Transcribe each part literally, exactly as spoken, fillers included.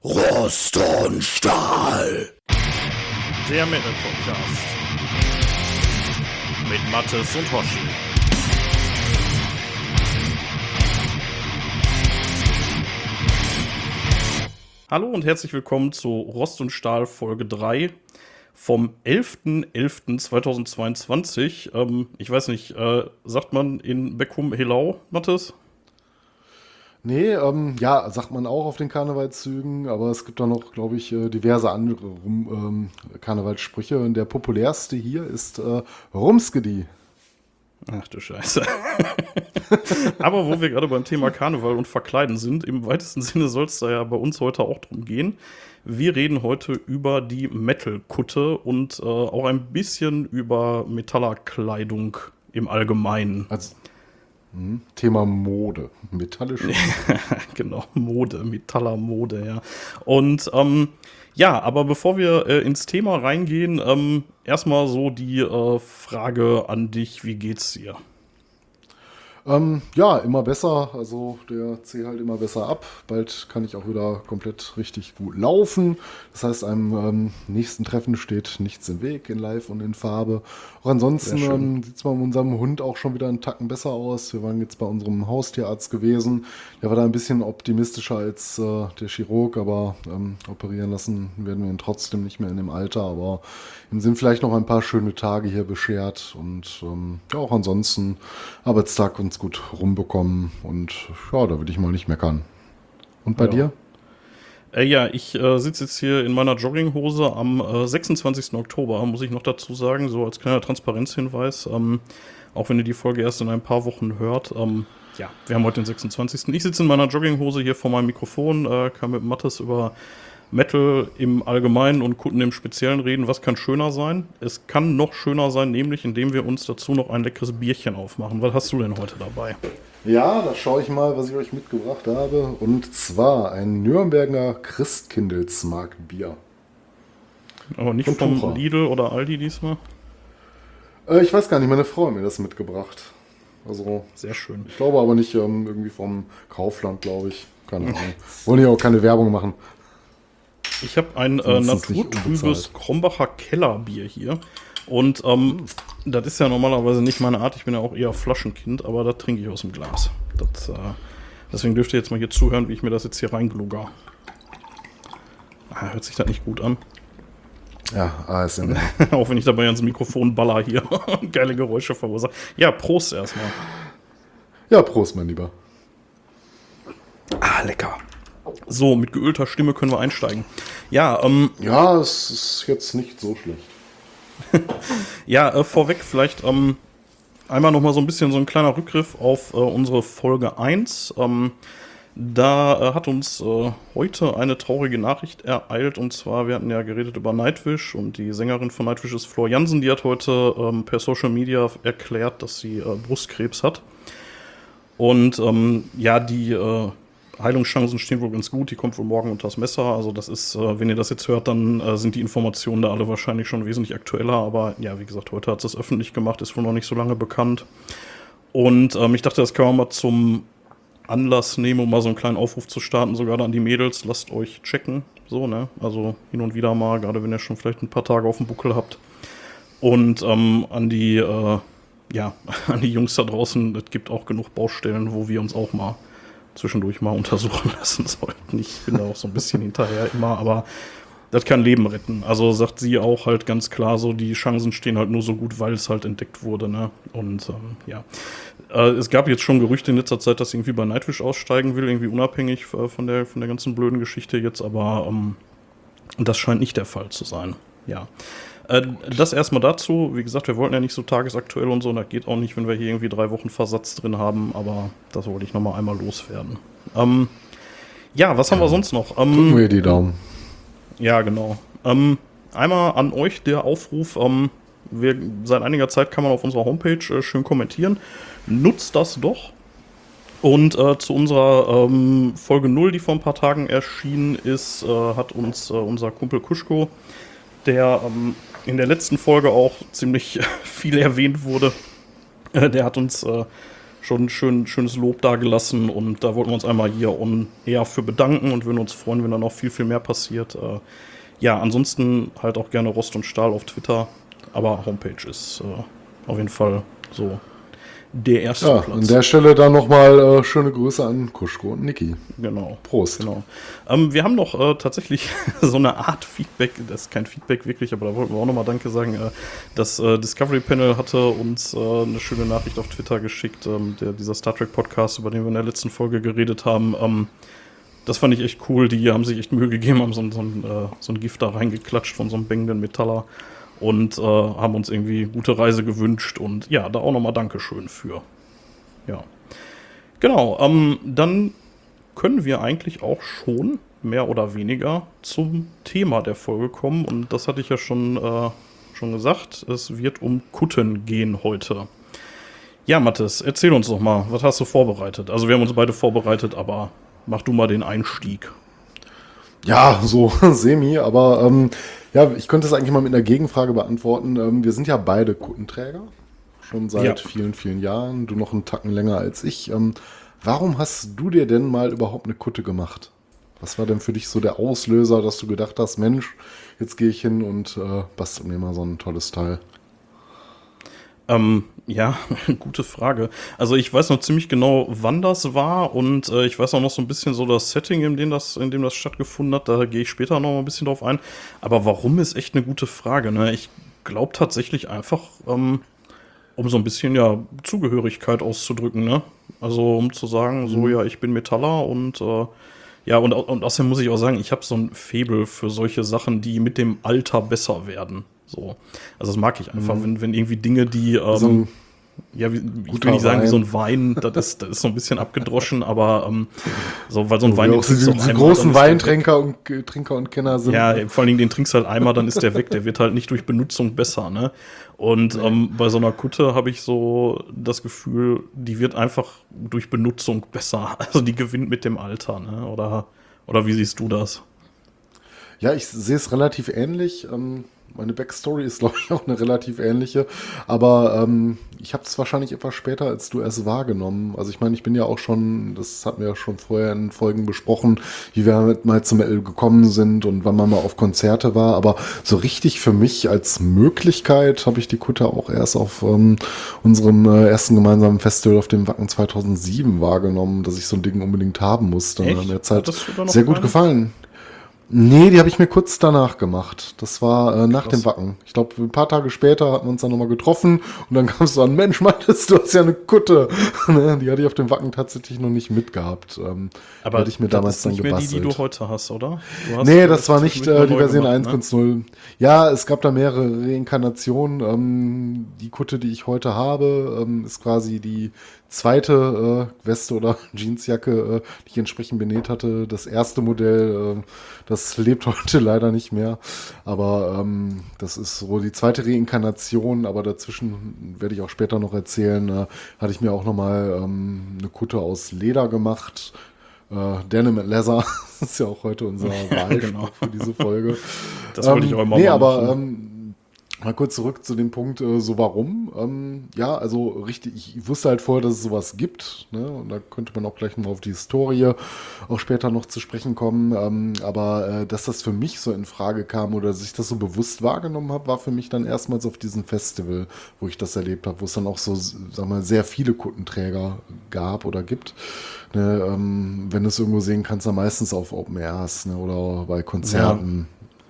Rost und Stahl. Der Metal Podcast. Mit Mattes und Hoshi. Hallo und herzlich willkommen zu Rost und Stahl Folge drei vom elften elften zweitausendzweiundzwanzig. Ähm, ich weiß nicht, äh, sagt man in Beckum Helau, Mattes? Nee, ähm, ja, sagt man auch auf den Karnevalszügen, aber es gibt da noch, glaube ich, äh, diverse andere Rum, ähm, Karnevalssprüche. Und der populärste hier ist äh, Rumskedi. Ach du Scheiße. Aber wo wir gerade beim Thema Karneval und Verkleiden sind, im weitesten Sinne soll es da ja bei uns heute auch drum gehen. Wir reden heute über die Metal-Kutte und äh, auch ein bisschen über Metallerkleidung im Allgemeinen. Also, mh, Thema Mode, metallische Mode. Genau, Mode, Metallermode, ja. Und ähm, ja, aber bevor wir äh, ins Thema reingehen, ähm, erstmal so die äh, Frage an dich, wie geht's dir? Ähm, ja, immer besser. Also der zieht halt immer besser ab. Bald kann ich auch wieder komplett richtig gut laufen. Das heißt, einem ähm, nächsten Treffen steht nichts im Weg in Live und in Farbe. Auch ansonsten ähm, sieht es bei unserem Hund auch schon wieder einen Tacken besser aus. Wir waren jetzt bei unserem Haustierarzt gewesen. Der war da ein bisschen optimistischer als äh, der Chirurg, aber ähm, operieren lassen werden wir ihn trotzdem nicht mehr in dem Alter. Aber ihm sind vielleicht noch ein paar schöne Tage hier beschert. Und ähm, ja, auch ansonsten Arbeitstag und gut rumbekommen und ja, da würde ich mal nicht meckern. Und bei Ja. dir? Äh, ja, ich äh, sitze jetzt hier in meiner Jogginghose am äh, sechsundzwanzigsten Oktober, muss ich noch dazu sagen, so als kleiner Transparenzhinweis. Ähm, auch wenn ihr die Folge erst in ein paar Wochen hört. Ähm, ja, wir haben heute den sechsundzwanzigsten Ich sitze in meiner Jogginghose hier vor meinem Mikrofon, äh, kann mit Mattes über Metal im Allgemeinen und Kutten im Speziellen reden. Was kann schöner sein? Es kann noch schöner sein, nämlich indem wir uns dazu noch ein leckeres Bierchen aufmachen. Was hast du denn heute dabei? Ja, da schaue ich mal, was ich euch mitgebracht habe. Und zwar ein Nürnberger Christkindlesmarktbier. Aber nicht Von vom Tucher. Lidl oder Aldi diesmal? Äh, ich weiß gar nicht, meine Frau hat mir das mitgebracht. Also, Sehr schön. ich glaube aber nicht ähm, irgendwie vom Kaufland, glaube ich. Keine Ahnung. Wollen ja auch keine Werbung machen. Ich habe ein äh, Sonst ist es nicht naturtrübes unbezahlt. Krombacher Kellerbier hier. Und ähm, das ist ja normalerweise nicht meine Art. Ich bin ja auch eher Flaschenkind, aber das trinke ich aus dem Glas. Das, äh, deswegen dürft ihr jetzt mal hier zuhören, wie ich mir das jetzt hier reinglugger. Ah, hört sich das nicht gut an? Ja, A S M R. Auch wenn ich dabei ans Mikrofon baller hier und geile Geräusche verursache. Ja, Prost erstmal. Ja, Prost, mein Lieber. Ah, lecker. So, mit geölter Stimme können wir einsteigen. Ja, ähm, Ja, es ist jetzt nicht so schlecht. Ja, äh, vorweg vielleicht ähm, einmal noch mal so ein bisschen so ein kleiner Rückgriff auf äh, unsere Folge eins. Ähm, da äh, hat uns äh, heute eine traurige Nachricht ereilt. Und zwar, wir hatten ja geredet über Nightwish und die Sängerin von Nightwish ist Flor Jansen. Die hat heute ähm, per Social Media erklärt, dass sie äh, Brustkrebs hat. Und ähm, ja, die äh, Heilungschancen stehen wohl ganz gut, die kommt wohl morgen unter das Messer. Also das ist, äh, wenn ihr das jetzt hört, dann äh, sind die Informationen da alle wahrscheinlich schon wesentlich aktueller. Aber ja, wie gesagt, heute hat es öffentlich gemacht, ist wohl noch nicht so lange bekannt. Und ähm, ich dachte, das können wir mal zum Anlass nehmen, um mal so einen kleinen Aufruf zu starten, sogar an die Mädels, lasst euch checken. So, ne? Also hin und wieder mal, gerade wenn ihr schon vielleicht ein paar Tage auf dem Buckel habt. Und ähm, an die, äh, ja, an die Jungs da draußen, es gibt auch genug Baustellen, wo wir uns auch mal zwischendurch mal untersuchen lassen sollten. Ich bin da auch so ein bisschen hinterher immer, aber das kann Leben retten. Also sagt sie auch halt ganz klar so, die Chancen stehen halt nur so gut, weil es halt entdeckt wurde, ne? Und ähm, ja. Äh, es gab jetzt schon Gerüchte in letzter Zeit, dass sie irgendwie bei Nightwish aussteigen will, irgendwie unabhängig äh, von der, von der ganzen blöden Geschichte jetzt, aber ähm, das scheint nicht der Fall zu sein. Ja. Äh, das erstmal dazu. Wie gesagt, wir wollten ja nicht so tagesaktuell und so, und das geht auch nicht, wenn wir hier irgendwie drei Wochen Versatz drin haben, aber das wollte ich nochmal einmal loswerden. Ähm, ja, was haben wir sonst noch? Ähm, Drücken wir die Daumen. Ja, genau. Ähm, einmal an euch der Aufruf, ähm, wir, seit einiger Zeit kann man auf unserer Homepage äh, schön kommentieren. Nutzt das doch. Und äh, zu unserer ähm, Folge null, die vor ein paar Tagen erschienen ist, äh, hat uns äh, unser Kumpel Kuschko, der ähm, in der letzten Folge auch ziemlich viel erwähnt wurde, äh, der hat uns äh, schon schön, schönes Lob dagelassen und da wollten wir uns einmal hier on air für bedanken und würden uns freuen, wenn da noch viel, viel mehr passiert. Äh, ja, ansonsten halt auch gerne Rost und Stahl auf Twitter, aber Homepage ist äh, auf jeden Fall so der erste Ja, Platz. an der Stelle dann nochmal äh, schöne Grüße an Kuschko und Niki. Genau. Prost. Genau. Ähm, wir haben noch äh, tatsächlich so eine Art Feedback, das ist kein Feedback wirklich, aber da wollten wir auch nochmal Danke sagen. Äh, das äh, Discovery Panel hatte uns äh, eine schöne Nachricht auf Twitter geschickt, ähm, der, dieser Star Trek Podcast, über den wir in der letzten Folge geredet haben. Ähm, das fand ich echt cool, die haben sich echt Mühe gegeben, haben so, so, ein, äh, so ein Gift da reingeklatscht von so einem bängenden Metaller und äh, haben uns irgendwie gute Reise gewünscht und ja, da auch nochmal Dankeschön für. Ja. Genau, ähm, dann können wir eigentlich auch schon mehr oder weniger zum Thema der Folge kommen. Und das hatte ich ja schon, äh, schon gesagt. Es wird um Kutten gehen heute. Ja, Mathis, erzähl uns doch mal, was hast du vorbereitet? Also wir haben uns beide vorbereitet, aber mach du mal den Einstieg. Ja, so semi, aber ähm, ja, ich könnte es eigentlich mal mit einer Gegenfrage beantworten. Ähm, wir sind ja beide Kuttenträger, schon seit Ja. vielen, vielen Jahren. Du noch einen Tacken länger als ich. Ähm, warum hast du dir denn mal überhaupt eine Kutte gemacht? Was war denn für dich so der Auslöser, dass du gedacht hast, Mensch, jetzt gehe ich hin und äh, bastel mir mal so ein tolles Teil? Ähm, ja, gute Frage. Also ich weiß noch ziemlich genau, wann das war und äh, ich weiß auch noch so ein bisschen so das Setting, in dem das, in dem das stattgefunden hat. Da gehe ich später noch mal ein bisschen drauf ein. Aber warum ist echt eine gute Frage, ne? Ich glaube tatsächlich einfach, ähm, um so ein bisschen ja Zugehörigkeit auszudrücken, ne? Also um zu sagen, so ja, ich bin Metaller und äh, ja, und, au- und außerdem muss ich auch sagen, ich habe so ein Faible für solche Sachen, die mit dem Alter besser werden. So. Also das mag ich einfach, wenn, wenn irgendwie Dinge, die ähm, So ein ja, wie, ich will guter nicht sagen wie so Wein. ein Wein, das ist, das ist so ein bisschen abgedroschen, aber ähm, so, weil so ein Wein, Weil den auch so trinkst die, du auch die einmal, großen dann ist der weg. Weintrinker und, äh, Trinker und Kenner sind. Ja, ne? vor allen Dingen, den trinkst du halt einmal, dann ist der weg, der wird halt nicht durch Benutzung besser, ne? Und ähm, bei so einer Kutte habe ich so das Gefühl, die wird einfach durch Benutzung besser. Also die gewinnt mit dem Alter, ne? Oder, oder wie siehst du das? Ja, ich sehe es relativ ähnlich. Ähm, meine Backstory ist, glaube ich, auch eine relativ ähnliche. Aber ähm, ich habe es wahrscheinlich etwas später als du erst wahrgenommen. Also ich meine, ich bin ja auch schon, das hatten wir ja schon vorher in Folgen besprochen, wie wir halt mal zum Metal gekommen sind und wann man mal auf Konzerte war. Aber so richtig für mich als Möglichkeit habe ich die Kutte auch erst auf ähm, unserem äh, ersten gemeinsamen Festival auf dem Wacken zweitausendsieben wahrgenommen, dass ich so ein Ding unbedingt haben musste. Echt? In der Zeit Hattest du da noch sehr gut keine? gefallen. Nee, die habe ich mir kurz danach gemacht. Das war äh, nach Krass. dem Wacken. Ich glaube, ein paar Tage später hatten wir uns dann nochmal getroffen und dann kam es so an, Mensch, meintest du hast ja eine Kutte. Ne, die hatte ich auf dem Wacken tatsächlich noch nicht mitgehabt. Ähm, die Aber hatte ich mir das damals ist dann nicht mehr die, die gebastelt. du heute hast, oder? Du hast Nee, das war nicht zwischendurch äh, die neu Version gemacht, eins ne? Punkt null. Ja, es gab da mehrere Reinkarnationen. Ähm, die Kutte, die ich heute habe, ähm, ist quasi die zweite äh, Weste oder Jeansjacke, äh, die ich entsprechend benäht hatte. Das erste Modell, äh, das lebt heute leider nicht mehr. Aber ähm, das ist so die zweite Reinkarnation. Aber dazwischen werde ich auch später noch erzählen, äh, hatte ich mir auch nochmal ähm, eine Kutte aus Leder gemacht. Äh, Denim and Leather ist ja auch heute unser Wahlspruch Genau. für diese Folge. Das wollte ich Ähm, auch immer nee, mal aber machen. ähm, mal kurz zurück zu dem Punkt, äh, so warum. Ähm, ja, also richtig, ich wusste halt vorher, dass es sowas gibt. Ne? Und da könnte man auch gleich noch auf die Historie auch später noch zu sprechen kommen. Ähm, aber äh, dass das für mich so in Frage kam oder dass ich das so bewusst wahrgenommen habe, war für mich dann erstmals auf diesem Festival, wo ich das erlebt habe, wo es dann auch so, sag mal, sehr viele Kuttenträger gab oder gibt. Ne, ähm, wenn du es irgendwo sehen kannst, dann meistens auf Open Airs, ne, oder bei Konzerten.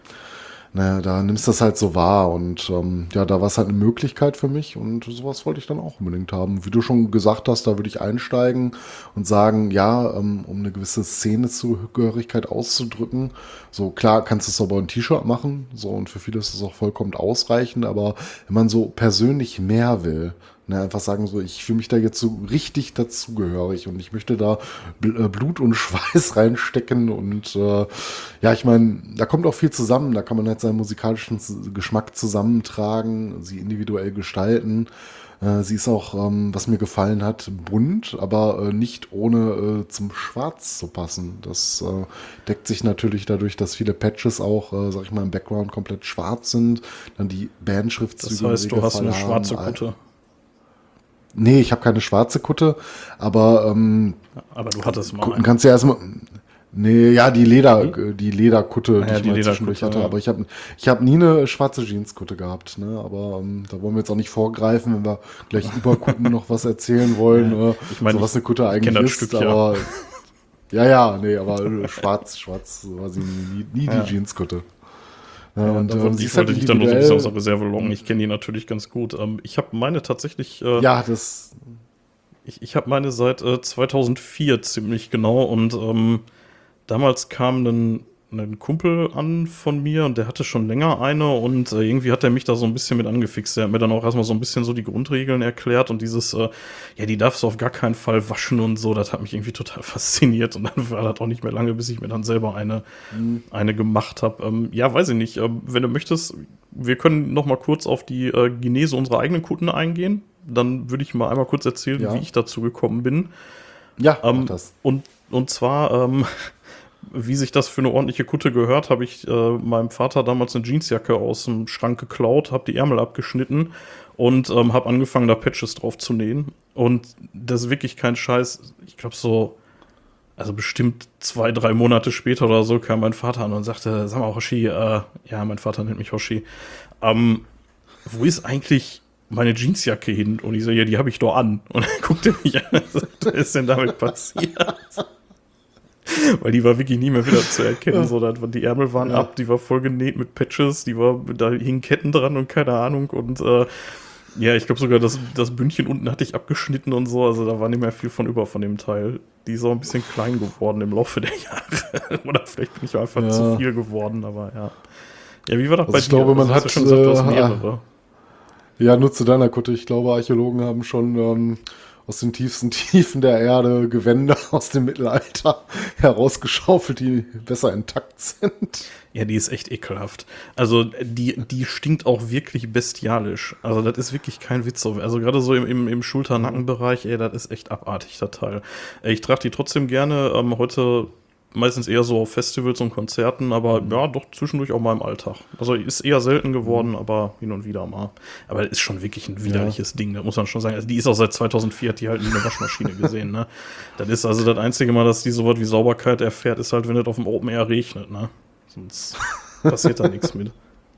Ne, da nimmst du das halt so wahr und ähm, ja, da war es halt eine Möglichkeit für mich und sowas wollte ich dann auch unbedingt haben. Wie du schon gesagt hast, da würde ich einsteigen und sagen, ja, ähm, um eine gewisse Szenezugehörigkeit auszudrücken. So klar kannst du es aber ein T-Shirt machen, so und für viele ist es auch vollkommen ausreichend, aber wenn man so persönlich mehr will, ne, einfach sagen so, ich fühle mich da jetzt so richtig dazugehörig und ich möchte da Bl- äh, Blut und Schweiß reinstecken und äh, ja, ich meine, da kommt auch viel zusammen, da kann man halt seinen musikalischen Z- Geschmack zusammentragen, sie individuell gestalten. Äh, sie ist auch, ähm, was mir gefallen hat, bunt, aber äh, nicht ohne äh, zum Schwarz zu passen. Das äh, deckt sich natürlich dadurch, dass viele Patches auch, äh, sag ich mal, im Background komplett schwarz sind, dann die Bandschriftzüge Das heißt, du hast eine Regelfall schwarze haben. Kutte. Nee, ich habe keine schwarze Kutte, aber ähm, Aber du hattest mal Kutten einen. kannst du ja erstmal. Nee, ja, die Leder, die Lederkutte, Ah die ja, ich die mal Lederkutte, zwischendurch hatte. ja. Aber ich habe ich hab nie eine schwarze Jeanskutte gehabt. Ne? Aber ähm, da wollen wir jetzt auch nicht vorgreifen, wenn wir gleich über Kutten noch was erzählen wollen. Ja, Äh, ich meine, so was eine Kutte ich kenn eigentlich das ist. Stück, ja. aber ja, ja, nee, aber äh, schwarz, schwarz war sie nie, nie Ja. die Jeanskutte. Ja, Ja, und da ähm, wollte, sie ich ist halt wollte dich dann nur so ein bisschen aus der individuell. Reserve locken. Ich kenne die natürlich ganz gut. Ähm, ich habe meine tatsächlich, äh, Ja, das. ich, ich habe meine seit äh, zweitausendvier ziemlich genau und ähm, damals kam ein, ein Kumpel an von mir und der hatte schon länger eine und äh, irgendwie hat er mich da so ein bisschen mit angefixt. Der hat mir dann auch erstmal so ein bisschen so die Grundregeln erklärt und dieses, äh, ja, die darfst du auf gar keinen Fall waschen und so, das hat mich irgendwie total fasziniert und dann war das auch nicht mehr lange, bis ich mir dann selber eine, eine gemacht habe. Ähm, ja, weiß ich nicht, ähm, wenn du möchtest, wir können noch mal kurz auf die äh, Genese unserer eigenen Kunden eingehen. Dann würde ich mal einmal kurz erzählen, Ja. wie ich dazu gekommen bin. Ja, mach Ähm, das. und, und zwar, ähm, wie sich das für eine ordentliche Kutte gehört, habe ich äh, meinem Vater damals eine Jeansjacke aus dem Schrank geklaut, habe die Ärmel abgeschnitten und ähm, habe angefangen, da Patches drauf zu nähen. Und das ist wirklich kein Scheiß. Ich glaube so, also bestimmt zwei, drei Monate später oder so kam mein Vater an und sagte, sag mal, Hoshi, äh, ja, mein Vater nennt mich Hoshi, ähm, wo ist eigentlich meine Jeansjacke hin? Und ich so, ja, die habe ich doch an. Und er guckte mich an und sagte, was ist denn damit passiert? Weil die war wirklich nie mehr wieder zu erkennen. So, da, die Ärmel waren Ja. ab, die war voll genäht mit Patches, die war, da hingen Ketten dran und keine Ahnung. Und äh, ja, ich glaube sogar, das, das Bündchen unten hatte ich abgeschnitten und so. Also da war nicht mehr viel von über von dem Teil. Die ist auch ein bisschen klein geworden im Laufe der Jahre. Oder vielleicht bin ich auch einfach Ja. zu viel geworden, aber ja. Ja, wie war das Also bei ich dir? glaube, man Du hast hat, ja schon gesagt, du hast äh, mehrere. Ja, nur zu deiner Kutte. Ich glaube, Archäologen haben schon ähm, aus den tiefsten Tiefen der Erde Gewände aus dem Mittelalter herausgeschaufelt, die besser intakt sind. Ja, die ist echt ekelhaft. Also die, die stinkt auch wirklich bestialisch. Also das ist wirklich kein Witz. Also gerade so im, im, im Schulter-Nackenbereich, ey, das ist echt abartig, der Teil. Ey, ich trage die trotzdem gerne. Ähm, heute meistens eher so auf Festivals und Konzerten, aber ja, doch zwischendurch auch mal im Alltag. Also ist eher selten geworden, aber hin und wieder mal. Aber das ist schon wirklich ein widerliches Ding, das muss man schon sagen. Also die ist auch seit zweitausendvier, hat die halt nie eine Waschmaschine gesehen, ne? Das ist also das einzige Mal, dass die so was wie Sauberkeit erfährt, ist halt, wenn es auf dem Open Air regnet, ne? Sonst passiert da nichts mit.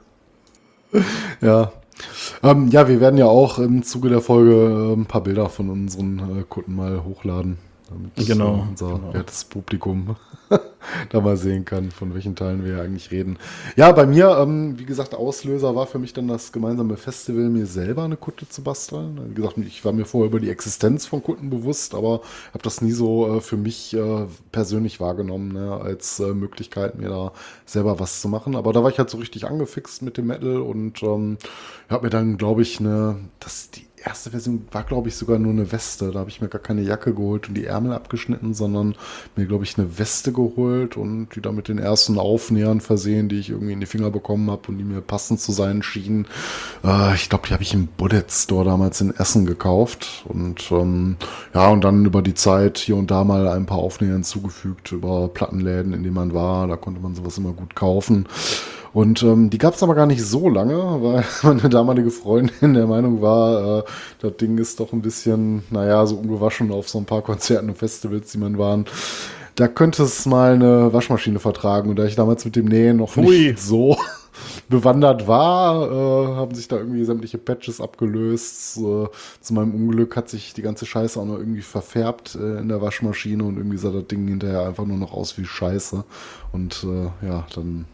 Ja. Ähm, ja, wir werden ja auch im Zuge der Folge äh, ein paar Bilder von unseren äh, Kunden mal hochladen, damit Genau, äh, unser genau. wertes Publikum da mal sehen kann, von welchen Teilen wir eigentlich reden. Ja, bei mir, ähm, wie gesagt, Auslöser war für mich dann das gemeinsame Festival, mir selber eine Kutte zu basteln. Wie gesagt, ich war mir vorher über die Existenz von Kutten bewusst, aber habe das nie so äh, für mich äh, persönlich wahrgenommen, ne, als äh, Möglichkeit, mir da selber was zu machen. Aber da war ich halt so richtig angefixt mit dem Metal und ähm, habe mir dann, glaube ich, eine, das die erste Version war, glaube ich, sogar nur eine Weste. Da habe ich mir gar keine Jacke geholt und die Ärmel abgeschnitten, sondern mir, glaube ich, eine Weste geholt und die dann mit den ersten Aufnähern versehen, die ich irgendwie in die Finger bekommen habe und die mir passend zu sein schienen. Äh, ich glaube, die habe ich im Bullet Store damals in Essen gekauft. Und ähm, ja, und dann über die Zeit hier und da mal ein paar Aufnäher hinzugefügt über Plattenläden, in denen man war. Da konnte man sowas immer gut kaufen. Und ähm, die gab es aber gar nicht so lange, weil meine damalige Freundin der Meinung war, äh, das Ding ist doch ein bisschen, naja, so ungewaschen auf so ein paar Konzerten und Festivals, die man waren. Da könnte es mal eine Waschmaschine vertragen. Und da ich damals mit dem Nähen noch Hui. nicht so bewandert war, äh, haben sich da irgendwie sämtliche Patches abgelöst. Äh, zu meinem Unglück hat sich die ganze Scheiße auch noch irgendwie verfärbt äh, in der Waschmaschine und irgendwie sah das Ding hinterher einfach nur noch aus wie Scheiße. Und äh, ja, dann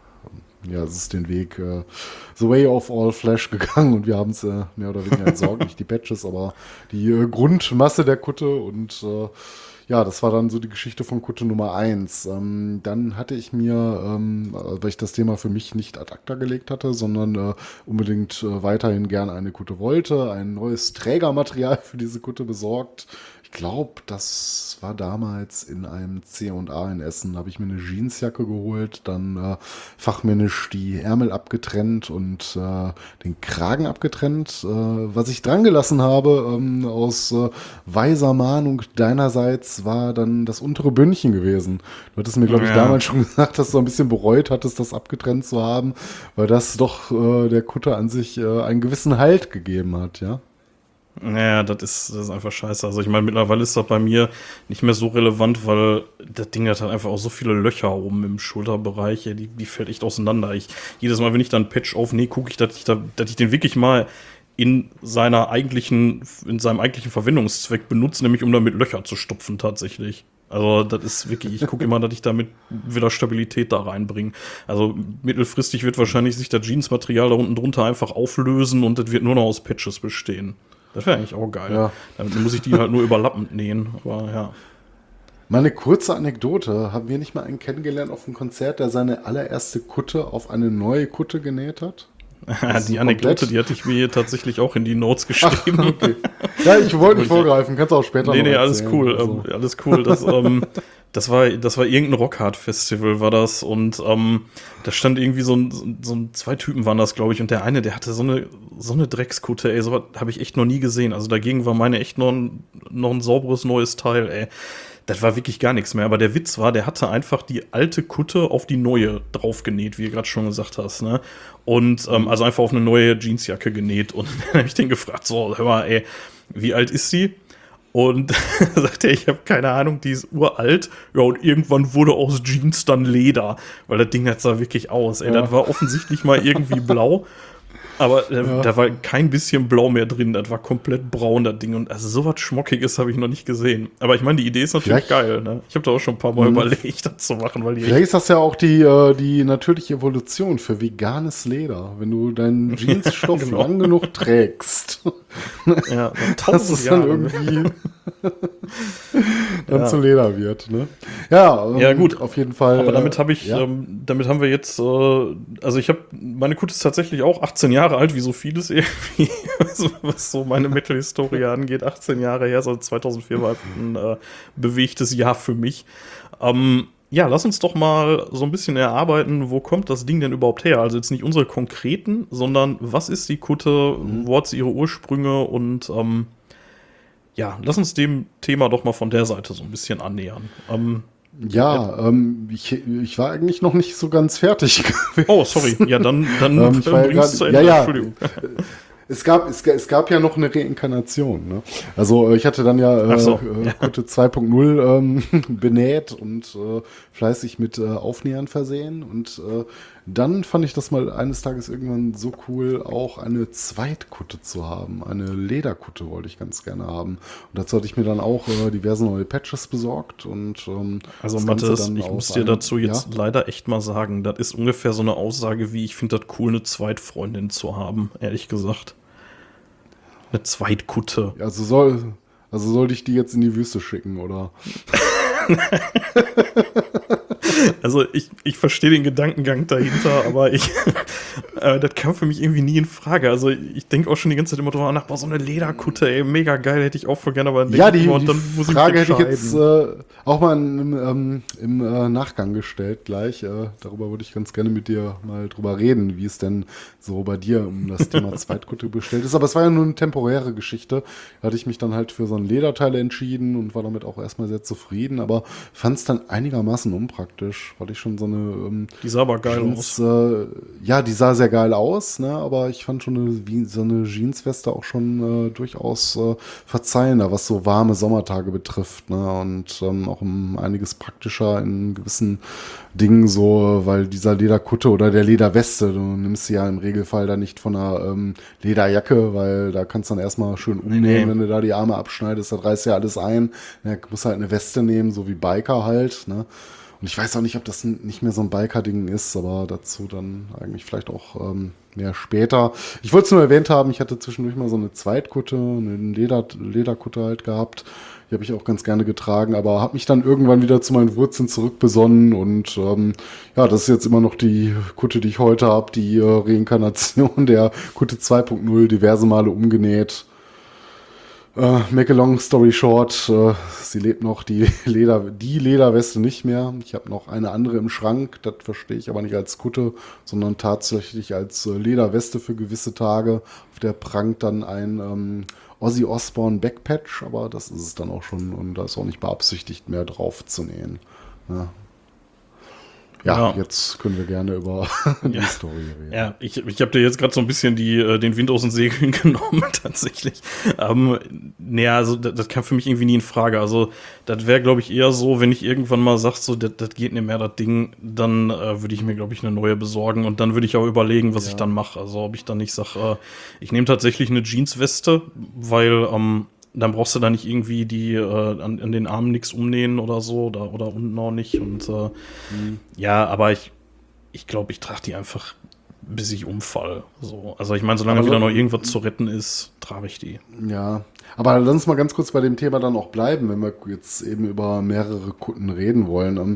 ja, es ist den Weg äh, The Way of All Flash gegangen und wir haben es äh, mehr oder weniger entsorgt, nicht die Patches, aber die äh, Grundmasse der Kutte und äh, ja, das war dann so die Geschichte von Kutte Nummer eins. Ähm, dann hatte ich mir, ähm, weil ich das Thema für mich nicht ad acta gelegt hatte, sondern äh, unbedingt äh, weiterhin gern eine Kutte wollte, ein neues Trägermaterial für diese Kutte besorgt. Ich glaube, das war damals in einem C und A in Essen. Da habe ich mir eine Jeansjacke geholt, dann äh, fachmännisch die Ärmel abgetrennt und äh, den Kragen abgetrennt. Äh, was ich dran gelassen habe, ähm, aus äh, weiser Mahnung deinerseits, war dann das untere Bündchen gewesen. Du hattest mir, glaube ich, Ja. damals schon gesagt, dass du ein bisschen bereut hattest, das abgetrennt zu haben, weil das doch äh, der Kutte an sich äh, einen gewissen Halt gegeben hat, ja? Naja, das ist, das ist einfach scheiße. Also ich meine, mittlerweile ist das bei mir nicht mehr so relevant, weil das Ding hat halt einfach auch so viele Löcher oben im Schulterbereich, ja, die, die fällt echt auseinander. Ich, jedes Mal, wenn ich da einen Patch aufnehme, gucke ich, dass ich, da, dass ich den wirklich mal in seiner eigentlichen, in seinem eigentlichen Verwendungszweck benutze, nämlich um damit Löcher zu stopfen tatsächlich. Also das ist wirklich, ich gucke immer, dass ich damit wieder Stabilität da reinbringe. Also mittelfristig wird wahrscheinlich sich das Jeansmaterial da unten drunter einfach auflösen und das wird nur noch aus Patches bestehen. Das wäre eigentlich auch geil. Ja. Damit muss ich die halt nur überlappend nähen. Aber ja. Mal eine kurze Anekdote. Haben wir nicht mal einen kennengelernt auf einem Konzert, der seine allererste Kutte auf eine neue Kutte genäht hat? Die Anekdote, die hatte ich mir hier tatsächlich auch in die Notes geschrieben. Ach, okay. Ja, ich wollte nicht vorgreifen. Kannst du auch später Nee, noch nee, alles erzählen. cool. Also. Ähm, alles cool. Das, ähm, das war, das war irgendein Rockhard-Festival, war das. Und ähm, da stand irgendwie so ein, so ein, zwei Typen waren das, glaube ich. Und der eine, der hatte so eine, so eine Dreckskutte, ey. Sowas habe ich echt noch nie gesehen. Also dagegen war meine echt noch ein, noch ein sauberes neues Teil, ey. Das war wirklich gar nichts mehr. Aber der Witz war, der hatte einfach die alte Kutte auf die neue draufgenäht, wie du gerade schon gesagt hast, ne? Und ähm, also einfach auf eine neue Jeansjacke genäht. Und dann habe ich den gefragt, so, hör mal, ey, wie alt ist die? Und sagt er, ich habe keine Ahnung, die ist uralt. Ja, und irgendwann wurde aus Jeans dann Leder. Weil das Ding, das sah wirklich aus. Ey, Ja. das war offensichtlich mal irgendwie blau. Aber äh, Ja. da war kein bisschen blau mehr drin. Das war komplett braun, das Ding. Und also sowas Schmockiges habe ich noch nicht gesehen. Aber ich meine, die Idee ist natürlich Vielleicht- geil. Ne? Ich habe da auch schon ein paar Mal Mhm. überlegt, das zu machen. Weil die Vielleicht ist das ja auch die, äh, die natürliche Evolution für veganes Leder. Wenn du deinen Jeansstoff Genau. lang genug trägst, ja, dann dass tausend es dann Jahre. irgendwie dann Ja. zu Leder wird. Ne? Ja, ähm, Ja, gut. auf jeden Fall. Aber damit äh, habe ich, ja. ähm, damit haben wir jetzt, äh, also ich habe, meine Kutte ist tatsächlich auch achtzehn Jahre alt, wie so vieles irgendwie, also was so meine Metal-Historie angeht, achtzehn Jahre her, so zweitausendvier war ein äh, bewegtes Jahr für mich. Ähm, ja, lass uns doch mal so ein bisschen erarbeiten, wo kommt das Ding denn überhaupt her? Also jetzt nicht unsere konkreten, sondern was ist die Kutte, wo hat sie ihre Ursprünge und ähm, ja, lass uns dem Thema doch mal von der Seite so ein bisschen annähern. Ähm, Ja, ähm, ich, ich war eigentlich noch nicht so ganz fertig gewesen. Oh, sorry. Ja, dann, dann Ähm, ich war ja bringst du zu grad- Ende. ja, ja. Entschuldigung. Es gab, es, ga- es gab ja noch eine Reinkarnation. Ne? Also äh, ich hatte dann ja, äh, Ach so, äh, ja. Kutte zwei Punkt null ähm, benäht und äh, fleißig mit äh, Aufnähern versehen. Und äh, dann fand ich das mal eines Tages irgendwann so cool, auch eine Zweitkutte zu haben. Eine Lederkutte wollte ich ganz gerne haben. Und dazu hatte ich mir dann auch äh, diverse neue Patches besorgt. Und ähm, Also, das Ganze Mathis, dann ich aus muss dir einem- dazu jetzt ja? leider echt mal sagen, das ist ungefähr so eine Aussage wie, ich finde das cool, eine Zweitfreundin zu haben, ehrlich gesagt. Eine Zweitkutte. Also soll, also sollte ich die jetzt in die Wüste schicken, oder? Also ich, ich verstehe den Gedankengang dahinter, aber ich, äh, das kam für mich irgendwie nie in Frage. Also ich denke auch schon die ganze Zeit immer drüber nach, boah, so eine Lederkutte, ey, mega geil, hätte ich auch voll gerne, aber dann Ja, denk ich die, immer, die und dann muss ich Frage mich hätte ich jetzt entscheiden. äh, auch mal im, ähm, im äh, Nachgang gestellt gleich. Äh, darüber würde ich ganz gerne mit dir mal drüber reden, wie es denn so bei dir um das Thema Zweitkutte bestellt ist. Aber es war ja nur eine temporäre Geschichte. Da hatte ich mich dann halt für so ein Lederteil entschieden und war damit auch erstmal sehr zufrieden, aber fand es dann einigermaßen unpraktisch, weil ich schon so eine ähm, Die sah aber geil Jeans, aus. äh, ja, die sah sehr geil aus, ne? Aber ich fand schon eine, wie, so eine Jeansweste auch schon äh, durchaus äh, verzeihender, was so warme Sommertage betrifft, ne? Und ähm, auch um einiges praktischer in gewissen Dingen so, weil dieser Lederkutte oder der Lederweste, du nimmst sie ja im Regelfall dann nicht von einer ähm, Lederjacke, weil da kannst du dann erstmal schön umnähen, nee. wenn du da die Arme abschneidest, das reißt ja alles ein. Ja, musst halt eine Weste nehmen, so wie Biker halt, ne? Und ich weiß auch nicht, ob das n- nicht mehr so ein Biker-Ding ist, aber dazu dann eigentlich vielleicht auch ähm, mehr später. Ich wollte es nur erwähnt haben, ich hatte zwischendurch mal so eine Zweitkutte, eine Leder, Lederkutte halt gehabt. Die habe ich auch ganz gerne getragen, aber habe mich dann irgendwann wieder zu meinen Wurzeln zurückbesonnen. Und ähm, ja, das ist jetzt immer noch die Kutte, die ich heute habe, die äh, Reinkarnation der Kutte zwei Punkt null, diverse Male umgenäht. Äh, make a long story short, äh, sie lebt noch, die, Leder, die Lederweste nicht mehr. Ich habe noch eine andere im Schrank, das verstehe ich aber nicht als Kutte, sondern tatsächlich als äh, Lederweste für gewisse Tage. Auf der prangt dann ein ähm, Ozzy Osbourne Backpatch, aber das ist es dann auch schon und da ist auch nicht beabsichtigt mehr drauf zu nähen. Ja. Ja, Ja. jetzt können wir gerne über die Ja. Story reden. Ja, ich, ich habe dir jetzt gerade so ein bisschen die, äh, den Wind aus den Segeln genommen, tatsächlich. Ähm, naja, also das, das kam für mich irgendwie nie in Frage. Also, das wäre, glaube ich, eher so, wenn ich irgendwann mal sage, so, das, das geht nicht mehr, das Ding, dann äh, würde ich mir, glaube ich, eine neue besorgen und dann würde ich auch überlegen, was Ja. ich dann mache. Also, ob ich dann nicht sage, äh, ich nehme tatsächlich eine Jeansweste, weil ähm, dann brauchst du da nicht irgendwie die äh, an, an den Armen nichts umnähen oder so, oder, oder unten auch nicht. Und äh, ja, aber ich ich glaube, ich trage die einfach, bis ich umfall. So. Also ich meine, solange Aber wieder so- noch irgendwas zu retten ist, trage ich die. Ja, aber lass uns mal ganz kurz bei dem Thema dann auch bleiben, wenn wir jetzt eben über mehrere Kunden reden wollen. Ähm,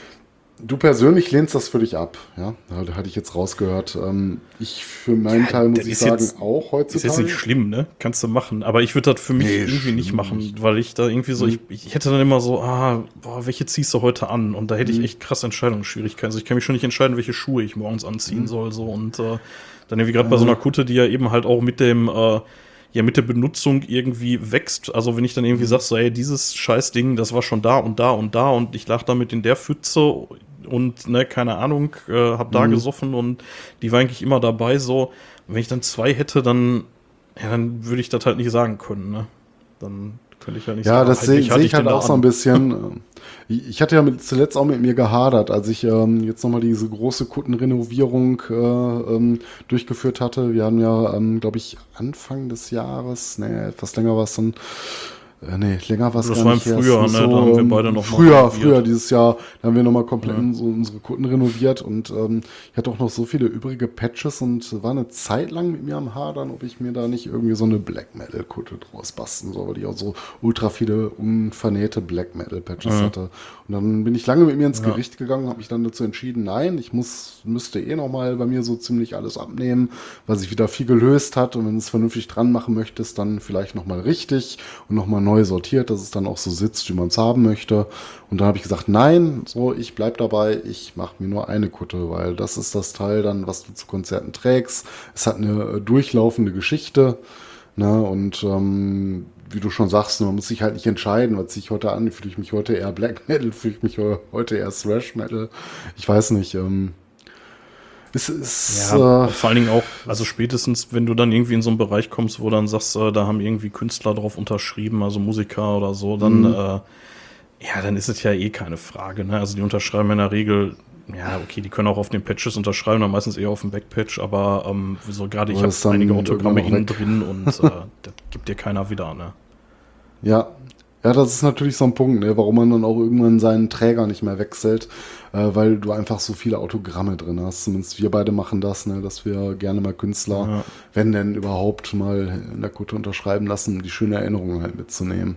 Du persönlich lehnst das für dich ab, ja? Da hatte ich jetzt rausgehört. Ähm, Ich für meinen Ja, Teil muss das ich ist sagen, jetzt- auch Ist heutzutage. jetzt nicht schlimm, ne? Kannst du machen. Aber ich würde das für mich Nee, irgendwie schlimm nicht machen, nicht. weil ich da irgendwie so, Mhm. ich, ich hätte dann immer so, ah, boah, welche ziehst du heute an? Und da hätte Mhm. ich echt krass Entscheidungsschwierigkeiten. Also ich kann mich schon nicht entscheiden, welche Schuhe ich morgens Mhm. anziehen soll. So. Und äh, dann irgendwie gerade bei so einer Kutte, die ja eben halt auch mit dem, äh, ja, mit der Benutzung irgendwie wächst. Also wenn ich dann Mhm. irgendwie sag, so, ey, dieses Scheißding, das war schon da und da und da und ich lag damit in der Pfütze und, ne, keine Ahnung, äh, hab da Mhm. gesoffen und die war eigentlich immer dabei so. Und wenn ich dann zwei hätte, dann, ja, dann würde ich das halt nicht sagen können, ne? Dann könnte ich halt nicht Ja, sagen, das ah, sehe welche hatte seh ich halt denn da auch so ein an? bisschen. ähm, Ich ich hatte ja mit, zuletzt auch mit mir gehadert, als ich ähm, jetzt nochmal diese große Kuttenrenovierung äh, ähm, durchgeführt hatte. Wir haben ja, ähm, glaube ich, Anfang des Jahres, ne, etwas länger war es dann, äh, nee, länger war es Das gar war im nicht. her. Es Frühjahr, muss ne, da haben wir ähm, beide noch mal Früher, renoviert. früher dieses Jahr, da haben wir nochmal komplett Ja. so unsere Kutten renoviert und ähm, ich hatte auch noch so viele übrige Patches und war eine Zeit lang mit mir am Hadern, ob ich mir da nicht irgendwie so eine Black Metal Kutte draus basteln soll, weil die auch so ultra viele unvernähte Black Metal Patches Mhm. hatte. Und dann bin ich lange mit mir ins Ja. Gericht gegangen, habe mich dann dazu entschieden, nein, ich muss, müsste eh nochmal bei mir so ziemlich alles abnehmen, weil sich wieder viel gelöst hat und wenn du es vernünftig dran machen möchtest, dann vielleicht nochmal richtig und nochmal neu sortiert, dass es dann auch so sitzt, wie man es haben möchte. Und dann habe ich gesagt, nein, so, ich bleib dabei, ich mache mir nur eine Kutte, weil das ist das Teil dann, was du zu Konzerten trägst. Es hat eine äh, durchlaufende Geschichte. Ne, und ähm, wie du schon sagst, man muss sich halt nicht entscheiden, was ziehe ich heute an, fühle ich mich heute eher Black Metal, fühle ich mich he- heute eher Thrash Metal. Ich weiß nicht. Ähm, es ist, Ja, äh, vor allen Dingen auch, also spätestens, wenn du dann irgendwie in so einen Bereich kommst, wo dann sagst, äh, da haben irgendwie Künstler drauf unterschrieben, also Musiker oder so, dann, Mhm. äh, ja, dann ist es ja eh keine Frage, ne? Also die unterschreiben in der Regel, ja, okay, die können auch auf den Patches unterschreiben, dann meistens eher auf dem Backpatch, aber ähm, so gerade, ich Aber ist habe dann einige Autogramme irgendwann innen noch weg. drin und äh, das gibt dir keiner wieder, ne? Ja, ja, das ist natürlich so ein Punkt, ne, warum man dann auch irgendwann seinen Träger nicht mehr wechselt, äh, weil du einfach so viele Autogramme drin hast. Zumindest wir beide machen das, ne, dass wir gerne mal Künstler, Ja. wenn denn überhaupt, mal in der Kutte unterschreiben lassen, um die schöne Erinnerung halt mitzunehmen.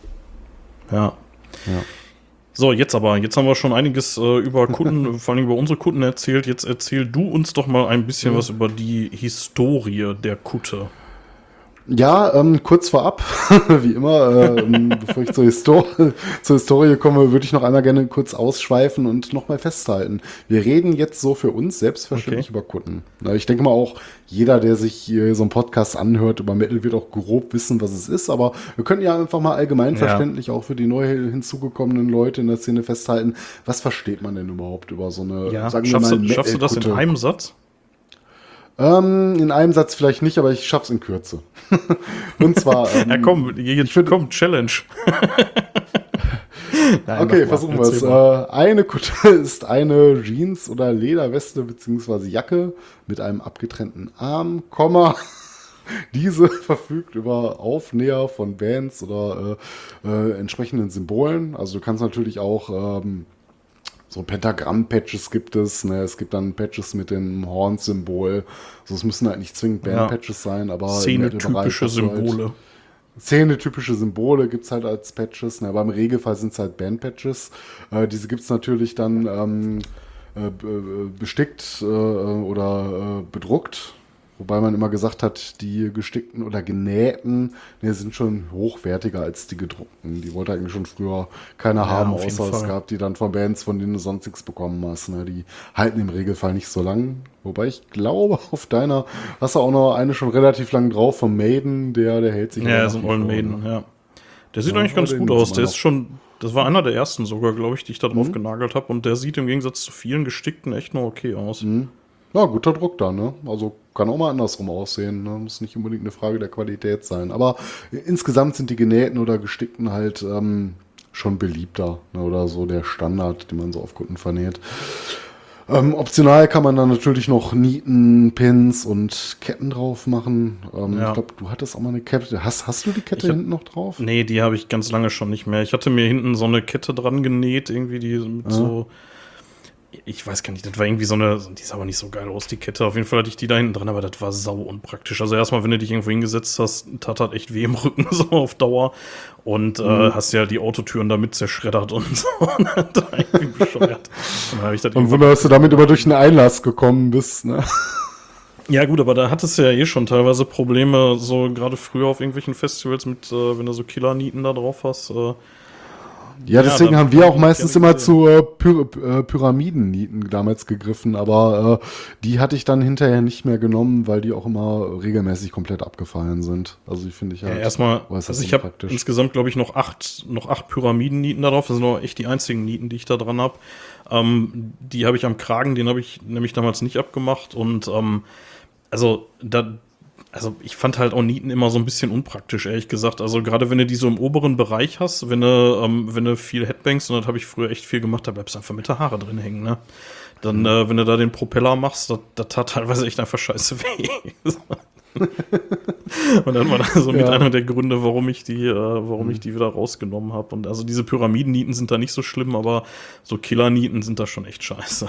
Ja. Ja. So, jetzt aber, jetzt haben wir schon einiges äh, über Kunden, vor allem über unsere Kunden erzählt. Jetzt erzähl du uns doch mal ein bisschen Ja. was über die Historie der Kutte. Ja, ähm, kurz vorab, wie immer, ähm, bevor ich zur, Histor zur Historie komme, würde ich noch einmal gerne kurz ausschweifen und nochmal festhalten. Wir reden jetzt so für uns selbstverständlich Okay. über Kutten. Na, ich denke mal auch, jeder, der sich hier so einen Podcast anhört über Metal, wird auch grob wissen, was es ist. Aber wir können ja einfach mal allgemeinverständlich auch für die neu hinzugekommenen Leute in der Szene festhalten, was versteht man denn überhaupt über so eine, Ja, sagen wir schaffst, mal, du, schaffst du das in Metal-Kutte? einem Satz? Ähm, in einem Satz vielleicht nicht, aber ich schaff's in Kürze. Und zwar. Ähm, Ja, komm, jetzt find- komm, Challenge. Nein, Okay, mach mal, versuchen wir erzähl es. mal. Äh, eine Kutte ist eine Jeans- oder Lederweste bzw. Jacke mit einem abgetrennten Arm, Komma. Diese verfügt über Aufnäher von Bands oder äh, äh, entsprechenden Symbolen. Also du kannst natürlich auch ähm, so Pentagramm-Patches gibt es. Ne? Es gibt dann Patches mit dem Horn-Symbol. Also es müssen halt nicht zwingend Ja. Band-Patches sein, aber im Metal-Bereich Szene-typische hast du halt Symbole. Szene-typische Symbole gibt es halt als Patches, ne, aber im Regelfall sind es halt Band-Patches. Äh, diese gibt es natürlich dann ähm, äh, be- bestickt äh, oder äh, bedruckt. Wobei man immer gesagt hat, die gestickten oder genähten ne, sind schon hochwertiger als die gedruckten. Die wollte eigentlich schon früher keiner Ja, haben, auf jeden außer es Fall. gab die dann von Bands, von denen du sonst nichts bekommen hast. Ne. Die halten im Regelfall nicht so lang. Wobei ich glaube, auf deiner hast du auch noch eine schon relativ lang drauf vom Maiden, der, der hält sich aber Ja, nach so ein wie Old vor, Maiden, ne? ja. Der sieht Ja, eigentlich ganz aber gut den aus. sieht Der man ist schon, das war einer der ersten sogar, glaube ich, die ich da drauf Mhm. genagelt habe. Und der sieht im Gegensatz zu vielen gestickten echt noch okay aus. Mhm. Ja, guter Druck da, ne? Also kann auch mal andersrum aussehen. Ne? Muss nicht unbedingt eine Frage der Qualität sein. Aber insgesamt sind die genähten oder gestickten halt ähm, schon beliebter. Ne? Oder so der Standard, den man so auf Kutten vernäht. Ähm, optional kann man dann natürlich noch Nieten, Pins und Ketten drauf machen. Ähm, Ja. Ich glaube, du hattest auch mal eine Kette. Hast, hast du die Kette Ich hab- hinten noch drauf? Nee, die habe ich ganz lange schon nicht mehr. Ich hatte mir hinten so eine Kette dran genäht, irgendwie, die mit so. Ich weiß gar nicht, das war irgendwie so eine. Die sah aber nicht so geil aus, die Kette. Auf jeden Fall hatte ich die da hinten dran, aber das war sau unpraktisch. Also, erstmal, wenn du dich irgendwo hingesetzt hast, tat das echt weh im Rücken, so auf Dauer. Und äh, hast ja die Autotüren damit zerschreddert und so. Das war irgendwie bescheuert. Dann habe ich das Und irgendwann- Wunder, dass du damit immer durch den Einlass gekommen bist. Ne? Ja, gut, aber da hattest du ja eh schon teilweise Probleme, so gerade früher auf irgendwelchen Festivals mit, äh, wenn du so Killer-Nieten da drauf hast. Äh, Ja, deswegen dann haben wir kann auch ich meistens gerne immer sehen. zu äh, Py äh, Pyramiden-Nieten damals gegriffen, aber äh, die hatte ich dann hinterher nicht mehr genommen, weil die auch immer regelmäßig komplett abgefallen sind. Also die finde ich Ja, halt erstmal, äußerst also ich habe unpraktisch. insgesamt, glaube ich, noch acht, noch acht Pyramiden-Nieten da drauf. Das sind auch echt die einzigen Nieten, die ich da dran habe. Ähm, die habe ich am Kragen, den habe ich nämlich damals nicht abgemacht. Und ähm, also da, also ich fand halt auch Nieten immer so ein bisschen unpraktisch, ehrlich gesagt. Also gerade wenn du die so im oberen Bereich hast, wenn du, ähm, wenn du viel Headbangs, und das habe ich früher echt viel gemacht, da bleibst du einfach mit der Haare drin hängen, ne? Dann, Mhm. äh, wenn du da den Propeller machst, das, das tat teilweise echt einfach scheiße weh. Und dann war das so mit Ja. einer der Gründe, warum ich die, äh, warum Mhm. ich die wieder rausgenommen habe. Und also diese Pyramiden-Nieten sind da nicht so schlimm, aber so Killer-Nieten sind da schon echt scheiße.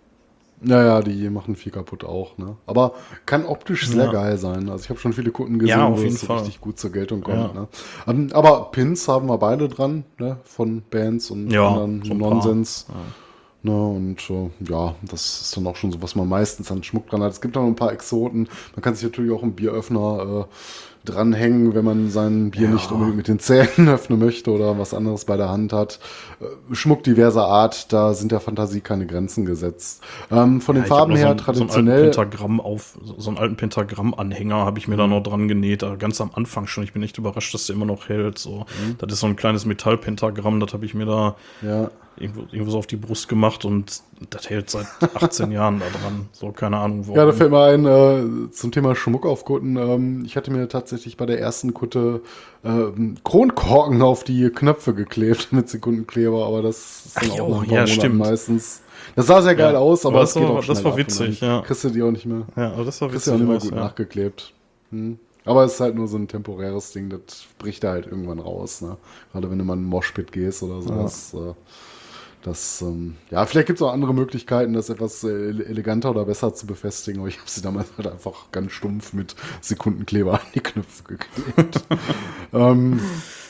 Naja, die machen viel kaputt auch, ne? Aber kann optisch sehr Ja. geil sein. Also ich habe schon viele Kunden gesehen, Ja, auf wo jeden es so Fall. richtig gut zur Geltung kommt. Ja. Ne? Ähm, aber Pins haben wir beide dran, ne? Von Bands und Ja, anderen so ein paar. Nonsens. Ne, und äh, ja, das ist dann auch schon so, was man meistens an Schmuck dran hat. Es gibt auch noch ein paar Exoten. Man kann sich natürlich auch einen Bieröffner äh, dranhängen, wenn man sein Bier Ja. nicht unbedingt mit den Zähnen öffnen möchte oder was anderes bei der Hand hat. Äh, Schmuck diverser Art, da sind der Fantasie keine Grenzen gesetzt. Ähm, von Ja, den ich hab Farben noch her so einen, traditionell. So einen alten Pentagramm auf, so einen alten Pentagramm-Anhänger habe ich mir da noch dran genäht, äh, ganz am Anfang schon. Ich bin echt überrascht, dass der immer noch hält. So. Das ist so ein kleines Metallpentagramm, das habe ich mir da Ja. irgendwo, irgendwo so auf die Brust gemacht und das hält seit achtzehn Jahren da dran. So, keine Ahnung warum. Ja, da fällt mir ein, äh, zum Thema Schmuck auf Kutten. Ähm, ich hatte mir tatsächlich bei der ersten Kutte äh, Kronkorken auf die Knöpfe geklebt mit Sekundenkleber, aber das ist dann Ach auch jo, nach ein paar ja, Monaten stimmt. meistend. Das sah sehr geil Ja, aus, aber aber es das geht war- auch schnell das war ab witzig, und dann ja. Kriegst du die auch nicht mehr, Ja, aber das war kriegst du witzig. auch nicht mehr aus, gut ja. nachgeklebt. Hm. Aber es ist halt nur so ein temporäres Ding, das bricht da halt irgendwann raus. Ne? Gerade wenn du mal in einen Moshpit gehst oder sowas. Äh, das, ähm, ja, vielleicht gibt es auch andere Möglichkeiten, das etwas äh, eleganter oder besser zu befestigen, aber ich habe sie damals halt einfach ganz stumpf mit Sekundenkleber an die Knöpfe geklebt. ähm,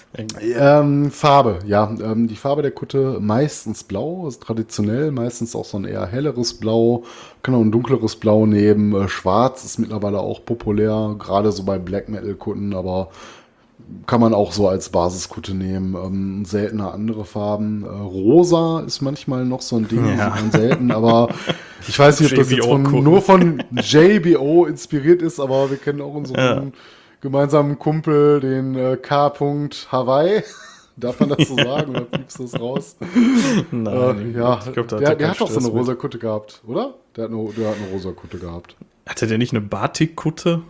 ähm, Farbe, ja, ähm, die Farbe der Kutte meistens blau, ist traditionell, meistens auch so ein eher helleres Blau, kann auch ein dunkleres Blau nehmen. Äh, Schwarz ist mittlerweile auch populär, gerade so bei Black Metal Kutten, aber kann man auch so als Basiskutte nehmen. Ähm, seltener andere Farben. Äh, Rosa ist manchmal noch so ein Ding, Ja. sieht man selten, aber ich weiß nicht, ob das jetzt von, J B O-Kutten. nur von J B O inspiriert ist, aber wir kennen auch unseren Ja. gemeinsamen Kumpel, den äh, K. Hawaii. Darf man das so sagen oder piepst du das raus? Nein, äh, ja, ich glaub, da der, er der keinen hat doch so eine Stress mit. rosa Kutte gehabt, oder? Der hat eine, der hat eine rosa Kutte gehabt. Hatte der nicht eine Batik-Kutte?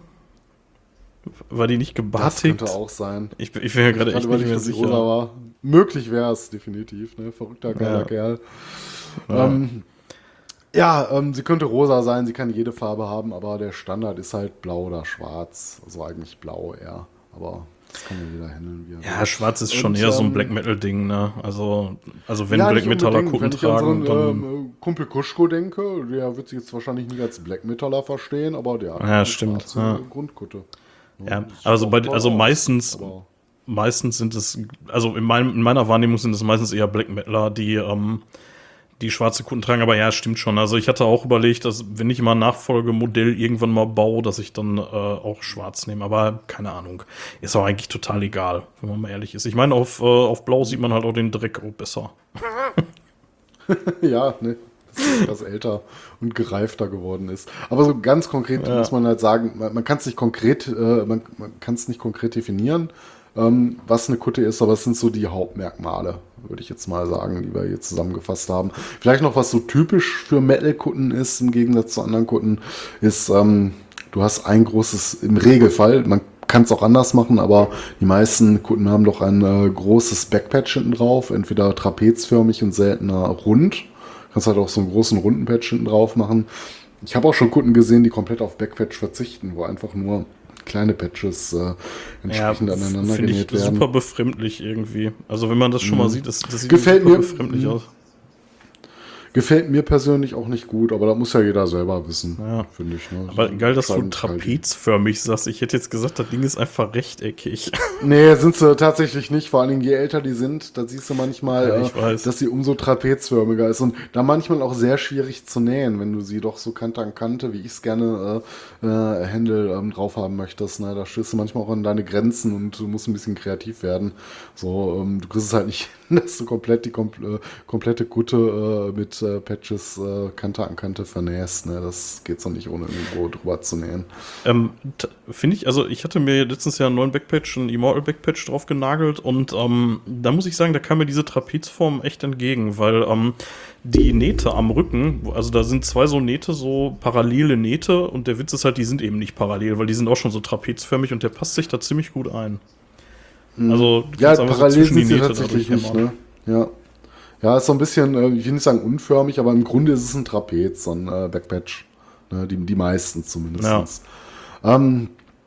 War die nicht Das gebartigt? könnte auch sein. Ich, bin- ich bin mir gerade echt nicht mehr dass sie sicher. rosa war. Möglich wäre es definitiv, ne? Verrückter, geiler Ja. Kerl. Ja. Ähm, ja, ähm, sie könnte rosa sein, sie kann jede Farbe haben, aber der Standard ist halt blau oder schwarz. Also eigentlich blau eher. Aber das kann ja jeder handeln, wie er Ja, will. schwarz ist Und, schon eher so ein ähm, Black Metal-Ding, ne? Also, also wenn Ja, Black nicht Metaller unbedingt. Kutten Wenn ich an tragen, so dann. einen ähm, Kumpel Kuschko denke, der wird sich jetzt wahrscheinlich nicht als Black Metaller verstehen, aber der hat Ja, eine stimmt, schwarze ja. Grundkutte. Ja, sieht also, auch bei, toll also aus, meistens, aber- meistens sind es, also in, meinem, in meiner Wahrnehmung sind es meistens eher Black Metaller, die, ähm, die schwarze Kutten tragen. Aber ja, stimmt schon. Also ich hatte auch überlegt, dass wenn ich mal ein Nachfolgemodell irgendwann mal baue, dass ich dann äh, auch schwarz nehme. Aber keine Ahnung. Ist auch eigentlich total egal, wenn man mal ehrlich ist. Ich meine, auf, äh, auf Blau sieht man halt auch den Dreck auch besser. Ja, ne, dass er etwas älter und gereifter geworden ist. Aber so ganz konkret Ja. muss man halt sagen, man, man kann es nicht konkret, äh, man, man kann es nicht konkret definieren. ähm, was eine Kutte ist, aber es sind so die Hauptmerkmale, würde ich jetzt mal sagen, die wir hier zusammengefasst haben. Vielleicht noch, was so typisch für Metal-Kutten ist, im Gegensatz zu anderen Kutten, ist, ähm, du hast ein großes, im Regelfall, man kann es auch anders machen, aber die meisten Kutten haben doch ein äh, großes Backpatch hinten drauf, entweder trapezförmig und seltener rund. Du kannst halt auch so einen großen runden Patch hinten drauf machen. Ich habe auch schon Kunden gesehen, die komplett auf Backpatch verzichten, wo einfach nur kleine Patches äh, entsprechend ja, aneinander finde ich genäht werden. super befremdlich irgendwie. Also wenn man das schon Mhm. mal sieht, das, das sieht Gefällt super mir. befremdlich Mhm. aus. Gefällt mir persönlich auch nicht gut, aber da muss ja jeder selber wissen, Ja. finde ich. Ne? Aber So geil, dass du entscheiden sich halt die- trapezförmig sagst. Ich hätte jetzt gesagt, das Ding ist einfach rechteckig. Nee, sind sie tatsächlich nicht. Vor allen Dingen, je älter die sind, da siehst du manchmal, Ja, ich äh, weiß. dass sie umso trapezförmiger ist. Und da manchmal auch sehr schwierig zu nähen, wenn du sie doch so Kante an Kante, wie ich es gerne äh, äh, Händel ähm, drauf haben möchtest. Ne? Da stößt du manchmal auch an deine Grenzen und du musst ein bisschen kreativ werden. So, ähm, du kriegst es halt nicht, dass du komplett die kompl äh, komplette Kutte äh, mit äh, Patches äh, Kante an Kante vernähst. Ne? Das geht so nicht, ohne irgendwo drüber zu nähen. Ähm, t- Finde ich, also ich hatte mir letztens ja einen neuen Backpatch, einen Immortal Backpatch drauf genagelt und ähm, da muss ich sagen, da kam mir diese Trapezform echt entgegen, weil ähm, die Nähte am Rücken, wo- also da sind zwei so Nähte, so parallele Nähte und der Witz ist halt, die sind eben nicht parallel, weil die sind auch schon so trapezförmig und der passt sich da ziemlich gut ein. Also du Ja, kannst einfach so parallel zwischen die sind sie Nähte tatsächlich dadurch nicht, hämmern. ne? Ja. Ja, ist so ein bisschen, äh, ich will nicht sagen unförmig, aber im Grunde ist es ein Trapez, so ein äh, Backpatch. Ne? Die, die meisten zumindest. Ähm,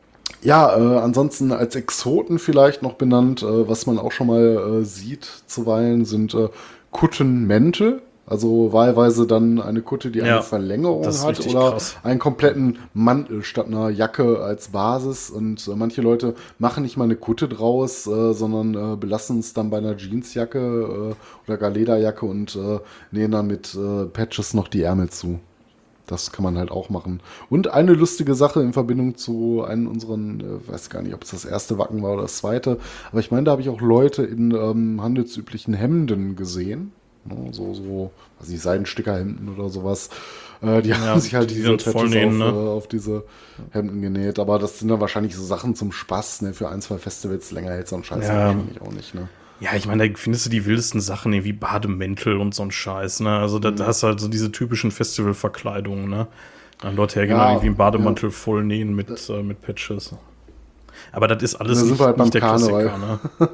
ja, äh, ansonsten als Exoten vielleicht noch benannt, äh, was man auch schon mal äh, sieht zuweilen, sind äh, Kuttenmäntel. Also wahlweise dann eine Kutte, die Ja, eine Verlängerung das ist hat richtig oder krass. einen kompletten Mantel statt einer Jacke als Basis. Und äh, manche Leute machen nicht mal eine Kutte draus, äh, sondern äh, belassen es dann bei einer Jeansjacke äh, oder gar Lederjacke und äh, nähen dann mit äh, Patches noch die Ärmel zu. Das kann man halt auch machen. Und eine lustige Sache in Verbindung zu einem unseren, äh, weiß gar nicht, ob es das erste Wacken war oder das zweite, aber ich meine, da habe ich auch Leute in ähm, handelsüblichen Hemden gesehen. Ne, so, so, weiß nicht, Seidenstickerhemden oder sowas. Äh, die Ja, haben sich halt die diese dann Patches voll nähen, auf, ne? äh, auf diese Hemden genäht. Aber das sind dann wahrscheinlich so Sachen zum Spaß, ne? Für ein, zwei Festivals länger hält so ein Scheiß Ja. wahrscheinlich auch nicht, ne? Ja, ich meine, da findest du die wildesten Sachen, ne, wie Bademäntel und so ein Scheiß, ne? Also da, da hast du halt so diese typischen Festivalverkleidungen, ne? Dann Leute hergehen Ja, ja, irgendwie einen Bademantel ja. voll nähen mit, äh, mit Patches. Aber das ist alles Da sind nicht, wir halt beim nicht der Karneval. Klassiker, ne?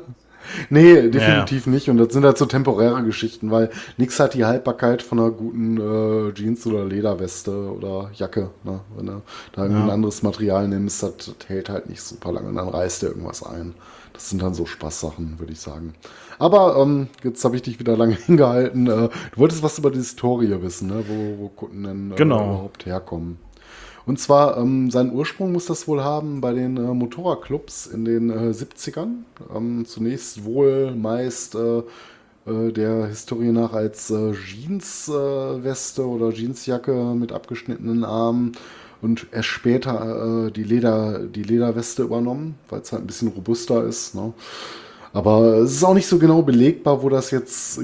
Nee, definitiv nicht. Und das sind halt so temporäre Geschichten, weil nichts hat die Haltbarkeit von einer guten äh, Jeans- oder Lederweste oder Jacke. Ne? Wenn du da irgendwie Ja. ein anderes Material nimmst, das, das hält halt nicht super lange und dann reißt dir irgendwas ein. Das sind dann so Spaßsachen, würde ich sagen. Aber ähm, jetzt habe ich dich wieder lange hingehalten. Äh, du wolltest was über die Historie wissen, ne? wo, wo Kutten denn äh, Genau. überhaupt herkommen. Und zwar, ähm, seinen Ursprung muss das wohl haben bei den äh, Motorradclubs in den äh, siebzigern. Ähm, zunächst wohl meist äh, äh, der Historie nach als äh, Jeansweste äh, oder Jeansjacke mit abgeschnittenen Armen und erst später äh, die, Leder, die Lederweste übernommen, weil es halt ein bisschen robuster ist. Ne? Aber es ist auch nicht so genau belegbar, wo das jetzt äh,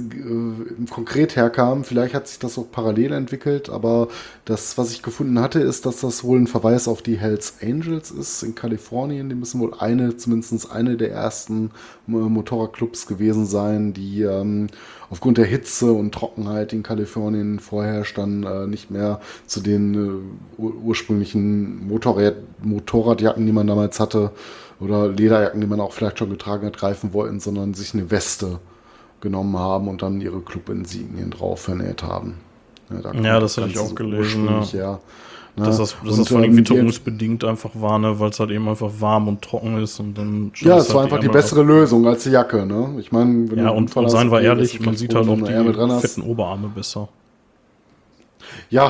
konkret herkam. Vielleicht hat sich das auch parallel entwickelt, aber das, was ich gefunden hatte, ist, dass das wohl ein Verweis auf die Hells Angels ist in Kalifornien. Die müssen wohl eine, zumindest eine der ersten äh, Motorradclubs gewesen sein, die ähm, aufgrund der Hitze und Trockenheit in Kalifornien vorherrscht, dann äh, nicht mehr zu den äh, ur ursprünglichen Motorrad Motorradjacken, die man damals hatte, oder Lederjacken, die man auch vielleicht schon getragen hat, greifen wollten, sondern sich eine Weste genommen haben und dann ihre Club-Insignien drauf vernäht haben. Ja, da kommt Ja, das hatte ich Ganze auch gelesen, ursprünglich ja. her, ne? Dass das, dass Und, das vor allem ähm, witterungsbedingt einfach war, ne, weil es halt eben einfach warm und trocken ist und dann die, ja, scheißt es war halt einfach die Ärmel bessere ab. Lösung als die Jacke. Ne? Ich meine, wenn Ja, du einen und, Unfall und hast, seien wir okay, ehrlich, das ist man vielleicht sieht froh, halt wenn auch du Ärmel dran die hast. fetten Oberarme besser. Ja,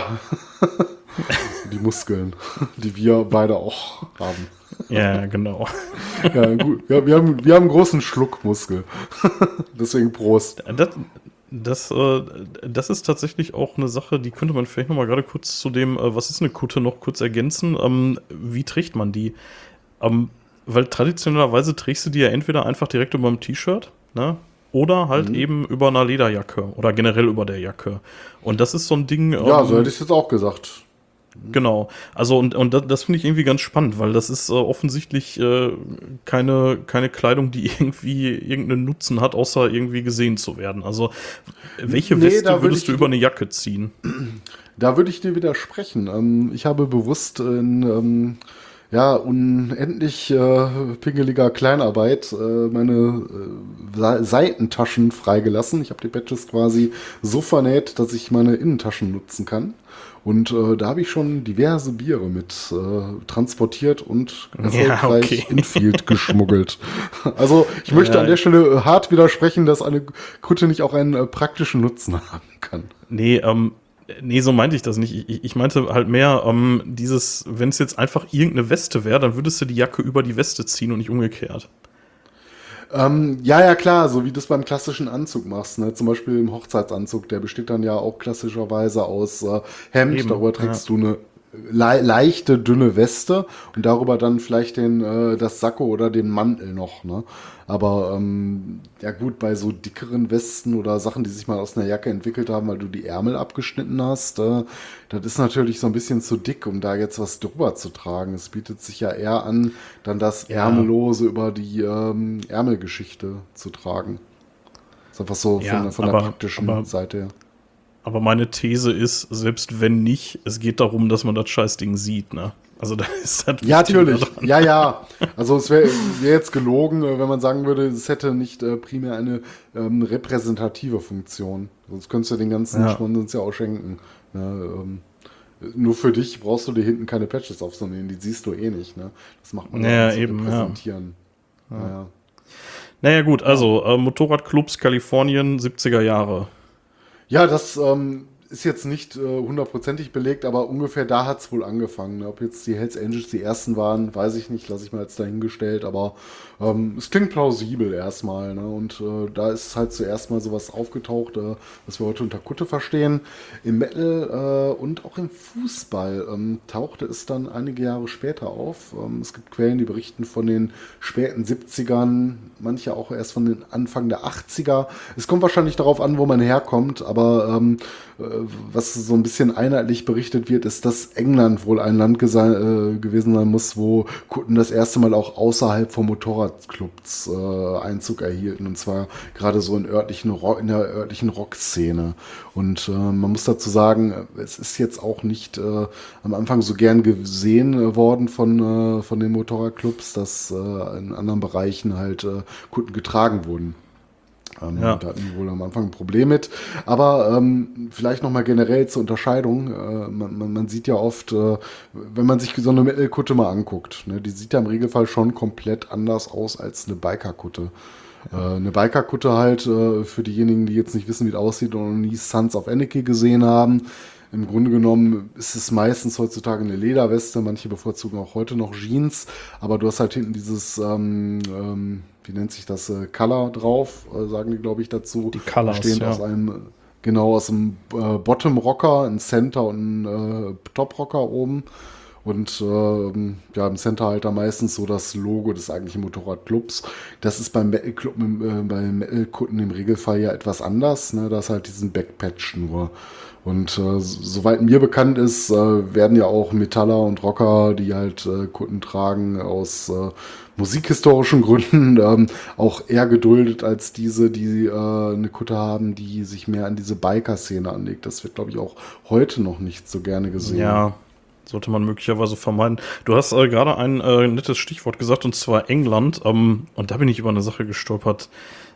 die Muskeln, die wir beide auch haben. Ja, genau. Ja, gut. Ja, wir, haben, wir haben einen großen Schluckmuskel. Deswegen Prost. Das, das, äh, das ist tatsächlich auch eine Sache, die könnte man vielleicht noch mal gerade kurz zu dem, äh, was ist eine Kutte, noch kurz ergänzen. Ähm, wie trägt man die? Ähm, weil traditionellerweise trägst du die ja entweder einfach direkt über dem T-Shirt, ne? Oder halt Mhm. eben über einer Lederjacke oder generell über der Jacke. Und das ist so ein Ding. Ja, ähm, so hätte ich es jetzt auch gesagt. Genau. Also und, und das, das finde ich irgendwie ganz spannend, weil das ist äh, offensichtlich äh, keine, keine Kleidung, die irgendwie irgendeinen Nutzen hat, außer irgendwie gesehen zu werden. Also welche Nee, Weste da würd würdest ich- du über eine Jacke ziehen? Da würde ich dir widersprechen. Ähm, ich habe bewusst in ähm, ja, unendlich äh, pingeliger Kleinarbeit äh, meine äh, Sa- Seitentaschen freigelassen. Ich habe die Badges quasi so vernäht, dass ich meine Innentaschen nutzen kann. Und äh, da habe ich schon diverse Biere mit äh, transportiert und erfolgreich okay. in Field geschmuggelt. Also ich möchte Ja. an der Stelle hart widersprechen, dass eine Kutte nicht auch einen äh, praktischen Nutzen haben kann. Nee, ähm, nee, so meinte ich das nicht. Ich, ich meinte halt mehr, ähm, dieses, wenn es jetzt einfach irgendeine Weste wäre, dann würdest du die Jacke über die Weste ziehen und nicht umgekehrt. Ähm, ja, ja, klar, so wie du es beim klassischen Anzug machst, ne? Zum Beispiel im Hochzeitsanzug, der besteht dann ja auch klassischerweise aus äh, Hemd, Eben, darüber trägst du eine le leichte, dünne Weste und darüber dann vielleicht den, äh, das Sakko oder den Mantel noch, ne? Aber ähm, ja gut, bei so dickeren Westen oder Sachen, die sich mal aus einer Jacke entwickelt haben, weil du die Ärmel abgeschnitten hast, äh, das ist natürlich so ein bisschen zu dick, um da jetzt was drüber zu tragen. Es bietet sich ja eher an, dann das Ärmellose über die ähm, Ärmelgeschichte zu tragen. Ist einfach so Ja, von, von aber- der praktischen aber- Seite her. Aber meine These ist, selbst wenn nicht, es geht darum, dass man das Scheißding sieht, ne? Also da ist das Ja, Wichtige natürlich. daran. Ja, ja. Also es wäre wär jetzt gelogen, äh, wenn man sagen würde, es hätte nicht äh, primär eine ähm, repräsentative Funktion. Sonst könntest du den ganzen Ja. Schmonzens ja auch schenken. Ja, ähm, nur für dich brauchst du dir hinten keine Patches aufzunehmen, die siehst du eh nicht. Ne? Das macht man Ja, um zu eben, ja. repräsentieren. Ja. Ja. Naja gut, also äh, Motorradclubs Kalifornien, siebziger Jahre. Ja, das ähm, ist jetzt nicht äh, hundertprozentig belegt, aber ungefähr da hat es wohl angefangen. Ne? Ob jetzt die Hells Angels die ersten waren, weiß ich nicht, lasse ich mal jetzt dahingestellt, aber ähm, es klingt plausibel erstmal. Ne? Und äh, da ist halt zuerst mal sowas aufgetaucht, äh, was wir heute unter Kutte verstehen. Im Metal äh, und auch im Fußball ähm, tauchte es dann einige Jahre später auf. Ähm, es gibt Quellen, die berichten von den späten siebzigern, manche auch erst von den Anfang der achtziger. Es kommt wahrscheinlich darauf an, wo man herkommt, aber ähm, äh, was so ein bisschen einheitlich berichtet wird, ist, dass England wohl ein Land gese- äh, gewesen sein muss, wo Kutten das erste Mal auch außerhalb von Motorradclubs äh, Einzug erhielten, und zwar gerade so in, örtlichen Rock, in der örtlichen Rockszene. Und äh, man muss dazu sagen, es ist jetzt auch nicht äh, am Anfang so gern gesehen äh, worden von, äh, von den Motorradclubs, dass äh, in anderen Bereichen halt äh, Kutten getragen wurden. Ähm, Ja. Da hatten wir wohl am Anfang ein Problem mit. Aber ähm, vielleicht nochmal generell zur Unterscheidung. Äh, man, man, man sieht ja oft, äh, wenn man sich so eine Metal-Kutte mal anguckt, ne, die sieht ja im Regelfall schon komplett anders aus als eine Biker-Kutte. Äh, eine Biker-Kutte halt, äh, für diejenigen, die jetzt nicht wissen, wie es aussieht und noch nie Sons of Anarchy gesehen haben. Im Grunde genommen ist es meistens heutzutage eine Lederweste, manche bevorzugen auch heute noch Jeans, aber du hast halt hinten dieses, ähm, ähm, wie nennt sich das, äh, Color drauf, äh, sagen die, glaube ich, dazu. Die Colors, Bestehend ja. aus einem, äh, genau, aus einem äh, Bottom-Rocker, einem Center und einem äh, Top-Rocker oben. Und ähm, ja, im Center halt da meistens so das Logo des eigentlichen Motorradclubs. Das ist beim Metal-Club, äh, bei Metal-Kutten im Regelfall ja etwas anders. Ne? Da ist halt diesen Backpatch nur. Und äh, soweit mir bekannt ist, äh, werden ja auch Metaller und Rocker, die halt äh, Kutten tragen, aus äh, musikhistorischen Gründen ähm, auch eher geduldet als diese, die äh, eine Kutte haben, die sich mehr an diese Biker-Szene anlegt. Das wird, glaube ich, auch heute noch nicht so gerne gesehen. Ja, sollte man möglicherweise vermeiden. Du hast äh, gerade ein äh, nettes Stichwort gesagt, und zwar England. Ähm, und da bin ich über eine Sache gestolpert.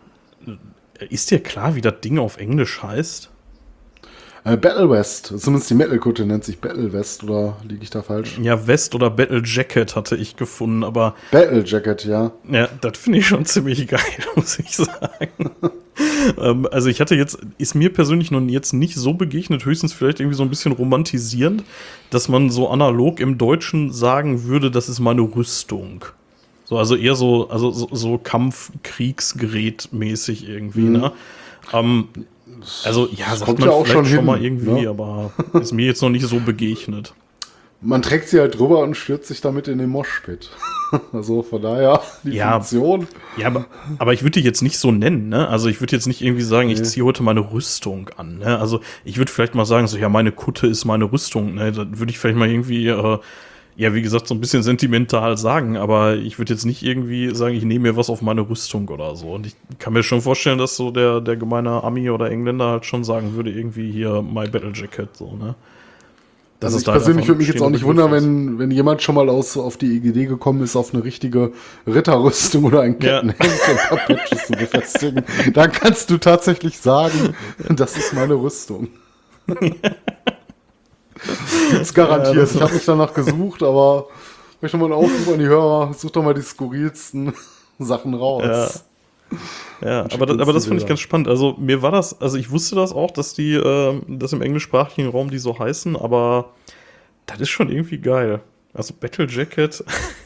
Ist dir klar, wie das Ding auf Englisch heißt? Äh, Battle West, zumindest die Metal-Kutte nennt sich Battle West, oder liege ich da falsch? Ja, West oder Battle Jacket hatte ich gefunden, aber Battle Jacket, ja. ja, das finde ich schon ziemlich geil, muss ich sagen. ähm, also ich hatte jetzt, ist mir persönlich noch jetzt nicht so begegnet, höchstens vielleicht irgendwie so ein bisschen romantisierend, dass man so analog im Deutschen sagen würde, das ist meine Rüstung. So, also eher so, also so, so Kampf-Kriegsgerät-mäßig irgendwie, Mhm. ne? Ähm, also ja, Das sagt kommt man ja auch vielleicht schon schon hin, mal irgendwie, ne? aber ist mir jetzt noch nicht so begegnet. Man trägt sie halt drüber und stürzt sich damit in den Moshpit. Also von daher, die Ja. Funktion. Ja, aber, aber ich würde die jetzt nicht so nennen, ne? Also ich würde jetzt nicht irgendwie sagen, ich Nee. ziehe heute meine Rüstung an, ne? Also ich würde vielleicht mal sagen, so, ja, meine Kutte ist meine Rüstung, ne? Da würde ich vielleicht mal irgendwie, äh, ja, wie gesagt, so ein bisschen sentimental sagen, aber ich würde jetzt nicht irgendwie sagen, ich nehme mir was auf meine Rüstung oder so. Und ich kann mir schon vorstellen, dass so der, der gemeine Ami oder Engländer halt schon sagen würde, irgendwie hier my Battle Jacket, so, ne? Das Also ist ich da halt persönlich einfach würde ein mich jetzt auch nicht stehender wundern, Begriff ist. wenn, wenn jemand schon mal aus, auf die Idee gekommen ist, auf eine richtige Ritterrüstung oder ein Ja. Kettenhemd und ein paar Patches zu befestigen. Dann kannst du tatsächlich sagen, das ist meine Rüstung. Gibt's garantiert. Ja, das- ich habe mich danach gesucht, aber ich möchte mal einen Aufruf an die Hörer, such doch mal die skurrilsten Sachen raus. Ja, Und aber, das, schickt aber uns das die fand ich Bilder. ganz spannend. Also mir war das, also ich wusste das auch, dass die, äh, dass im englischsprachigen Raum die so heißen, aber das ist schon irgendwie geil. Also Battle Jacket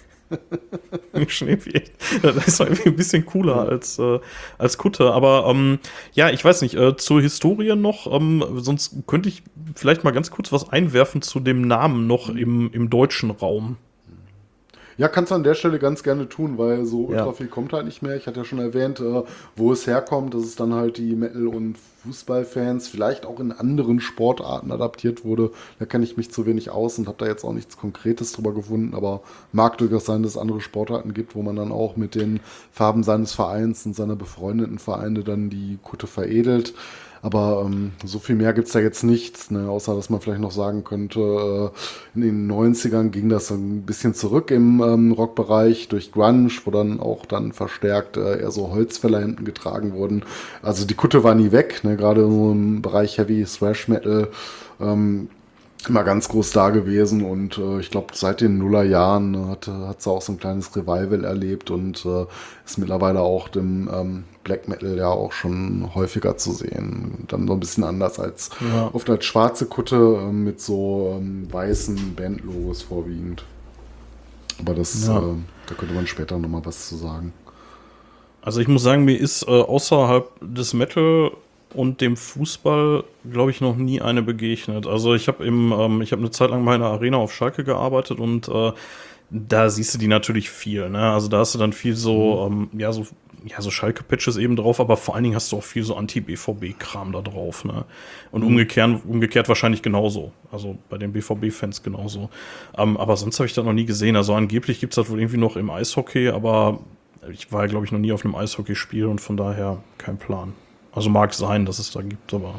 ist schon irgendwie echt, das ist doch irgendwie ein bisschen cooler Ja. als, äh, als Kutte. Aber ähm, ja, ich weiß nicht, äh, zur Historie noch, ähm, sonst könnte ich vielleicht mal ganz kurz was einwerfen zu dem Namen noch im, im deutschen Raum. Ja, kannst du an der Stelle ganz gerne tun, weil so ultra Ja. viel kommt halt nicht mehr. Ich hatte ja schon erwähnt, äh, wo es herkommt, dass es dann halt die Metal- und Fußballfans vielleicht auch in anderen Sportarten adaptiert wurde. Da kenne ich mich zu wenig aus und habe da jetzt auch nichts Konkretes drüber gefunden, aber mag durchaus sein, dass es andere Sportarten gibt, wo man dann auch mit den Farben seines Vereins und seiner befreundeten Vereine dann die Kutte veredelt. Aber ähm, so viel mehr gibt's da jetzt nicht, ne? Außer dass man vielleicht noch sagen könnte, äh, in den neunzigern ging das so ein bisschen zurück im ähm, Rockbereich durch Grunge, wo dann auch dann verstärkt äh, eher so Holzfällerhemden getragen wurden. Also die Kutte war nie weg, ne? Gerade so im Bereich Heavy Thrash Metal ähm, immer ganz groß da gewesen und äh, ich glaube seit den Nullerjahren äh, hat hat sie auch so ein kleines Revival erlebt und äh, ist mittlerweile auch dem ähm, Black Metal ja auch schon häufiger zu sehen. Dann so ein bisschen anders als Ja. oft als schwarze Kutte äh, mit so ähm, weißen Bandlogos vorwiegend. Aber das, Ja. äh, da könnte man später nochmal was zu sagen. Also ich muss sagen, mir ist äh, außerhalb des Metal und dem Fußball, glaube ich, noch nie eine begegnet. Also ich habe im, ähm, ich habe eine Zeit lang mal in einer Arena auf Schalke gearbeitet und äh, da siehst du die natürlich viel. Ne? Also da hast du dann viel so, ähm, ja so, ja so Schalke-Patches eben drauf, aber vor allen Dingen hast du auch viel so Anti-B V B-Kram da drauf. Ne? Und umgekehrt, umgekehrt wahrscheinlich genauso. Also bei den B V B-Fans genauso. Ähm, aber sonst habe ich das noch nie gesehen. Also angeblich gibt es das wohl irgendwie noch im Eishockey, aber ich war, glaube ich, noch nie auf einem Eishockeyspiel und von daher kein Plan. Also mag sein, dass es da gibt, aber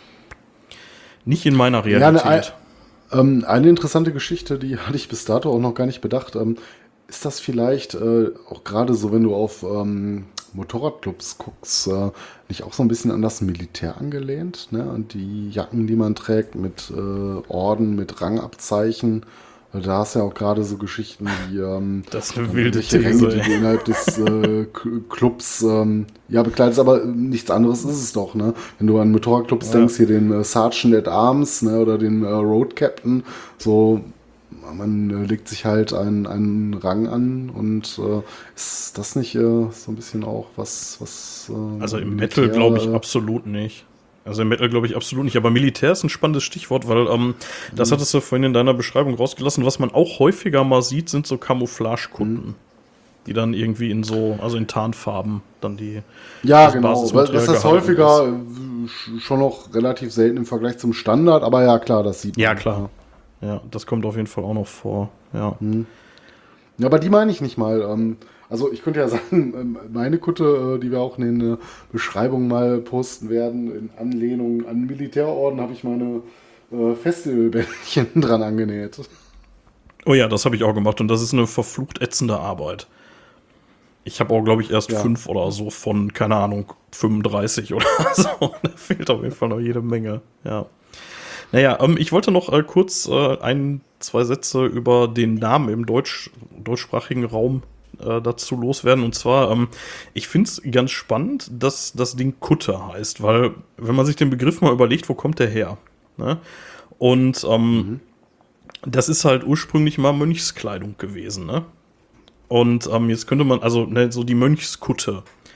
nicht in meiner Ja, Realität. eine, ähm, eine interessante Geschichte, die hatte ich bis dato auch noch gar nicht bedacht. Ähm, ist das vielleicht äh, auch gerade so, wenn du auf ähm, Motorradclubs guckst, äh, nicht auch so ein bisschen an das Militär angelehnt? Ne? Und die Jacken, die man trägt mit äh, Orden, mit Rangabzeichen. Da hast du ja auch gerade so Geschichten wie ähm, Das ist eine wilde irgendwelche These, Ränge, die du innerhalb des äh, K- Clubs ähm, ja bekleidest, aber äh, nichts anderes ist es doch, ne? Wenn du an Motorradclubs Ja. denkst, hier den äh, Sergeant at Arms, ne, oder den äh, Road Captain, so man äh, legt sich halt einen, einen Rang an und äh, ist das nicht äh, so ein bisschen auch was, was äh, Also im Militär, Metal glaube ich äh, absolut nicht. Also im Metal glaube ich absolut nicht. Aber Militär ist ein spannendes Stichwort, weil ähm, das hattest du vorhin in deiner Beschreibung rausgelassen. Was man auch häufiger mal sieht, sind so Camouflage-Kunden. Die dann irgendwie in so, also in Tarnfarben dann die. Ja, das genau. Basismaterial Das ist gehalten häufiger äh, sch- schon noch relativ selten im Vergleich zum Standard, aber ja, klar, das sieht man. Ja, klar. Ja, das kommt auf jeden Fall auch noch vor. Ja. Ja, aber die meine ich nicht mal. Ähm, also ich könnte ja sagen, ähm, meine Kutte, äh, die wir auch in den äh, Beschreibungen mal posten werden, in Anlehnung an Militärorden, habe ich meine äh, Festivalbändchen dran angenäht. Oh ja, das habe ich auch gemacht und das ist eine verflucht ätzende Arbeit. Ich habe auch, glaube ich, erst Ja. fünf oder so von, keine Ahnung, fünfunddreißig oder so. Da fehlt auf jeden Fall noch jede Menge. Ja. Naja, ähm, ich wollte noch äh, kurz äh, ein, zwei Sätze über den Namen im Deutsch, deutschsprachigen Raum äh, dazu loswerden. Und zwar, ähm, ich finde es ganz spannend, dass das Ding Kutte heißt, weil, wenn man sich den Begriff mal überlegt, wo kommt der her? Ne? Und ähm, das ist halt ursprünglich mal Mönchskleidung gewesen, ne? Und ähm, jetzt könnte man, also ne, so die Mönchskutte.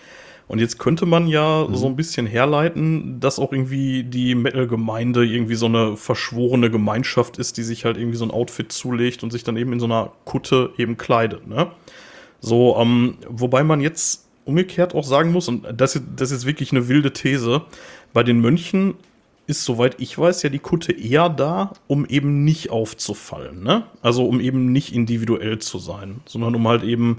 Und jetzt könnte man ja Mhm. so ein bisschen herleiten, dass auch irgendwie die Metal-Gemeinde irgendwie so eine verschworene Gemeinschaft ist, die sich halt irgendwie so ein Outfit zulegt und sich dann eben in so einer Kutte eben kleidet, ne? So, ähm, wobei man jetzt umgekehrt auch sagen muss, und das, ist- das ist wirklich eine wilde These, bei den Mönchen ist, soweit ich weiß, ja die Kutte eher da, um eben nicht aufzufallen, ne? Also um eben nicht individuell zu sein, sondern um halt eben,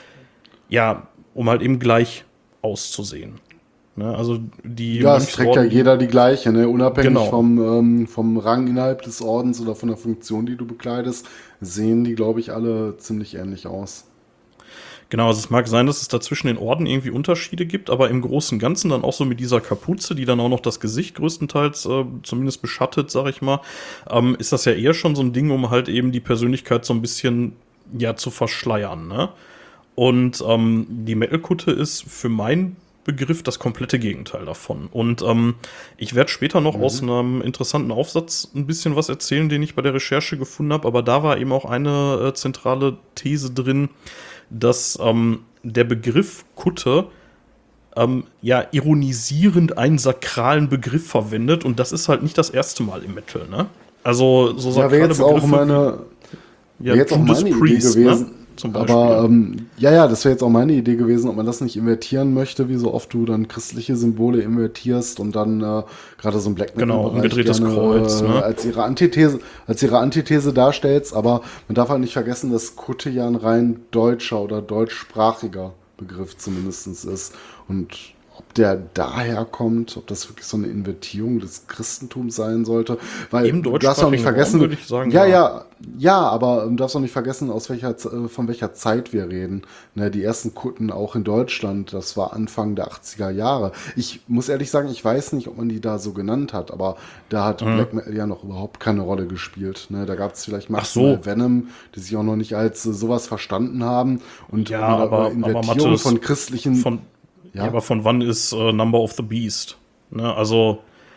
ja, um halt eben gleich auszusehen. Ne? Also die Ja, es trägt ja Mönchsorden- jeder die gleiche, ne? Unabhängig Genau. vom, ähm, vom Rang innerhalb des Ordens oder von der Funktion, die du bekleidest, sehen die, glaube ich, alle ziemlich ähnlich aus. Genau, also es mag sein, dass es da zwischen den Orden irgendwie Unterschiede gibt, aber im Großen und Ganzen dann auch so mit dieser Kapuze, die dann auch noch das Gesicht größtenteils äh, zumindest beschattet, sag ich mal, ähm, ist das ja eher schon so ein Ding, um halt eben die Persönlichkeit so ein bisschen, ja, zu verschleiern, ne? Und ähm, die Metal-Kutte ist für meinen Begriff das komplette Gegenteil davon. Und ähm, ich werde später noch aus einem interessanten Aufsatz ein bisschen was erzählen, den ich bei der Recherche gefunden habe, aber da war eben auch eine äh, zentrale These drin, dass ähm, der Begriff Kutte ähm, ja ironisierend einen sakralen Begriff verwendet und das ist halt nicht das erste Mal im Metal, ne? Also so Ja, sakrale wäre jetzt auch Begriffe meine, wie, wäre jetzt auch Judas meine Priest, Idee gewesen. ne? Zum Beispiel. Aber ähm, ja, ja, das wäre jetzt auch meine Idee gewesen, ob man das nicht invertieren möchte, wie so oft du dann christliche Symbole invertierst und dann äh, gerade so ein Black Metal Genau, umgedrehtes Kreuz, äh, ne? als ihre Antithese, als ihre Antithese darstellst. Aber man darf halt nicht vergessen, dass Kutte ja ein rein deutscher oder deutschsprachiger Begriff zumindest ist. Und ob der daher kommt, ob das wirklich so eine Invertierung des Christentums sein sollte, weil Im du darfst auch nicht deutschsprachigen vergessen, Raum würde ich sagen, ja, ja. ja, ja, aber du darfst auch nicht vergessen, aus welcher, Z- äh, von welcher Zeit wir reden. Ne, die ersten Kutten auch in Deutschland, das war Anfang der achtziger Jahre. Ich muss ehrlich sagen, ich weiß nicht, ob man die da so genannt hat, aber da hat Mhm. Black Metal ja noch überhaupt keine Rolle gespielt. Ne, da gab es vielleicht Ach maximal so. Venom, die sich auch noch nicht als äh, sowas verstanden haben. Und Ja, wenn man da aber- über aber Invertierung Mathis, von christlichen... Von, ja. Ja. aber von wann ist äh, Number of the Beast? Ne? Also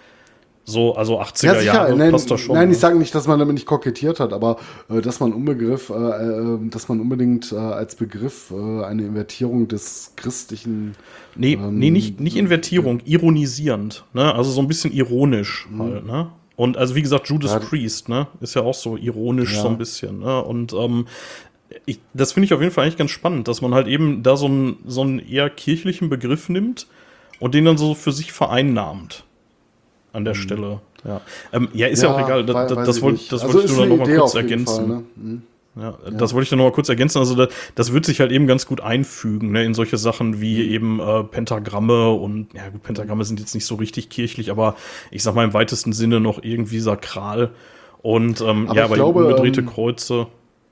so, also achtziger Ja, sicher. Jahre Nein, passt das schon. nein, ne? ich sage nicht, dass man damit nicht kokettiert hat, aber äh, dass man Unbegriff, äh, äh, dass man unbedingt äh, als Begriff äh, eine Invertierung des christlichen. Nee, ähm, nee, nicht, nicht Invertierung, ironisierend, ne? Also so ein bisschen ironisch halt, ne? Und also wie gesagt, Judas Ja. Priest, ne? Ist ja auch so ironisch Ja. so ein bisschen, ne? Und ähm, ich, das finde ich auf jeden Fall eigentlich ganz spannend, dass man halt eben da so einen so einen eher kirchlichen Begriff nimmt und den dann so für sich vereinnahmt an der Stelle. Ja, ähm, ja ist ja, auch egal. Da, wei- da, weiß das ich wollte nicht. das Also wollte ich ist nur eine noch mal Idee kurz auf jeden ergänzen. Fall, ne? Mhm. Ja, das wollte ich dann noch mal kurz ergänzen. Also das, das wird sich halt eben ganz gut einfügen, ne, in solche Sachen wie eben äh, Pentagramme und ja gut, Pentagramme sind jetzt nicht so richtig kirchlich, aber ich sag mal im weitesten Sinne noch irgendwie sakral. Und ähm, Aber ja, ich aber glaube, eben umgedrehte ähm, Kreuze.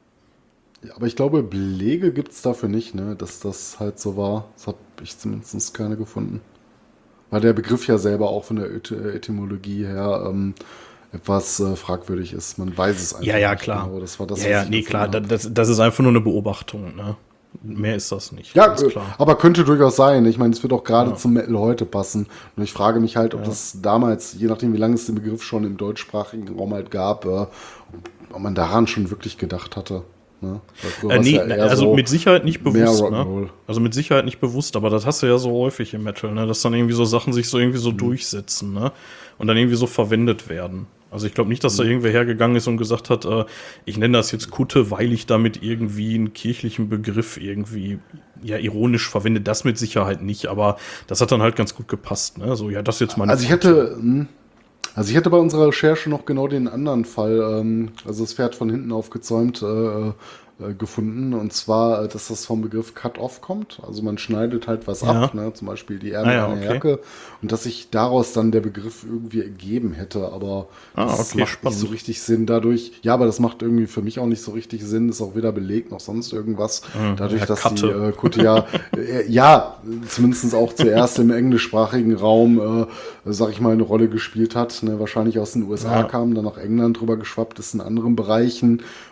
Ja, aber ich glaube, Belege gibt es dafür nicht, ne, dass das halt so war. Das habe ich zumindest keine gefunden. Weil der Begriff ja selber auch von der Eth Etymologie her ähm, etwas äh, fragwürdig ist. Man weiß es einfach Ja, ja, nicht klar. genau. Das war das, ja, was ja, ich nee, gefunden klar, habe. das, das ist einfach nur eine Beobachtung, ne? Mehr ist das nicht. Ja, ganz äh, klar. aber könnte durchaus sein. Ich meine, es wird auch gerade Ja. zum Metal heute passen. Und ich frage mich halt, ob das damals, je nachdem, wie lange es den Begriff schon im deutschsprachigen Raum halt gab, äh, ob man daran schon wirklich gedacht hatte. Ne? Weil früher Äh, war's nee, ja eher also so mit Sicherheit nicht mehr bewusst, ne? Rock'n'Roll. Also mit Sicherheit nicht bewusst, aber das hast du ja so häufig im Metal, ne? Dass dann irgendwie so Sachen sich so irgendwie Mhm. so durchsetzen, ne? Und dann irgendwie so verwendet werden. Also ich glaube nicht, Mhm. dass da irgendwer hergegangen ist und gesagt hat, äh, ich nenne das jetzt Kutte, weil ich damit irgendwie einen kirchlichen Begriff irgendwie ja ironisch verwende. Das mit Sicherheit nicht, aber das hat dann halt ganz gut gepasst, ne? So, ja, das ist jetzt meine Also ich Kutte. hätte, hm, also ich hätte bei unserer Recherche noch genau den anderen Fall, ähm, also das Pferd von hinten aufgezäumt, äh, äh, gefunden. Und zwar, äh, dass das vom Begriff Cut-Off kommt. Also man schneidet halt was Ja. ab, ne? Zum Beispiel die Ärmel Ah ja, einer okay. Jacke. Und dass sich daraus dann der Begriff irgendwie ergeben hätte. Aber Ah, das okay, macht spannend. nicht so richtig Sinn dadurch. Ja, aber das macht irgendwie für mich auch nicht so richtig Sinn. Ist auch weder belegt noch sonst irgendwas. Dadurch, ja, dass Katte. die äh, Kutte ja, äh, ja, zumindest auch zuerst im englischsprachigen Raum, äh, sag ich mal, eine Rolle gespielt hat. Ne? Wahrscheinlich aus den U S A Ja. kam, dann nach England drüber geschwappt ist in anderen Bereichen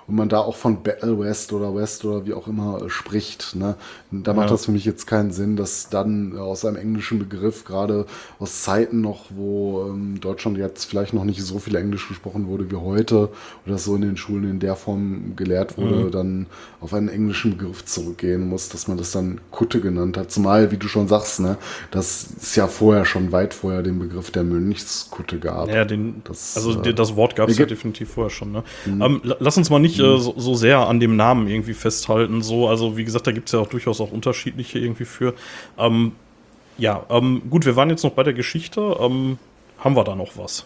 und man da auch von Battle West oder West oder wie auch immer äh, spricht. Ne? Da macht Ja. das für mich jetzt keinen Sinn, dass dann äh, aus einem englischen Begriff, gerade aus Zeiten noch, wo ähm, Deutschland jetzt vielleicht noch nicht so viel Englisch gesprochen wurde wie heute oder so in den Schulen in der Form gelehrt wurde, Mhm. dann auf einen englischen Begriff zurückgehen muss, dass man das dann Kutte genannt hat. Zumal, wie du schon sagst, ne, das ist ja vorher schon weit vorher den Begriff der Mönchskutte gab. Ja, den, Das, also äh, die- das Wort gab es ja ergibt- definitiv vorher schon. Ne? Ähm, la- lass uns mal nicht äh, so, so sehr an dem Namen irgendwie festhalten. So, also wie gesagt, da gibt es ja auch durchaus auch unterschiedliche irgendwie für. Ähm, ja, ähm, gut, wir waren jetzt noch bei der Geschichte. Ähm, haben wir da noch was?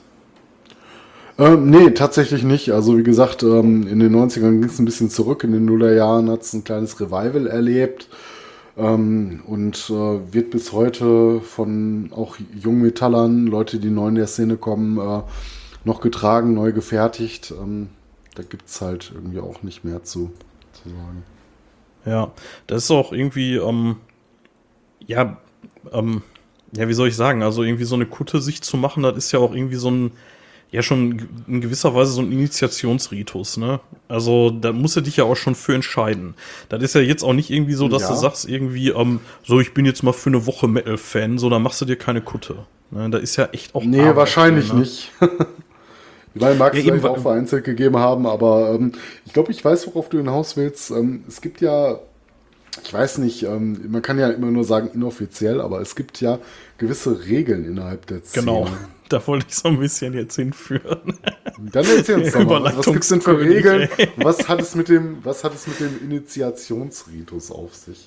Ähm, nee, tatsächlich nicht. Also wie gesagt, ähm, in den neunzigern ging es ein bisschen zurück. In den Nullerjahren hat es ein kleines Revival erlebt ähm, und äh, wird bis heute von auch Jungmetallern, Leute, die neu in der Szene kommen, äh, noch getragen, neu gefertigt. Ähm, da gibt es halt irgendwie auch nicht mehr zu, zu sagen. Ja, das ist auch irgendwie, ähm, ja, ähm, ja, wie soll ich sagen? Also irgendwie so eine Kutte sich zu machen, das ist ja auch irgendwie so ein, ja schon in gewisser Weise so ein Initiationsritus, ne? Also da musst du dich ja auch schon für entscheiden. Das ist ja jetzt auch nicht irgendwie so, dass Ja. du sagst irgendwie, ähm, so ich bin jetzt mal für eine Woche Metal-Fan, so dann machst du dir keine Kutte. Ne? Da ist ja echt auch Nee, Arbeit wahrscheinlich drin, ne? nicht. Weil mag Ja, es eben, vielleicht auch weil- vereinzelt gegeben haben, aber ähm, ich glaube, ich weiß, worauf du hinaus willst. Ähm, es gibt ja, ich weiß nicht, ähm, man kann ja immer nur sagen inoffiziell, aber es gibt ja gewisse Regeln innerhalb der Szene. Genau, da wollte ich so ein bisschen jetzt hinführen. Dann erzähl uns doch mal, was gibt es denn für Überleitungskönig, Regeln? ey. Was hat es mit dem, was hat es mit dem Initiationsritus auf sich?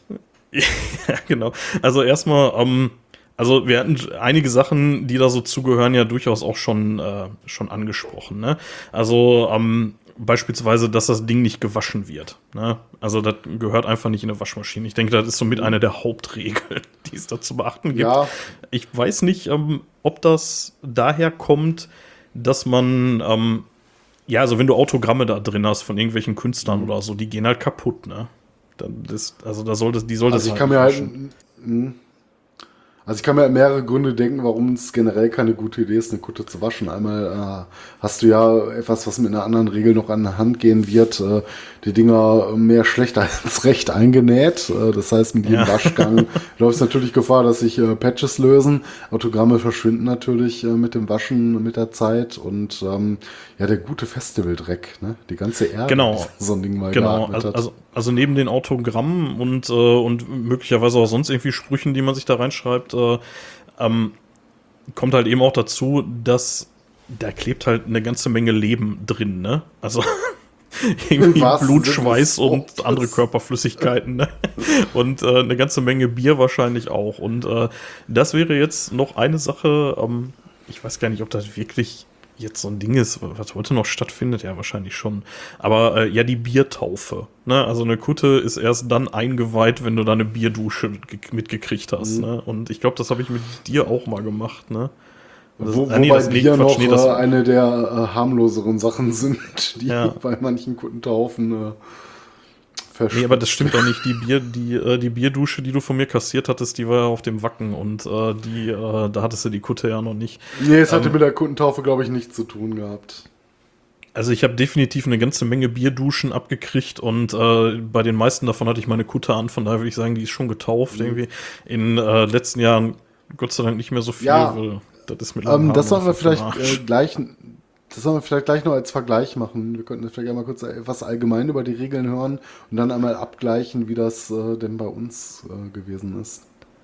Ja, genau. Also erstmal, ähm, also wir hatten einige Sachen, die da so zugehören, ja durchaus auch schon, äh, schon angesprochen. Ne? Also ähm, beispielsweise, dass das Ding nicht gewaschen wird. Ne? Also das gehört einfach nicht in eine Waschmaschine. Ich denke, das ist somit eine der Hauptregeln, die es da zu beachten gibt. Ja. Ich weiß nicht, ähm, ob das daher kommt, dass man, ähm, ja, also wenn du Autogramme da drin hast von irgendwelchen Künstlern oder so, die gehen halt kaputt, ne? Dann das, also da sollte, die sollte Also es ich kann nicht mir halt, waschen. mh. also ich kann mir mehrere Gründe denken, warum es generell keine gute Idee ist, eine Kutte zu waschen. Einmal äh, hast du ja etwas, was mit einer anderen Regel noch an die Hand gehen wird. Äh, die Dinger mehr schlecht als recht eingenäht. Äh, das heißt, mit jedem Ja. Waschgang läuft es natürlich Gefahr, dass sich äh, Patches lösen. Autogramme verschwinden natürlich äh, mit dem Waschen, mit der Zeit. Und ähm, ja, der gute Festivaldreck, ne? Die ganze Erde, Genau. die so ein Ding mal Genau, geatmet also, hat. also, also neben den Autogrammen und, äh, und möglicherweise auch sonst irgendwie Sprüchen, die man sich da reinschreibt, äh, ähm, kommt halt eben auch dazu, dass da klebt halt eine ganze Menge Leben drin, ne? Also irgendwie Im wahrsten Blut, Sinne Schweiß des und Wortes. andere Körperflüssigkeiten, ne? Und äh, eine ganze Menge Bier wahrscheinlich auch. Und äh, das wäre jetzt noch eine Sache, ähm, ich weiß gar nicht, ob das wirklich jetzt so ein Ding ist, was heute noch stattfindet, ja, wahrscheinlich schon. Aber äh, ja, die Biertaufe. Ne? Also eine Kutte ist erst dann eingeweiht, wenn du da eine Bierdusche ge- mitgekriegt hast. Mhm. Ne? Und ich glaube, das habe ich mit dir auch mal gemacht. Ne? Das- Wo, ah, nee, wobei das- nee, Bier Quatsch, noch nee, das- äh, eine der äh, harmloseren Sachen sind, die Ja. bei manchen Kuttentaufen äh, Nee, aber das stimmt auch nicht. Die Bier, die, äh, die Bierdusche, die du von mir kassiert hattest, die war ja auf dem Wacken und äh, die, äh, da hattest du die Kutte ja noch nicht. Nee, es hatte Ähm, mit der Kuttentaufe, glaube ich, nichts zu tun gehabt. Also ich habe definitiv eine ganze Menge Bierduschen abgekriegt und äh, bei den meisten davon hatte ich meine Kutte an, von daher würde ich sagen, die ist schon getauft irgendwie. In äh, letzten Jahren Gott sei Dank nicht mehr so viel, Ja. weil das ist mit Ähm, das sollen wir für den vielleicht Arsch. äh, gleich, das sollen wir vielleicht gleich noch als Vergleich machen. Wir könnten vielleicht einmal kurz etwas allgemein über die Regeln hören und dann einmal abgleichen, wie das äh, denn bei uns äh, gewesen ist.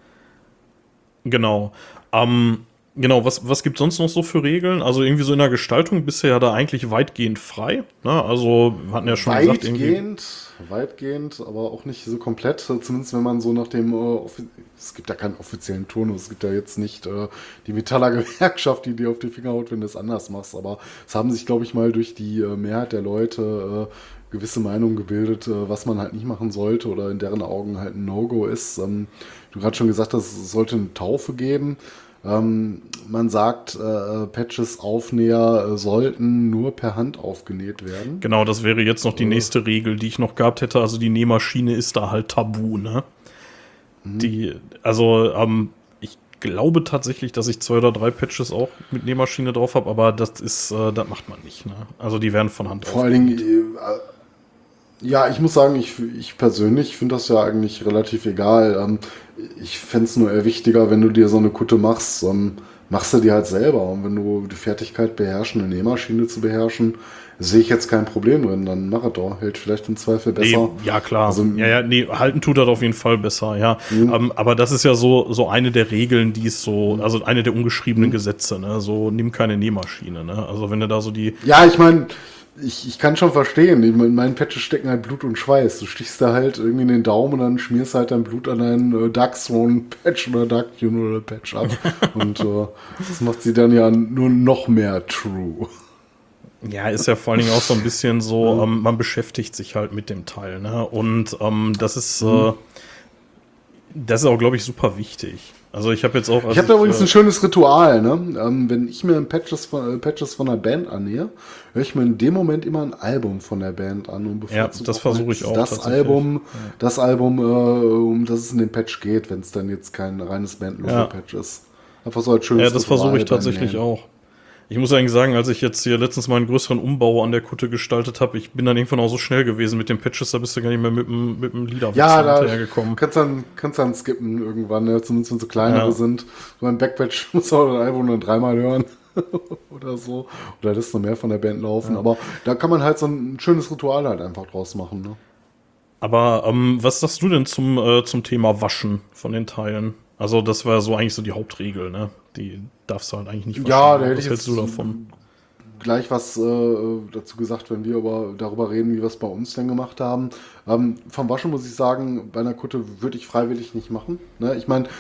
Genau. Ähm, genau, was, was gibt sonst noch so für Regeln? Also irgendwie so in der Gestaltung bist du ja da eigentlich weitgehend frei. Ne? Also wir hatten ja schon gesagt, irgendwie. Weitgehend, weitgehend, aber auch nicht so komplett. Zumindest wenn man so nach dem, äh, offi- es gibt ja keinen offiziellen Turnus, es gibt ja jetzt nicht äh, die Metaller-Gewerkschaft, die dir auf die Finger haut, wenn du es anders machst. Aber es haben sich, glaube ich, mal durch die äh, Mehrheit der Leute äh, gewisse Meinungen gebildet, äh, was man halt nicht machen sollte oder in deren Augen halt ein No-Go ist. Ähm, du gerade schon gesagt hast, es sollte eine Taufe geben. Ähm, man sagt, äh, Patches, Aufnäher äh, sollten nur per Hand aufgenäht werden. Genau, das wäre jetzt noch die Äh. nächste Regel, die ich noch gehabt hätte. Also die Nähmaschine ist da halt tabu, ne? Die, also, ähm, ich glaube tatsächlich, dass ich zwei oder drei Patches auch mit Nähmaschine drauf habe, aber das ist, äh, das macht man nicht, ne? Also die werden von Hand Vor allen Dingen, äh, Ja, ich muss sagen, ich, ich persönlich finde das ja eigentlich relativ egal. Ähm, ich fände es nur eher wichtiger, wenn du dir so eine Kutte machst, ähm, machst du die halt selber. Und wenn du die Fertigkeit beherrschen, eine Nähmaschine zu beherrschen, sehe ich jetzt kein Problem drin. Dann mach es doch. Hält vielleicht im Zweifel besser. Nee, ja, klar. Also, ja, ja, nee, halten tut das auf jeden Fall besser, ja. Ähm, aber das ist ja so, so eine der Regeln, die es so, also eine der ungeschriebenen Gesetze, ne? So, nimm keine Nähmaschine, ne? Also, wenn du da so die. Ja, ich meine, ich, ich kann schon verstehen. In meinen Patches stecken halt Blut und Schweiß. Du stichst da halt irgendwie in den Daumen und dann schmierst halt dein Blut an deinen äh, Darkthrone-Patch oder Dark Funeral-Patch ab. Und äh, das macht sie dann ja nur noch mehr true. Ja, ist ja vor allen Dingen auch so ein bisschen so, ähm, man beschäftigt sich halt mit dem Teil, ne? Und ähm, das ist, äh, das ist auch, glaube ich, super wichtig. Also ich habe jetzt auch... Ich habe da übrigens äh, ein schönes Ritual, ne? Ähm, wenn ich mir Patches von, äh, Patches von der Band annähe, höre ich mir in dem Moment immer ein Album von der Band an. Und ja, das versuche ich auch. Das Album, ja. das Album, äh, um das es in den Patch geht, wenn es dann jetzt kein reines Bandlogo-Patch ja. ist. Einfach so als schönes Ja, das versuche ich tatsächlich auch. Ich muss eigentlich sagen, als ich jetzt hier letztens mal einen größeren Umbau an der Kutte gestaltet habe, ich bin dann irgendwann auch so schnell gewesen mit den Patches, da bist du gar nicht mehr mit dem, mit dem Liederwechsel ja, da hinterhergekommen. Kannst dann, kannst dann skippen irgendwann, ne? Zumindest wenn so kleinere ja. sind. So ein Backpatch muss auch ein Album dann dreimal hören oder so. Oder lässt noch mehr von der Band laufen. Ja. Aber da kann man halt so ein schönes Ritual halt einfach draus machen. Ne? Aber ähm, was sagst du denn zum, äh, zum Thema Waschen von den Teilen? Also das war so eigentlich so die Hauptregel, ne? Die darfst du halt eigentlich nicht waschen. Ja, da hätte was ich hältst jetzt du davon? Gleich was äh, dazu gesagt, wenn wir über, darüber reden, wie wir es bei uns denn gemacht haben. Ähm, vom Waschen muss ich sagen, bei einer Kutte würde ich freiwillig nicht machen. Ne? Ich meine,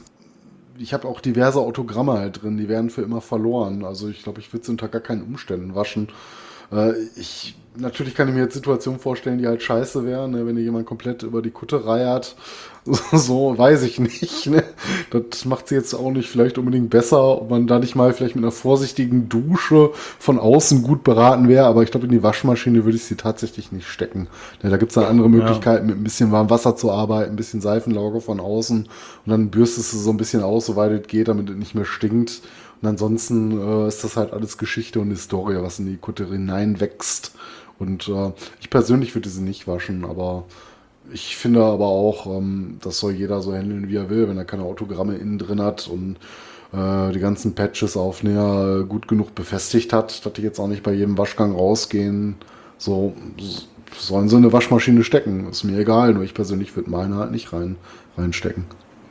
ich habe auch diverse Autogramme halt drin, die werden für immer verloren. Also ich glaube, ich würde sie unter gar keinen Umständen waschen. Äh, ich Natürlich kann ich mir jetzt Situationen vorstellen, die halt scheiße wären, ne? Wenn dir jemand komplett über die Kutte reiert. So, weiß ich nicht. Ne? Das macht sie jetzt auch nicht vielleicht unbedingt besser, ob man da nicht mal vielleicht mit einer vorsichtigen Dusche von außen gut beraten wäre. Aber ich glaube, in die Waschmaschine würde ich sie tatsächlich nicht stecken. Ne? Da gibt es dann andere Möglichkeiten, ja. mit ein bisschen warmem Wasser zu arbeiten, ein bisschen Seifenlauge von außen. Und dann bürstest du so ein bisschen aus, soweit es geht, damit es nicht mehr stinkt. Und ansonsten äh, ist das halt alles Geschichte und Historie, was in die Kutte hineinwächst. Und äh, ich persönlich würde sie nicht waschen, aber ich finde aber auch, ähm, das soll jeder so handeln, wie er will, wenn er keine Autogramme innen drin hat und äh, die ganzen Patches, Aufnäher gut genug befestigt hat, dass die jetzt auch nicht bei jedem Waschgang rausgehen. So sollen sie in eine Waschmaschine stecken. Ist mir egal, nur ich persönlich würde meine halt nicht rein, reinstecken.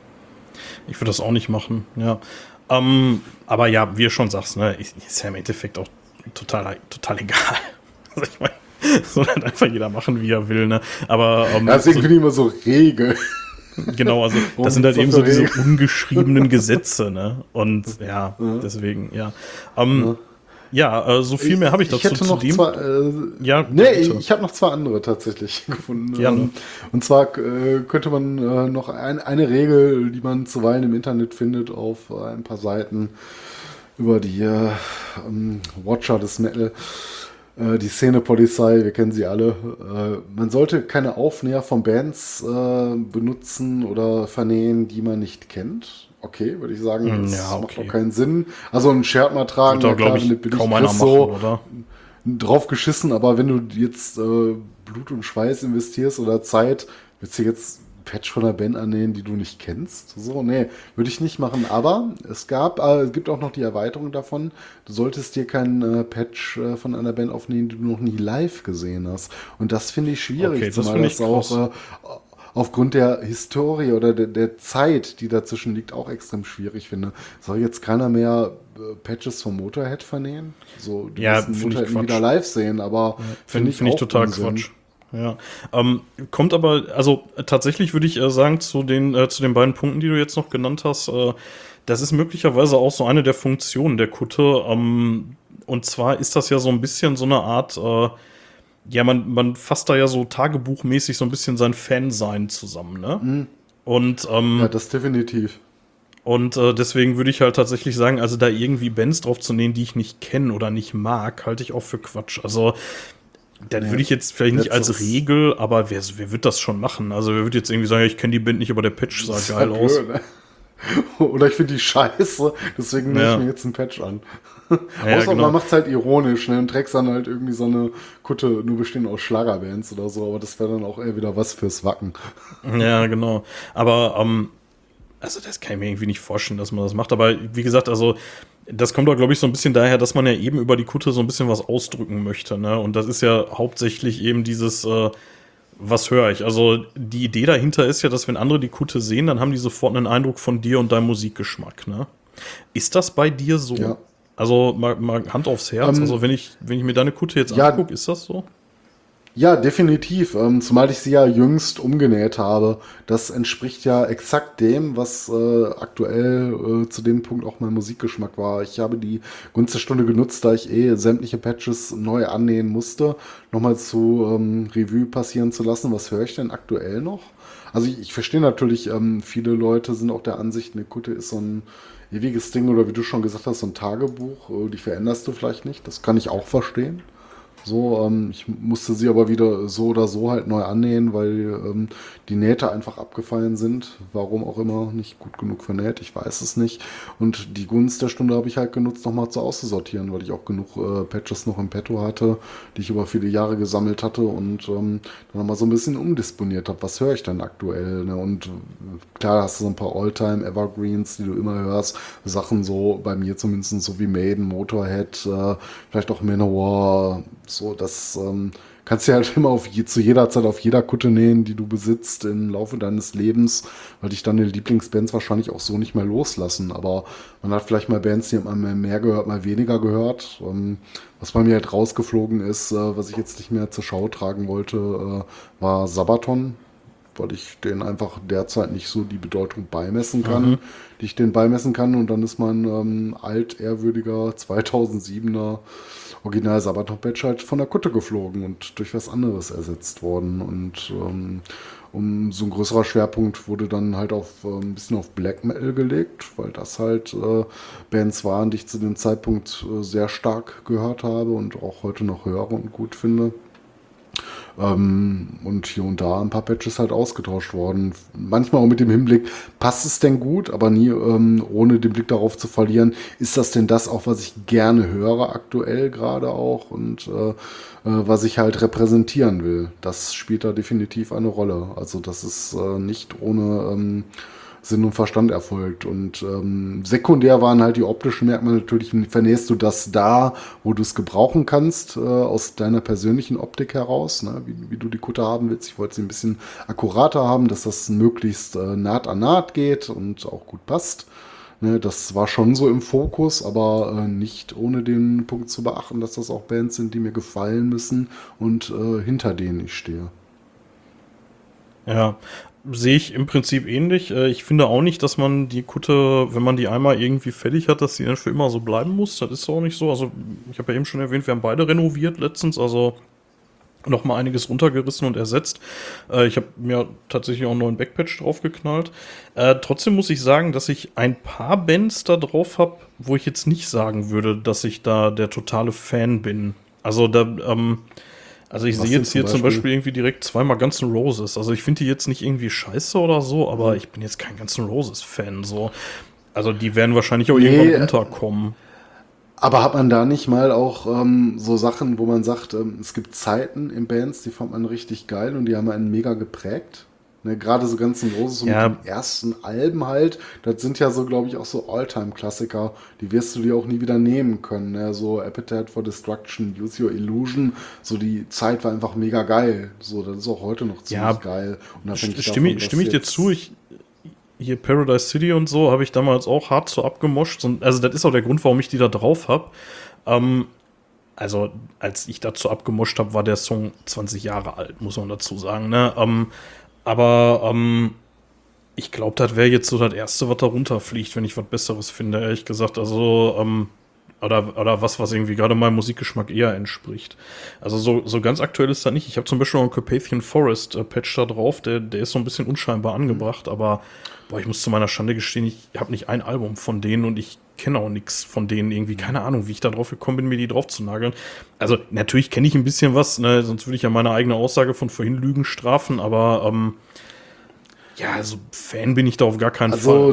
Ich würde das auch nicht machen, ja. Ähm, aber ja, wie du schon sagst, ne, ist ja im Endeffekt auch total, total egal. Also ich meine, soll halt einfach jeder machen, wie er will, ne? Aber ähm, ja, deswegen so, finde ich immer so Regeln. Genau, also das sind halt eben so diese ungeschriebenen Gesetze, ne? Und ja, ja. deswegen, ja. Ähm, ja, ja äh, so viel mehr habe ich dazu. Ich hätte noch dem. zwei, äh, ja, nee, bitte. Ich habe noch zwei andere tatsächlich gefunden. Gerne. Und zwar äh, könnte man äh, noch ein, eine Regel, die man zuweilen im Internet findet, auf äh, ein paar Seiten über die äh, um, Watcher des Metal. Die Szene-Polizei, wir kennen sie alle. Man sollte keine Aufnäher von Bands benutzen oder vernähen, die man nicht kennt. Okay, würde ich sagen, das ja, okay. macht auch keinen Sinn. Also ein Shirt mal tragen, da glaube ich, kaum einer machen, so oder? Drauf geschissen, aber wenn du jetzt äh, Blut und Schweiß investierst oder Zeit, willst du jetzt Patch von einer Band annehmen, die du nicht kennst? So, nee, würde ich nicht machen. Aber es gab, äh, es gibt auch noch die Erweiterung davon. Du solltest dir keinen äh, Patch äh, von einer Band aufnehmen, die du noch nie live gesehen hast. Und das finde ich schwierig, okay, zumal das, das auch äh, aufgrund der Historie oder der, der Zeit, die dazwischen liegt, auch extrem schwierig finde. Soll jetzt keiner mehr äh, Patches vom Motorhead vernähen? So, du ja, wirst den Motorhead nie wieder live sehen, aber ja, finde find ich, find ich total Unsinn. Quatsch. Ja, ähm, kommt aber, also tatsächlich würde ich äh, sagen, zu den, äh, zu den beiden Punkten, die du jetzt noch genannt hast, äh, das ist möglicherweise auch so eine der Funktionen der Kutte. Ähm, und zwar ist das ja so ein bisschen so eine Art, äh, ja, man, man fasst da ja so tagebuchmäßig so ein bisschen sein Fansein zusammen, ne? Mhm. Und, ähm, ja, das definitiv. Und äh, deswegen würde ich halt tatsächlich sagen, also da irgendwie Bands drauf zu nehmen, die ich nicht kenne oder nicht mag, halte ich auch für Quatsch. Also dann ja, würde ich jetzt vielleicht nicht als Regel, aber wer, wer wird das schon machen? Also wer wird jetzt irgendwie sagen, ich kenne die Band nicht, aber der Patch sah geil aus. Blöd, ne? Oder ich finde die scheiße, deswegen nehme Ja. ich mir jetzt einen Patch an. Ja, Außer genau. man macht es halt ironisch, ne? Und trägst dann halt irgendwie so eine Kutte, nur bestehend aus Schlagerbands oder so, aber das wäre dann auch eher wieder was fürs Wacken. Ja, genau. Aber, ähm, also das kann ich mir irgendwie nicht vorstellen, dass man das macht. Aber wie gesagt, also das kommt doch, glaube ich, so ein bisschen daher, dass man ja eben über die Kutte so ein bisschen was ausdrücken möchte, ne? Und das ist ja hauptsächlich eben dieses, äh, was höre ich? Also die Idee dahinter ist ja, dass wenn andere die Kutte sehen, dann haben die sofort einen Eindruck von dir und deinem Musikgeschmack, ne? Ist das bei dir so? Ja. Also mal, mal Hand aufs Herz. Ähm, also wenn ich, wenn ich mir deine Kutte jetzt ja, angucke, ist das so? Ja, definitiv. Ähm, zumal ich sie ja jüngst umgenäht habe. Das entspricht ja exakt dem, was äh, aktuell äh, zu dem Punkt auch mein Musikgeschmack war. Ich habe die Gunst der Stunde genutzt, da ich eh sämtliche Patches neu annähen musste, nochmal zu ähm, Revue passieren zu lassen. Was höre ich denn aktuell noch? Also ich, ich verstehe natürlich, ähm, viele Leute sind auch der Ansicht, eine Kutte ist so ein ewiges Ding oder wie du schon gesagt hast, so ein Tagebuch. Äh, die veränderst du vielleicht nicht. Das kann ich auch verstehen. So, ähm, ich musste sie aber wieder so oder so halt neu annähen, weil ähm, die Nähte einfach abgefallen sind. Warum auch immer, nicht gut genug vernäht, ich weiß es nicht. Und die Gunst der Stunde habe ich halt genutzt, nochmal zu auszusortieren, weil ich auch genug äh, Patches noch im Petto hatte, die ich über viele Jahre gesammelt hatte und ähm, dann nochmal so ein bisschen umdisponiert habe. Was höre ich denn aktuell? Ne? Und äh, klar hast du so ein paar All-Time-Evergreens, die du immer hörst. Sachen so, bei mir zumindest so wie Maiden, Motorhead, äh, vielleicht auch Manowar. So, das ähm, kannst du ja halt immer auf je, zu jeder Zeit auf jeder Kutte nähen, die du besitzt im Laufe deines Lebens, weil dich deine Lieblingsbands wahrscheinlich auch so nicht mehr loslassen. Aber man hat vielleicht mal Bands, die hat man mal mehr gehört, mal weniger gehört. Ähm, was bei mir halt rausgeflogen ist, äh, was ich jetzt nicht mehr zur Schau tragen wollte, äh, war Sabaton, weil ich denen einfach derzeit nicht so die Bedeutung beimessen kann, Mhm. die ich denen beimessen kann. Und dann ist mein ähm, altehrwürdiger zweitausendsiebener Original Sabaton-Patch halt von der Kutte geflogen und durch was anderes ersetzt worden. Und ähm, um so ein größerer Schwerpunkt wurde dann halt auf äh, ein bisschen auf Black Metal gelegt, weil das halt äh, Bands waren, die ich zu dem Zeitpunkt äh, sehr stark gehört habe und auch heute noch höre und gut finde. Ähm, und hier und da ein paar Patches halt ausgetauscht worden. Manchmal auch mit dem Hinblick, passt es denn gut, aber nie ähm, ohne den Blick darauf zu verlieren, ist das denn das auch, was ich gerne höre aktuell gerade auch und äh, äh, was ich halt repräsentieren will. Das spielt da definitiv eine Rolle. Also das ist äh, nicht ohne ähm, Sinn und Verstand erfolgt. Und ähm, sekundär waren halt die optischen Merkmale. Natürlich vernähst du das da, wo du es gebrauchen kannst, äh, aus deiner persönlichen Optik heraus, ne? wie, wie du die Kutte haben willst. Ich wollte sie ein bisschen akkurater haben, dass das möglichst äh, Naht an Naht geht und auch gut passt. Ne, das war schon so im Fokus, aber äh, nicht ohne den Punkt zu beachten, dass das auch Bands sind, die mir gefallen müssen und äh, hinter denen ich stehe. Ja, sehe ich im Prinzip ähnlich. Äh, Ich finde auch nicht, dass man die Kutte, wenn man die einmal irgendwie fertig hat, dass die dann für immer so bleiben muss. Das ist auch nicht so. Also, ich habe ja eben schon erwähnt, wir haben beide renoviert letztens, also noch mal einiges runtergerissen und ersetzt. Äh, Ich habe mir tatsächlich auch einen neuen Backpatch draufgeknallt. Äh, trotzdem muss ich sagen, dass ich ein paar Bands da drauf habe, wo ich jetzt nicht sagen würde, dass ich da der totale Fan bin. Also da, ähm, also ich Was sehe denn jetzt zum hier zum Beispiel? Beispiel irgendwie direkt zweimal Guns N' Roses. Also ich finde die jetzt nicht irgendwie scheiße oder so, aber ich bin jetzt kein Guns N' Roses-Fan. So. Also die werden wahrscheinlich auch Nee, irgendwann runterkommen. aber hat man da nicht mal auch ähm, so Sachen, wo man sagt, ähm, es gibt Zeiten in Bands, die fand man richtig geil und die haben einen mega geprägt? Ne, gerade so ganz Roses so Ja. mit den ersten Alben halt, das sind ja so, glaube ich, auch so All-Time-Klassiker, die wirst du dir auch nie wieder nehmen können. Ne? So Appetite for Destruction, Use Your Illusion, so die Zeit war einfach mega geil. So, das ist auch heute noch ziemlich Ja, geil. Unabhängig Stimme, davon, dass stimme ich dir jetzt- zu, ich, hier Paradise City und so habe ich damals auch hart so abgemoscht. Und, also das ist auch der Grund, warum ich die da drauf habe. Ähm, also als ich dazu abgemoscht habe, war der Song zwanzig Jahre alt, muss man dazu sagen. Ne? Ähm, aber ähm, ich glaube, das wäre jetzt so das Erste, was da runterfliegt, wenn ich was Besseres finde, ehrlich gesagt. Also, ähm, oder, oder was, was irgendwie gerade meinem Musikgeschmack eher entspricht. Also so, so ganz aktuell ist das nicht. Ich habe zum Beispiel noch einen Carpathian Forest äh, Patch da drauf, der, der ist so ein bisschen unscheinbar angebracht, aber boah, ich muss zu meiner Schande gestehen, ich habe nicht ein Album von denen und ich kenne auch nichts von denen irgendwie. Keine Ahnung, wie ich da drauf gekommen bin, mir die drauf zu nageln. Also natürlich kenne ich ein bisschen was, ne? Sonst würde ich ja meine eigene Aussage von vorhin Lügen strafen, aber ähm, ja, also Fan bin ich da auf gar keinen Fall. Also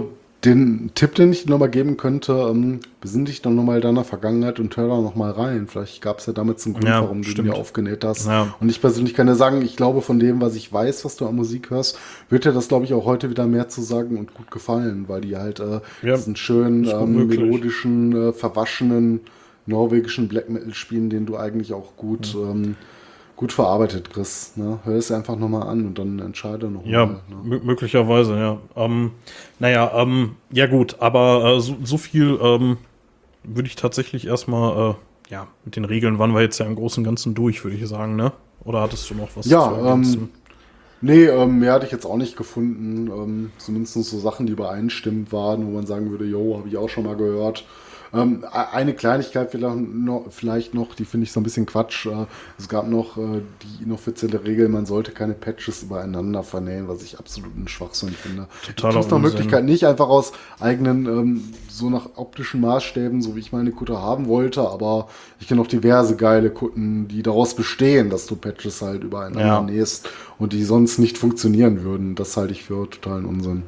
Den Tipp, den ich dir nochmal geben könnte, ähm, besinn dich dann nochmal deiner Vergangenheit und hör da nochmal rein. Vielleicht gab es ja damit einen Grund, Ja, warum du stimmt. mir aufgenäht hast. Ja. Und ich persönlich kann dir sagen, ich glaube, von dem, was ich weiß, was du an Musik hörst, wird dir das, glaube ich, auch heute wieder mehr zu sagen und gut gefallen, weil die halt äh, Ja, diesen schönen, ist gut ähm, möglich. melodischen, äh, verwaschenen norwegischen Black Metal spielen, den du eigentlich auch gut, ähm, gut verarbeitet kriegst. Ne? Hör es einfach nochmal an und dann entscheide nochmal. Ja, Ne? mö- möglicherweise, ja. Ähm, naja, ähm, ja gut, aber äh, so, so viel ähm, würde ich tatsächlich erstmal, äh, ja, mit den Regeln waren wir jetzt ja im Großen und Ganzen durch, würde ich sagen, ne? Oder hattest du noch was Ja, zu ergänzen? ähm, Nee, ähm, mehr hatte ich jetzt auch nicht gefunden. Ähm, zumindest so Sachen, die übereinstimmend waren, wo man sagen würde, jo, habe ich auch schon mal gehört. Ähm, e- eine Kleinigkeit vielleicht noch, vielleicht noch, die finde ich so ein bisschen Quatsch. Äh, es gab noch äh, die inoffizielle Regel, man sollte keine Patches übereinander vernähen, was ich absolut einen Schwachsinn finde. Totaler Ich tue es nach Unsinn. Möglichkeit nicht einfach aus eigenen, ähm, so nach optischen Maßstäben, so wie ich meine Kutte haben wollte, aber ich kenne auch diverse geile Kutten, die daraus bestehen, dass du Patches halt übereinander Ja. nähst und die sonst nicht funktionieren würden. Das halte ich für totalen Unsinn.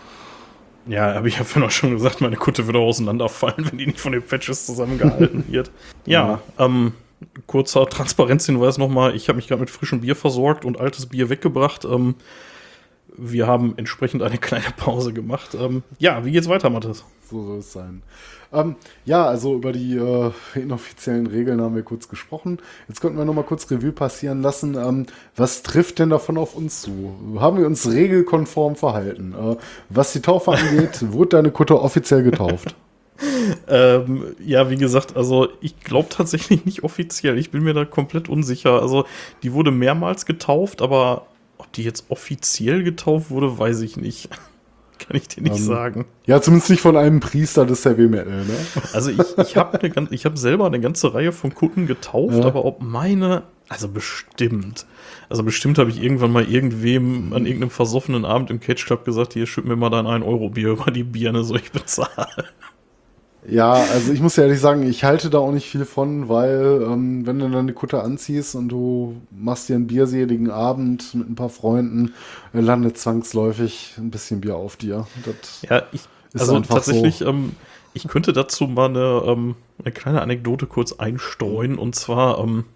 Ja, habe ich ja vorhin auch schon gesagt, meine Kutte würde auseinanderfallen, wenn die nicht von den Patches zusammengehalten wird. Ja, ähm, kurzer Transparenzhinweis nochmal. Ich habe mich gerade mit frischem Bier versorgt und altes Bier weggebracht. Ähm, wir haben entsprechend eine kleine Pause gemacht. Ähm, ja, wie geht's weiter, Mathis? So soll es sein. Ähm, ja, also über die äh, inoffiziellen Regeln haben wir kurz gesprochen. Jetzt könnten wir noch mal kurz Revue passieren lassen. Ähm, was trifft denn davon auf uns zu? Haben wir uns regelkonform verhalten? Äh, was die Taufe angeht, wurde deine Kutte offiziell getauft? Ähm, ja, wie gesagt, also ich glaube tatsächlich nicht offiziell. Ich bin mir da komplett unsicher. Also die wurde mehrmals getauft, aber ob die jetzt offiziell getauft wurde, weiß ich nicht. Kann ich dir nicht Ähm, sagen. Ja, zumindest nicht von einem Priester des Heavy Metal, ne? Also ich, ich habe ich hab selber eine ganze Reihe von Kutten getauft, Ja. aber ob meine, also bestimmt. Also bestimmt habe ich irgendwann mal irgendwem an irgendeinem versoffenen Abend im Cage Club gesagt, hier schütt mir mal dein ein Euro Bier über die Birne, so ich bezahle. Ja, also ich muss ja ehrlich sagen, ich halte da auch nicht viel von, weil ähm, wenn du dann eine Kutte anziehst und du machst dir einen bierseligen Abend mit ein paar Freunden, äh, landet zwangsläufig ein bisschen Bier auf dir. Das Ja, ich, ist also einfach tatsächlich, so. ähm, ich könnte dazu mal eine, ähm, eine kleine Anekdote kurz einstreuen. Und zwar, ähm,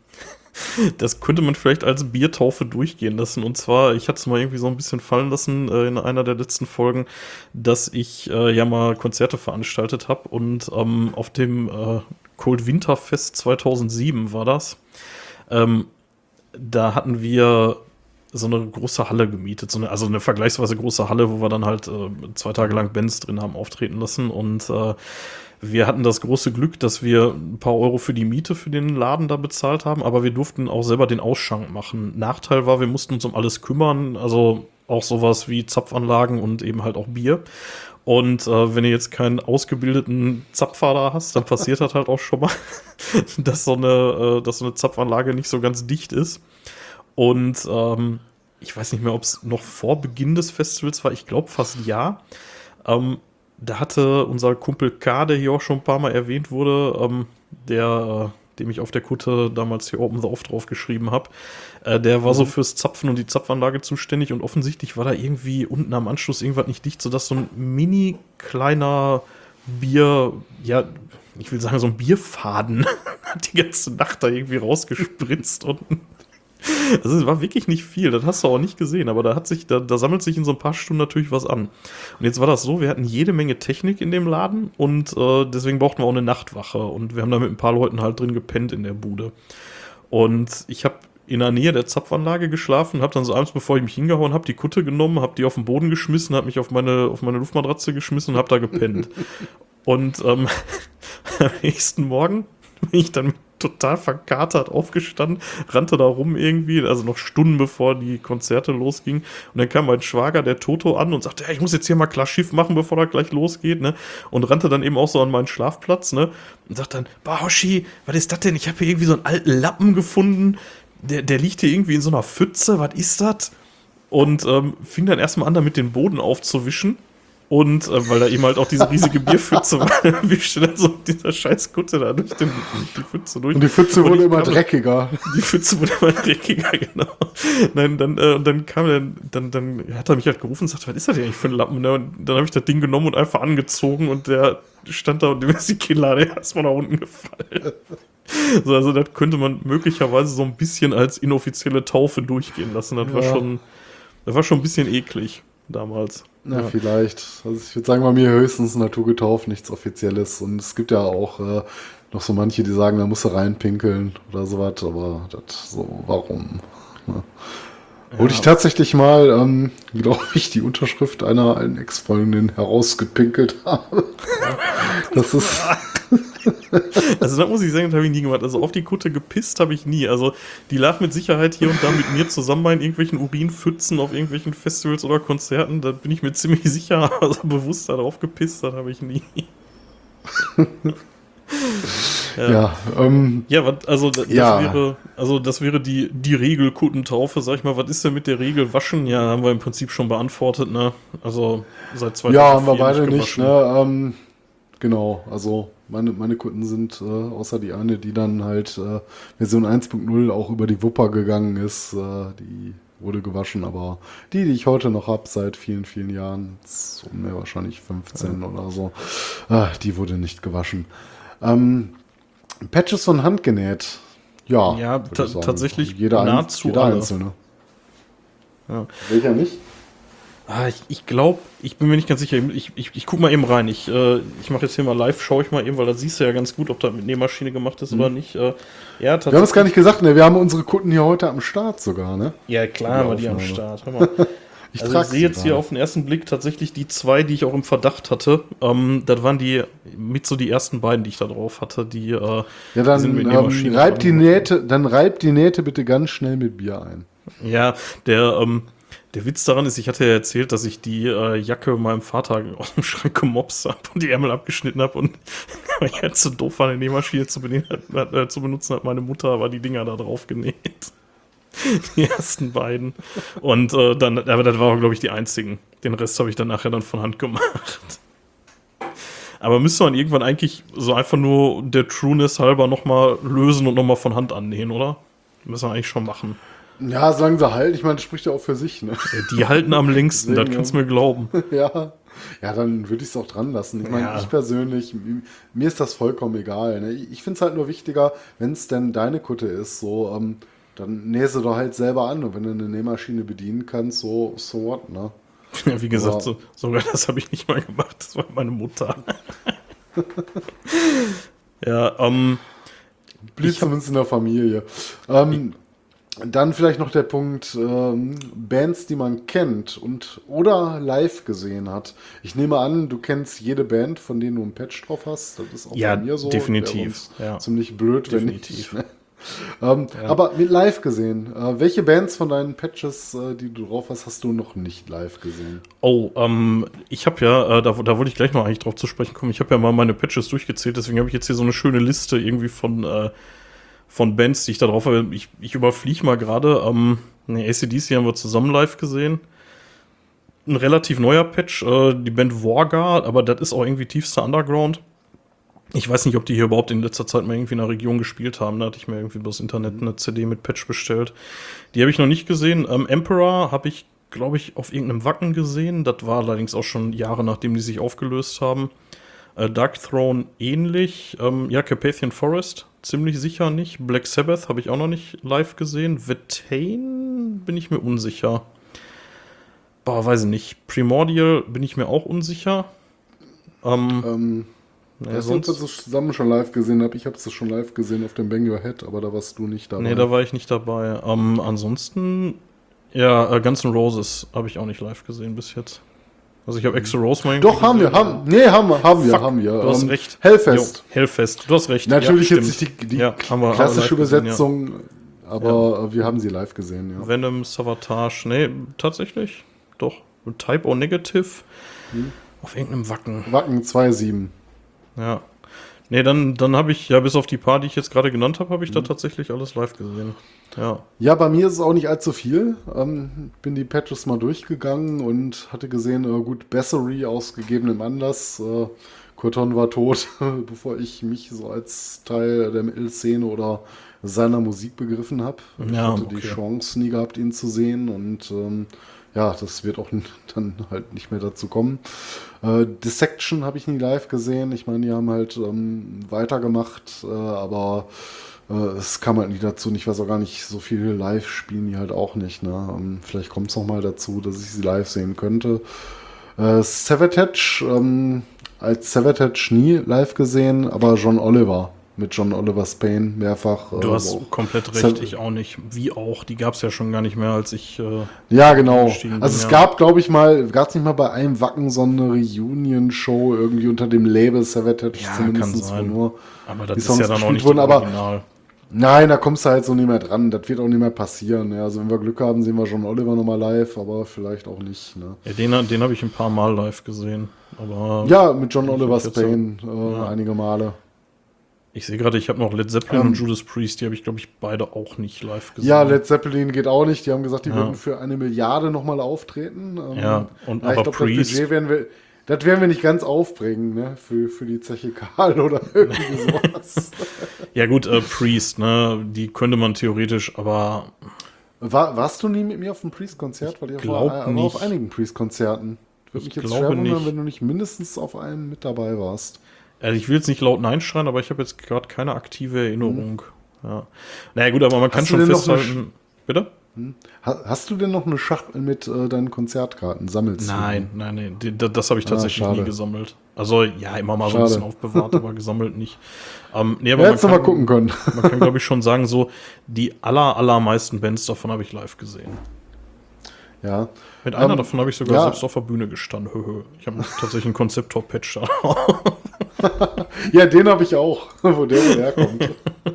das könnte man vielleicht als Biertaufe durchgehen lassen. Und zwar, ich hatte es mal irgendwie so ein bisschen fallen lassen äh, in einer der letzten Folgen, dass ich äh, ja mal Konzerte veranstaltet habe. Und ähm, auf dem äh, Cold Winter Fest zweitausendsieben war das. Ähm, da hatten wir so eine große Halle gemietet, so eine, also eine vergleichsweise große Halle, wo wir dann halt äh, zwei Tage lang Bands drin haben auftreten lassen. Und äh, wir hatten das große Glück, dass wir ein paar Euro für die Miete für den Laden da bezahlt haben, aber wir durften auch selber den Ausschank machen. Nachteil war, wir mussten uns um alles kümmern, also auch sowas wie Zapfanlagen und eben halt auch Bier. Und äh, wenn du jetzt keinen ausgebildeten Zapfer da hast, dann passiert das halt auch schon mal, dass so eine, äh, dass so eine Zapfanlage nicht so ganz dicht ist. Und ähm, ich weiß nicht mehr, ob es noch vor Beginn des Festivals war. Ich glaube fast ja. Ähm, da hatte unser Kumpel K, der hier auch schon ein paar Mal erwähnt wurde, ähm, der, äh, dem ich auf der Kutte damals hier Open the Off drauf geschrieben habe, äh, der war so fürs Zapfen und die Zapfanlage zuständig. Und offensichtlich war da irgendwie unten am Anschluss irgendwas nicht dicht, sodass so ein mini kleiner Bier, ja, ich will sagen, so ein Bierfaden hat die ganze Nacht da irgendwie rausgespritzt und also es war wirklich nicht viel, das hast du auch nicht gesehen, aber da hat sich, da, da sammelt sich in so ein paar Stunden natürlich was an. Und jetzt war das so, wir hatten jede Menge Technik in dem Laden und äh, deswegen brauchten wir auch eine Nachtwache und wir haben da mit ein paar Leuten halt drin gepennt in der Bude. Und ich habe in der Nähe der Zapfanlage geschlafen, habe dann so abends, bevor ich mich hingehauen habe, die Kutte genommen, habe die auf den Boden geschmissen, habe mich auf meine, auf meine Luftmatratze geschmissen und habe da gepennt. Und ähm, am nächsten Morgen bin ich dann total verkatert aufgestanden, rannte da rum irgendwie, also noch Stunden bevor die Konzerte losgingen. Und dann kam mein Schwager, der Toto, an und sagte, ja, ich muss jetzt hier mal klar Schiff machen, bevor das gleich losgeht, ne? Und rannte dann eben auch so an meinen Schlafplatz, ne? Und sagte dann, Bahoshi, was ist das denn? Ich habe hier irgendwie so einen alten Lappen gefunden, der, der liegt hier irgendwie in so einer Pfütze, was ist das? Und ähm, fing dann erstmal an, damit den Boden aufzuwischen. Und äh, weil da eben halt auch diese riesige Bierpfütze war, wie schnell so dieser scheiß Kutte da durch den, die Pfütze durch. Und die Pfütze Und wurde ich immer kam- dreckiger. Die Pfütze wurde immer dreckiger, genau. Nein, dann, äh, und dann kam er, dann, dann hat er mich halt gerufen und sagte, was ist das denn eigentlich für ein Lappen? Ne? Und dann habe ich das Ding genommen und einfach angezogen und der stand da und dem ist die Kinnlade erstmal nach unten gefallen. So, also das könnte man möglicherweise so ein bisschen als inoffizielle Taufe durchgehen lassen. Das war Ja. schon, das war schon ein bisschen eklig damals. Na, Ja. vielleicht. Also ich würde sagen, bei mir höchstens naturgetauft, nichts Offizielles. Und es gibt ja auch äh, noch so manche, die sagen, da musst du reinpinkeln oder sowas. Aber das so, warum? Ja. Wurde ich tatsächlich mal, ähm, glaube ich, die Unterschrift einer alten Ex-Freundin herausgepinkelt habe. Das ist... Also da muss ich sagen, das habe ich nie gemacht. Also auf die Kutte gepisst habe ich nie. Also die lag mit Sicherheit hier und da mit mir zusammen in irgendwelchen Urinpfützen auf irgendwelchen Festivals oder Konzerten. Da bin ich mir ziemlich sicher, also bewusst darauf gepisst, das habe ich nie. Ja, ja, ähm, Ja, was, also das, Ja. das wäre, also das wäre die, die Regel Kuttentaufe, sag ich mal. Was ist denn mit der Regel Waschen? Ja, haben wir im Prinzip schon beantwortet, ne? Also seit zweitausendvier ja, haben wir beide nicht, gewaschen. ne? Ähm, genau, also meine, meine Kunden sind, äh, außer die eine, die dann halt äh, Version eins Punkt null auch über die Wupper gegangen ist, äh, die wurde gewaschen, aber die, die ich heute noch habe, seit vielen, vielen Jahren, so mehr wahrscheinlich fünfzehn oder so, äh, die wurde nicht gewaschen. Ähm, Patches von Hand genäht. Ja, Ja, würde ta- ich sagen. tatsächlich jeder, ein, nahezu jeder alle. einzelne. Ja. Welcher nicht? Ah, ich ich glaube, ich bin mir nicht ganz sicher. Ich, ich, ich guck mal eben rein. Ich, äh, ich mache jetzt hier mal live, schaue ich mal eben, weil da siehst du ja ganz gut, ob das mit Nähmaschine gemacht ist oder nicht. Äh, ja, Wir haben es gar nicht gesagt, ne? Wir haben unsere Kunden hier heute am Start sogar, ne? Ja, klar, haben wir die am Aufnahme. Start. Hör mal. Ich Also trag ich sehe sie jetzt hier gerade. auf den ersten Blick tatsächlich die zwei, die ich auch im Verdacht hatte. Ähm, das waren die mit so die ersten beiden, die ich da drauf hatte. Die, äh, Ja, die dann sind mit ähm, Nähmaschine reib die dran. Nähte, dann reib die Nähte bitte ganz schnell mit Bier ein. Ja, der, ähm, der Witz daran ist, ich hatte ja erzählt, dass ich die äh, Jacke meinem Vater aus dem Schrank gemobst habe und die Ärmel abgeschnitten habe und weil ich halt so doof war, eine Nähmaschine zu, bene- hat, äh, zu benutzen, hat meine Mutter aber die Dinger da drauf genäht. Die ersten beiden. Und äh, dann, aber das war, glaube ich, die einzigen. Den Rest habe ich dann nachher dann von Hand gemacht. Aber müsste man irgendwann eigentlich so einfach nur der Trueness halber nochmal lösen und nochmal von Hand annähen, oder? Müssen wir eigentlich schon machen. Ja, sagen sie halt. Ich meine, das spricht ja auch für sich, ne? Die halten am längsten, das Deswegen, kannst du mir glauben. Ja. Ja, dann würde ich es auch dran lassen. Ich meine, Ja. ich persönlich, m- mir ist das vollkommen egal. Ne? Ich finde es halt nur wichtiger, wenn es denn deine Kutte ist, so, ähm, dann nähe sie doch halt selber an. Und wenn du eine Nähmaschine bedienen kannst, so, so what, ne? Ja, wie gesagt, Ja. so, sogar das habe ich nicht mal gemacht. Das war meine Mutter. Ja, ähm, Blieb zumindest in der Familie. Ähm, dann vielleicht noch der Punkt, ähm, Bands, die man kennt und oder live gesehen hat. Ich nehme an, du kennst jede Band, von denen du einen Patch drauf hast. Das ist auch Ja, bei mir so. definitiv, Wäre uns ja. Ziemlich blöd, Definitiv. wenn nicht. ähm, Aber mit live gesehen. Äh, welche Bands von deinen Patches, äh, die du drauf hast, hast du noch nicht live gesehen? oh, ähm, ich habe ja, äh, da, da wollte ich gleich noch eigentlich drauf zu sprechen kommen, ich habe ja mal meine Patches durchgezählt, deswegen habe ich jetzt hier so eine schöne Liste irgendwie von, äh, von Bands, die ich da drauf habe. Ich, ich überfliege mal gerade, ähm, ne, A C D C haben wir zusammen live gesehen. Ein relativ neuer Patch, äh, die Band Wargar, aber das ist auch irgendwie tiefster Underground. Ich weiß nicht, ob die hier überhaupt in letzter Zeit mal irgendwie in der Region gespielt haben. Da hatte ich mir irgendwie übers Internet eine C D mit Patch bestellt. Die habe ich noch nicht gesehen. Ähm, Emperor habe ich, glaube ich, auf irgendeinem Wacken gesehen. Das war allerdings auch schon Jahre, nachdem die sich aufgelöst haben. Äh, Dark Throne ähnlich. Ähm, ja, Carpathian Forest ziemlich sicher nicht. Black Sabbath habe ich auch noch nicht live gesehen. Vetain bin ich mir unsicher. Boah, weiß ich nicht. Primordial bin ich mir auch unsicher. Ähm, Ähm, nee, weißt du, ob wir sonst, das zusammen schon live gesehen habe? Ich habe es schon live gesehen auf dem Bang Your Head, aber da warst du nicht dabei. nee, da war ich nicht dabei. Ähm, ansonsten, ja, äh, Guns N' Roses habe ich auch nicht live gesehen bis jetzt. Also ich habe Exo Rose mal irgendwie Doch, haben wir, gesehen. haben, nee, haben wir, haben wir, Fuck, haben wir. Du hast Ähm, recht. Hellfest. Jo, Hellfest, du hast recht. Natürlich ja, jetzt stimmt. nicht die, die Ja, haben wir- haben wir klassische live gesehen, ja. Übersetzung, aber äh, wir haben sie live gesehen, ja. Venom, Savatage, nee, tatsächlich, doch. Type O Negative Hm. auf irgendeinem Wacken. Wacken zwei Komma sieben. Ja. Nee, dann, dann habe ich, ja, bis auf die paar, die ich jetzt gerade genannt habe, habe ich da tatsächlich alles live gesehen. Ja. Ja, bei mir ist es auch nicht allzu viel. Ähm, bin die Patches mal durchgegangen und hatte gesehen, äh, gut, Bessery aus gegebenem Anlass. Äh, Corton war tot, bevor ich mich so als Teil der Metal-Szene oder seiner Musik begriffen habe. Ich Ja, hatte okay. die Chance nie gehabt, ihn zu sehen und ähm, ja, das wird auch dann halt nicht mehr dazu kommen. Äh, Dissection habe ich nie live gesehen. Ich meine, die haben halt ähm, weitergemacht, äh, aber äh, es kam halt nie dazu. Und ich weiß auch gar nicht, so viel live spielen die halt auch nicht. Ne? Ähm, vielleicht kommt es noch mal dazu, dass ich sie live sehen könnte. Äh, Savatage, ähm, als Savatage nie live gesehen, aber John Oliver. Mit John Oliver Spain mehrfach. Du äh, hast auch komplett Sav- recht, ich auch nicht. Wie auch, die gab es ja schon gar nicht mehr, als ich. Äh, Ja, genau. eingestiegen bin, Also es ja. gab, glaube ich mal, gab es nicht mal bei einem Wacken so eine Reunion-Show irgendwie unter dem Label Savatage Ja, zumindest, kann sein. wo nur aber das die ist Songs ja dann auch gespielt nicht wurden, das aber Original. nein, da kommst du halt so nicht mehr dran. Das wird auch nicht mehr passieren. Ja. Also wenn wir Glück haben, sehen wir John Oliver nochmal live, aber vielleicht auch nicht. Ne? Ja, den, den habe ich ein paar Mal live gesehen. Aber Ja, mit John Ich Oliver hab jetzt so- Spain äh, Ja. einige Male. ich sehe gerade, ich habe noch Led Zeppelin Ähm, und Judas Priest, die habe ich, glaube ich, beide auch nicht live gesehen. Ja, Led Zeppelin geht auch nicht. Die haben gesagt, die Ja. würden für eine Milliarde nochmal auftreten. Ähm, Ja, und ja, ich aber glaube, das Priest- Budget werden wir, das werden wir nicht ganz aufbringen, ne? Für, für die Zeche Karl oder irgendwie sowas. Ja gut, äh, Priest, ne, die könnte man theoretisch, aber War, warst du nie mit mir auf einem Priest-Konzert? Weil ich glaub war, war nicht. auf einigen Priest-Konzerten. Würde mich Ich jetzt glaube schwer wundern, nicht. wenn du nicht mindestens auf einem mit dabei warst. also ich will jetzt nicht laut Nein schreien, aber ich habe jetzt gerade keine aktive Erinnerung. Mhm. Ja. Naja gut, aber man kann Hast du schon denn noch eine festhalten. Bitte? Ha- Hast du denn noch eine Schachtel mit äh, deinen Konzertkarten? Sammelst du? Nein, nein, nein. die- Das, das habe ich tatsächlich schade. nie gesammelt. Also ja, immer mal so Schade. ein bisschen aufbewahrt, aber gesammelt nicht. Ähm, nee, aber Ja, man hättest du mal kann, gucken können. man kann, glaube ich, schon sagen, so die aller, allermeisten Bands davon habe ich live gesehen. Ja. Mit einer Ähm, davon habe ich sogar ja. selbst auf der Bühne gestanden. Höhö. Ich habe tatsächlich einen Konzept-Top-Patch da. Ja, den habe ich auch, wo der wohl herkommt.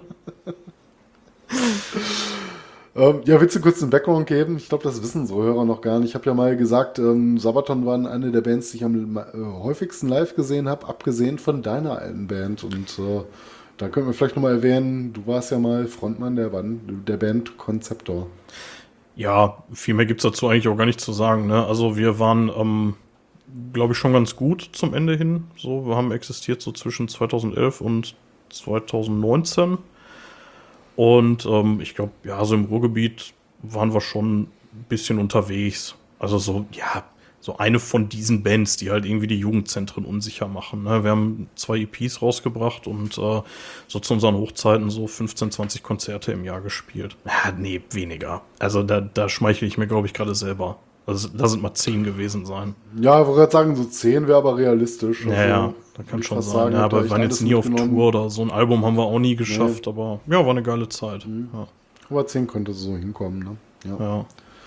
ähm, ja, willst du kurz einen Background geben? Ich glaube, das wissen so Hörer noch gar nicht. Ich habe ja mal gesagt, ähm, Sabaton waren eine der Bands, die ich am äh, häufigsten live gesehen habe, abgesehen von deiner alten Band. Und äh, da können wir vielleicht nochmal erwähnen, du warst ja mal Frontmann der Band, der Band Conceptor. Ja, viel mehr gibt es dazu eigentlich auch gar nicht zu sagen. Ne? Also wir waren, ähm, glaube ich, schon ganz gut zum Ende hin. So, wir haben existiert so zwischen zweitausendelf und zweitausendneunzehn. Und ähm, ich glaube, ja, so im Ruhrgebiet waren wir schon ein bisschen unterwegs. Also so, ja, so eine von diesen Bands, die halt irgendwie die Jugendzentren unsicher machen. Ne? Wir haben zwei E Ps rausgebracht und äh, so zu unseren Hochzeiten so fünfzehn, zwanzig Konzerte im Jahr gespielt. Ja, nee, weniger. Also da, da schmeichle ich mir, glaube ich, gerade selber. Also da sind mal zehn gewesen sein. Ja, ich wollte gerade sagen, so zehn wäre aber realistisch. Ja, Also, ja, da würde kann ich schon fast sein. sagen, Ja, habt ihr aber wir echt waren alles jetzt nie auf mitgenommen. Tour oder so ein Album haben wir auch nie geschafft, aber ja, war eine geile Zeit. Ja. Aber zehn könnte so hinkommen, ne? Ja. Ja.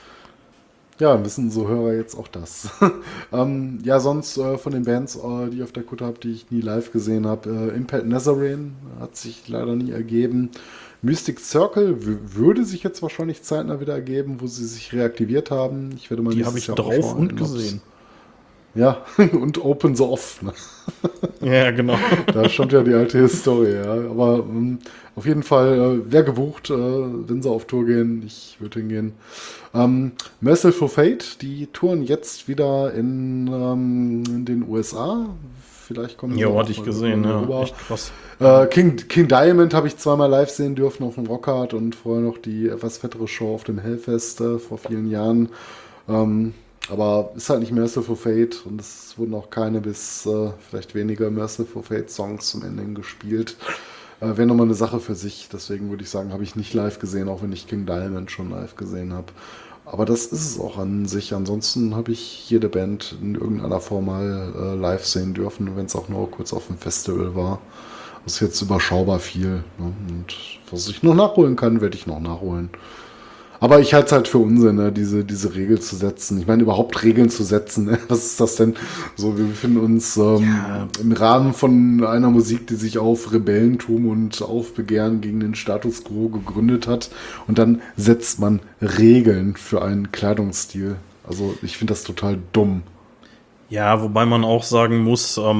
Ja, wissen so Hörer jetzt auch das. ähm, ja, sonst äh, von den Bands, äh, die ich auf der Kutte habe, die ich nie live gesehen habe, äh, Impact Nazarene hat sich leider nie ergeben. Mystic Circle w- würde sich jetzt wahrscheinlich zeitnah wieder ergeben, wo sie sich reaktiviert haben. Ich werde mal Die nächstes habe ich Jahr drauf aufschauen, und ob's- gesehen. Ja, und Open so Off. Ne? Ja, genau. Da stammt ja die alte Historie, ja. Aber ähm, auf jeden Fall, äh, wer gebucht, äh, wenn sie auf Tour gehen, ich würde hingehen. Ähm, Merciful Fate, die touren jetzt wieder in, ähm, in den U S A. Vielleicht kommen sie Ja, auch hatte ich mal gesehen, irgendwann ja. rüber. Echt krass. Äh, King, King Diamond habe ich zweimal live sehen dürfen auf dem Rockhard und vorher noch die etwas fettere Show auf dem Hellfest äh, vor vielen Jahren. Ähm, aber ist halt nicht Merciful Fate und es wurden auch keine bis äh, vielleicht weniger Merciful Fate Songs zum Ende hin gespielt. Äh, Wäre nochmal eine Sache für sich, deswegen würde ich sagen, habe ich nicht live gesehen, auch wenn ich King Diamond schon live gesehen habe. Aber das ist es auch an sich. Ansonsten habe ich jede Band in irgendeiner Form mal äh, live sehen dürfen, wenn es auch nur kurz auf dem Festival war. Das ist jetzt überschaubar viel. Ne? Und was ich noch nachholen kann, werde ich noch nachholen. Aber ich halte es halt für Unsinn, ne? diese, diese Regel zu setzen. Ich meine, überhaupt Regeln zu setzen. Ne? Was ist das denn? So, wir befinden uns ähm, Ja. im Rahmen von einer Musik, die sich auf Rebellentum und Aufbegehren gegen den Status quo gegründet hat. Und dann setzt man Regeln für einen Kleidungsstil. Also ich finde das total dumm. Ja, wobei man auch sagen muss, ähm,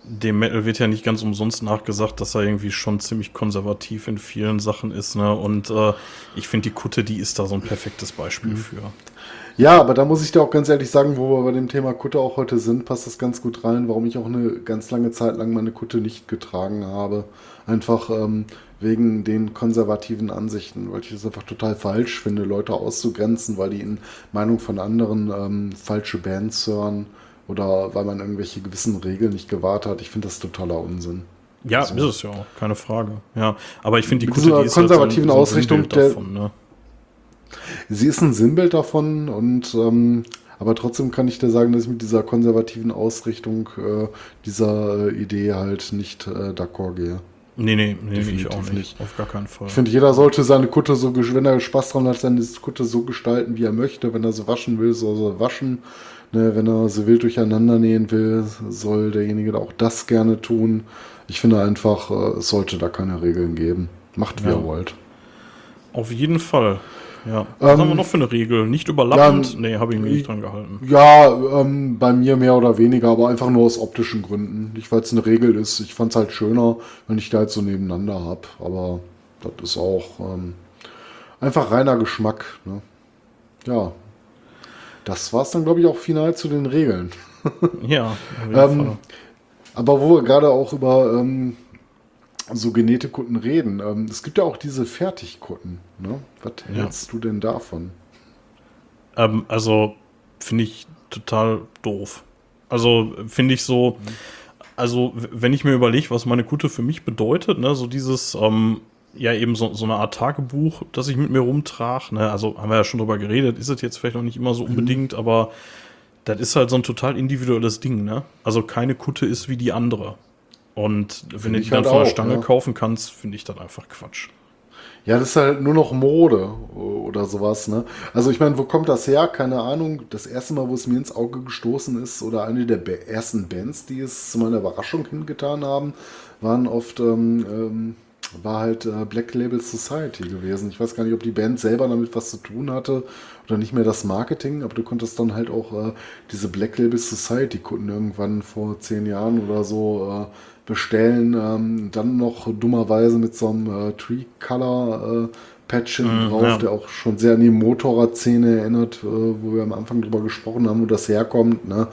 dem Metal wird ja nicht ganz umsonst nachgesagt, dass er irgendwie schon ziemlich konservativ in vielen Sachen ist, ne? Und äh, ich finde, die Kutte, die ist da so ein perfektes Beispiel mhm. für. Ja, aber da muss ich dir auch ganz ehrlich sagen, wo wir bei dem Thema Kutte auch heute sind, passt das ganz gut rein, warum ich auch eine ganz lange Zeit lang meine Kutte nicht getragen habe. Einfach ähm, wegen den konservativen Ansichten, weil ich es einfach total falsch finde, Leute auszugrenzen, weil die in Meinung von anderen ähm, falsche Bands hören oder weil man irgendwelche gewissen Regeln nicht gewahrt hat. Ich finde das totaler Unsinn. Ja, also, ist es ja auch, keine Frage. Ja, aber ich finde die mit Kutte, dieser die ist konservativen halt so ein, Ausrichtung so ein Sinnbild davon, ne? Sie ist ein Sinnbild davon und ähm, aber trotzdem kann ich dir sagen, dass ich mit dieser konservativen Ausrichtung äh, dieser äh, Idee halt nicht äh, d'accord gehe. Nee, nee, nee, Definitiv ich auch nicht. nicht. Auf gar keinen Fall. Ich finde, jeder sollte seine Kutte so, wenn er Spaß dran hat, seine Kutte so gestalten, wie er möchte. Wenn er sie waschen will, soll er waschen. Ne, wenn er sie wild durcheinander nähen will, soll derjenige auch das gerne tun. Ich finde einfach, äh, es sollte da keine Regeln geben. Macht, wie ja. ihr wollt. Auf jeden Fall. Ja. Was Ähm, haben wir noch für eine Regel? Nicht überlappend? Ja, nee, habe ich mich nicht dran gehalten. Ja, ähm, bei mir mehr oder weniger, aber einfach nur aus optischen Gründen. Nicht, weil es eine Regel ist. Ich fand es halt schöner, wenn ich da jetzt so nebeneinander habe. Aber das ist auch ähm, einfach reiner Geschmack. Ne? Ja, das war es dann, glaube ich, auch final zu den Regeln. Ja, auf jeden ähm, Fall. Aber wo wir gerade auch über ähm, so genähte Kutten reden, ähm, es gibt ja auch diese Fertigkutten. Ne? Was Ja. hältst du denn davon? Ähm, also, finde ich total doof. Also, finde ich so, also, w- wenn ich mir überlege, was meine Kutte für mich bedeutet, ne, so dieses, ähm, ja, eben so, so eine Art Tagebuch, das ich mit mir rumtrage, ne, also, haben wir ja schon drüber geredet, ist es jetzt vielleicht noch nicht immer so unbedingt, aber das ist halt so ein total individuelles Ding, ne? Also, keine Kutte ist wie die andere. Und wenn Find du ich die dann halt von der auch, Stange ja. kaufen kannst, finde ich das einfach Quatsch. Ja, das ist halt nur noch Mode oder sowas, ne? Also ich meine, wo kommt das her? Keine Ahnung. Das erste Mal, wo es mir ins Auge gestoßen ist, oder eine der be- ersten Bands, die es zu meiner Überraschung hingetan haben, waren oft, ähm, ähm, war halt äh, Black Label Society gewesen. Ich weiß gar nicht, ob die Band selber damit was zu tun hatte oder nicht mehr das Marketing, aber du konntest dann halt auch äh, diese Black Label Society Kunden irgendwann vor zehn Jahren oder so äh, bestellen, ähm, dann noch dummerweise mit so einem äh, Tree-Color äh, Patch hinten Mm, drauf, ja. der auch schon sehr an die Motorradszene erinnert, äh, wo wir am Anfang drüber gesprochen haben, wo das herkommt. Ne?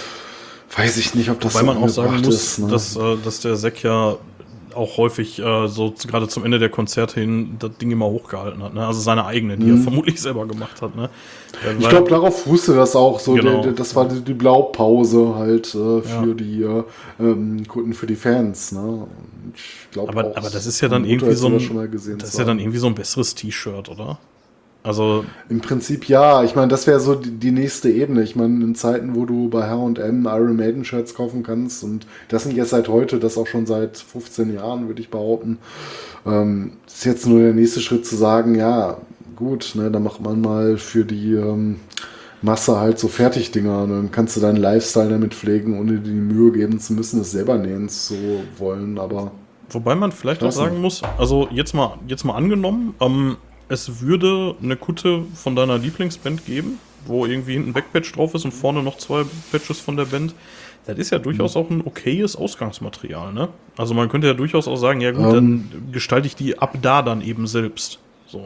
Weiß ich nicht, ob das Weil man auch sagen angebracht muss, ist. Ne? dass, äh, dass der Zack ja auch häufig äh, so z- gerade zum Ende der Konzerte hin das Ding immer hochgehalten hat. Ne? Also seine eigene, die er vermutlich selber gemacht hat. Ne? Ja, Ich weil- glaube, darauf wusste das auch so. Genau. Der, der, das war die, die Blaupause halt äh, für Ja. die äh, ähm, Kunden, für die Fans. Ne? Und Ich glaube aber, auch, aber das ist ja von dann Mutter irgendwie jetzt so sogar ein, schon mal gesehen das ist zu ja dann haben. irgendwie so ein besseres T-Shirt, oder? Also, Im Prinzip ja. Ich meine, das wäre so die, die nächste Ebene. Ich meine, in Zeiten, wo du bei H und M Iron Maiden Shirts kaufen kannst und das nicht erst seit heute, das auch schon seit fünfzehn Jahren, würde ich behaupten, ähm, ist jetzt nur der nächste Schritt zu sagen, ja, gut, ne, dann macht man mal für die ähm, Masse halt so Fertigdinger und dann kannst du deinen Lifestyle damit pflegen, ohne dir die Mühe geben zu müssen, es selber nähen zu wollen, aber wobei man vielleicht auch Weiß sagen nicht. muss, also jetzt mal, jetzt mal angenommen, ähm, es würde eine Kutte von deiner Lieblingsband geben, wo irgendwie hinten ein Backpatch drauf ist und vorne noch zwei Patches von der Band. Das ist ja durchaus Mhm. auch ein okayes Ausgangsmaterial, ne? Also man könnte ja durchaus auch sagen, ja gut, Ähm. dann gestalte ich die ab da dann eben selbst. So.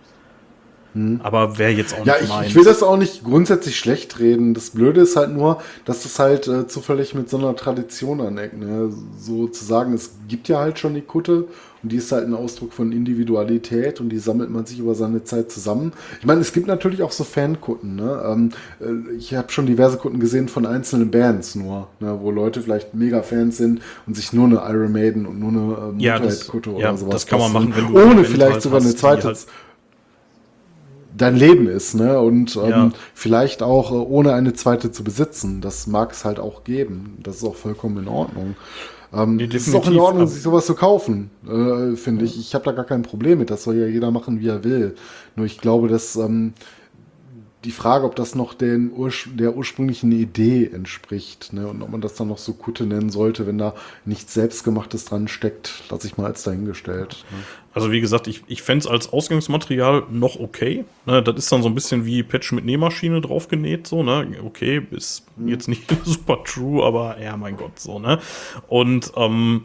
Aber wäre jetzt auch Mhm. Ja, nicht ich, meins. ich will das auch nicht grundsätzlich schlecht reden. Das Blöde ist halt nur, dass das halt äh, zufällig mit so einer Tradition aneckt. Ne? So zu sagen, es gibt ja halt schon die Kutte und die ist halt ein Ausdruck von Individualität und die sammelt man sich über seine Zeit zusammen. Ich meine, es gibt natürlich auch so Fankutten. Ne? Ähm, äh, ich habe schon diverse Kutten gesehen von einzelnen Bands nur, ne? Wo Leute vielleicht mega Fans sind und sich nur eine Iron Maiden und nur eine äh, Ja, das- Motorhead-Kutte ja, oder sowas das kann man basteln. machen, wenn du eine ohne Band vielleicht halt sogar hast, eine die zweite halt- dein Leben ist, ne? Und ähm, Ja. vielleicht auch äh, ohne eine zweite zu besitzen. Das mag es halt auch geben. Das ist auch vollkommen in Ordnung. Ähm, Nee, es ist auch in definitiv, Ordnung, aber- sich sowas zu kaufen, äh, finde ich. Ich habe da gar kein Problem mit. Das soll ja jeder machen, wie er will. Nur ich glaube, dass ähm, die Frage, ob das noch den Ursch- der ursprünglichen Idee entspricht, ne? Und ob man das dann noch so Kutte nennen sollte, wenn da nichts Selbstgemachtes dran steckt, lasse ich mal als dahingestellt. Ne? Also wie gesagt, ich, ich fände es als Ausgangsmaterial noch okay. Ne, das ist dann so ein bisschen wie Patch mit Nähmaschine draufgenäht. So, ne? Okay, ist mhm. jetzt nicht super true, aber ja, mein Gott, so, ne? Und ähm,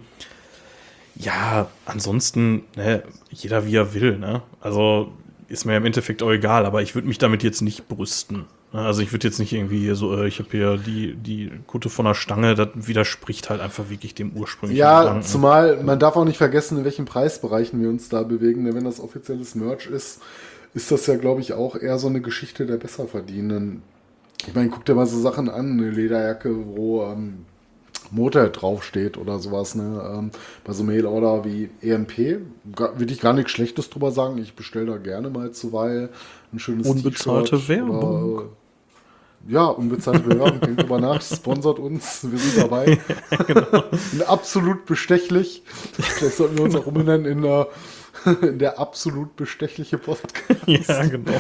ja, ansonsten, ne, jeder wie er will, ne? Also ist mir im Endeffekt auch egal, aber ich würde mich damit jetzt nicht brüsten. Also ich würde jetzt nicht irgendwie so, äh, ich habe hier die, die Kutte von der Stange, das widerspricht halt einfach wirklich dem ursprünglichen Ja, Gedanken. Zumal man darf auch nicht vergessen, in welchen Preisbereichen wir uns da bewegen. Wenn das offizielles Merch ist, ist das ja, glaube ich, auch eher so eine Geschichte der Besserverdienenden. Ich meine, guck dir mal so Sachen an, eine Lederjacke, wo ähm, Motorhead draufsteht oder sowas, ne? Ähm, bei so Mail-Order wie E M P würde ich gar nichts Schlechtes drüber sagen. Ich bestelle da gerne mal zuweilen ein schönes Unbezahlte T-Shirt Werbung. Oder, ja, unbezahlte Werbung, denkt drüber nach, sponsert uns, wir sind dabei. Genau. Absolut bestechlich. Vielleicht sollten wir uns auch umbenennen in, der, in der absolut bestechliche Podcast. Ja, genau.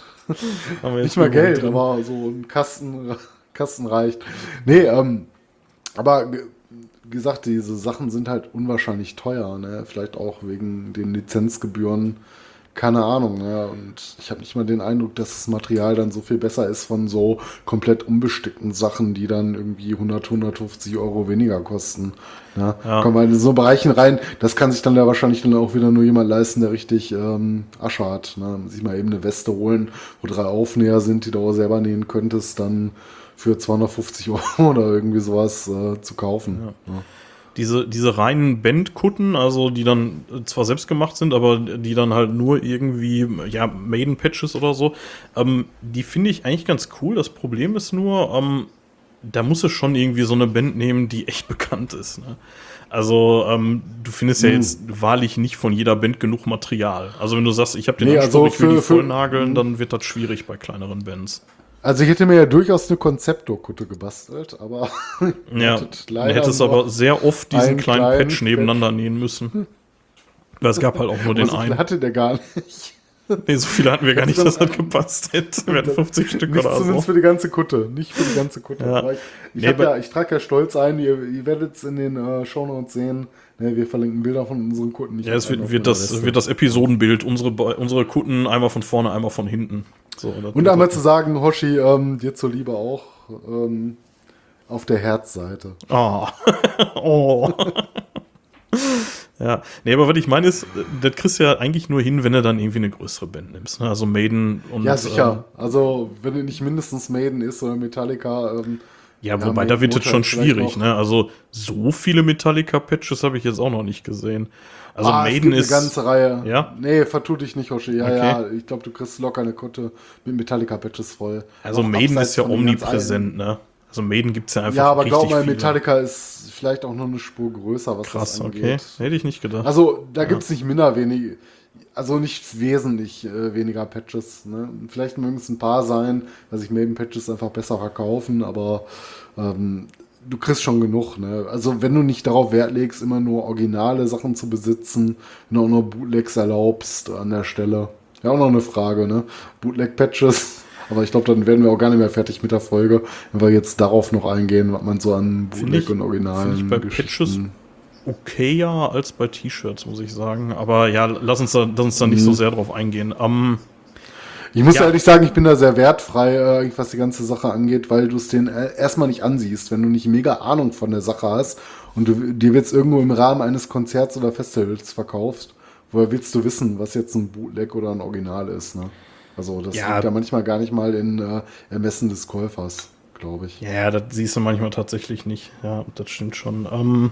Nicht mal Geld, drin. Aber so ein Kasten, Kasten reicht. Nee, ähm, aber wie gesagt, diese Sachen sind halt unwahrscheinlich teuer, ne? Vielleicht auch wegen den Lizenzgebühren, keine Ahnung, ne? Und ich habe nicht mal den Eindruck, dass das Material dann so viel besser ist von so komplett unbestickten Sachen, die dann irgendwie hundert, hundertfünfzig Euro weniger kosten. Ne? Ja. Kommen wir in so Bereichen rein, das kann sich dann ja wahrscheinlich dann auch wieder nur jemand leisten, der richtig ähm, Asche hat. Ne? Sich mal eben eine Weste holen, wo drei Aufnäher sind, die du auch selber nähen könntest, dann für zweihundertfünfzig Euro oder irgendwie sowas äh, zu kaufen. Ja. Ja. Diese, diese reinen Bandkutten, also die dann zwar selbst gemacht sind, aber die dann halt nur irgendwie, ja, Maiden-Patches oder so, ähm, die finde ich eigentlich ganz cool. Das Problem ist nur, ähm, da muss es schon irgendwie so eine Band nehmen, die echt bekannt ist. Ne? Also ähm, du findest ja jetzt hm. wahrlich nicht von jeder Band genug Material. Also wenn du sagst, ich habe den nee, Anspruch, also ich will für, die vollnageln, für, dann wird das schwierig bei kleineren Bands. Also ich hätte mir ja durchaus eine Konzeptdokutte gebastelt, aber ja, leider du hättest aber sehr oft diesen kleinen, kleinen Patch nebeneinander Patch. nähen müssen. Weil es gab halt auch nur den so einen. Viel hatte der gar nicht. Nee, so viele hatten wir gar nicht, dass das gepasst hätte. Wir hatten fünfzig Stück nicht oder so. Zumindest für die ganze Kutte, nicht für die ganze Kutte. Ja. Ich, ich, nee, ja, ich trage ja stolz ein, ihr, ihr werdet es in den äh, Shownotes sehen. Ne, wir verlinken Bilder von unseren Kutten. Ja, es wird, wird, das, wird das Episodenbild, unsere, unsere Kutten einmal von vorne, einmal von hinten. So, und einmal zu sagen, Hoshi, ähm, dir zuliebe auch ähm, auf der Herzseite. Oh. oh. Ja, nee, aber was ich meine ist, das kriegst du ja eigentlich nur hin, wenn du dann irgendwie eine größere Band nimmst. Ne? Also Maiden und. Ja, sicher. Ähm, also, wenn du nicht mindestens Maiden ist oder Metallica. Ähm, ja, wobei, ja, da wird es schon schwierig. Ne? Also, so viele Metallica-Patches habe ich jetzt auch noch nicht gesehen. Also, ah, Maiden es gibt ist. eine ganze Reihe. Ja? Nee, vertu dich nicht, Hoshi. Ja, okay. ja, ich glaube, du kriegst locker eine Kutte mit Metallica-Patches voll. Also, auch Maiden ist ja omnipräsent, ne? Also Maiden gibt es ja einfach Ja, aber richtig glaub mal, viele. Metallica ist vielleicht auch noch eine Spur größer, was Krass, das angeht. okay. Hätte ich nicht gedacht. Also da ja. gibt es nicht minder wenig, also nicht wesentlich äh, weniger Patches. Ne? Vielleicht mögen es ein paar sein, weil sich Maiden-Patches einfach besser verkaufen, aber ähm, du kriegst schon genug. Ne? Also wenn du nicht darauf Wert legst, immer nur originale Sachen zu besitzen, wenn du auch noch Bootlegs erlaubst an der Stelle. Ja, auch noch eine Frage, ne? Bootleg-Patches. Aber ich glaube, dann werden wir auch gar nicht mehr fertig mit der Folge, wenn wir jetzt darauf noch eingehen, was man so an Bootleg und Originalen Finde ich bei Patches okayer als bei T-Shirts, muss ich sagen. Aber ja, lass uns da, lass uns da nicht mhm. so sehr drauf eingehen. Um, ich muss ja. ehrlich sagen, ich bin da sehr wertfrei, äh, was die ganze Sache angeht, weil du es den äh, erstmal nicht ansiehst, wenn du nicht mega Ahnung von der Sache hast und du dir jetzt irgendwo im Rahmen eines Konzerts oder Festivals verkaufst. Woher willst du wissen, was jetzt ein Bootleg oder ein Original ist, ne? Also das ja. liegt ja manchmal gar nicht mal in äh, Ermessen des Käufers, glaube ich. Ja, das siehst du manchmal tatsächlich nicht. Ja, das stimmt schon. Ähm,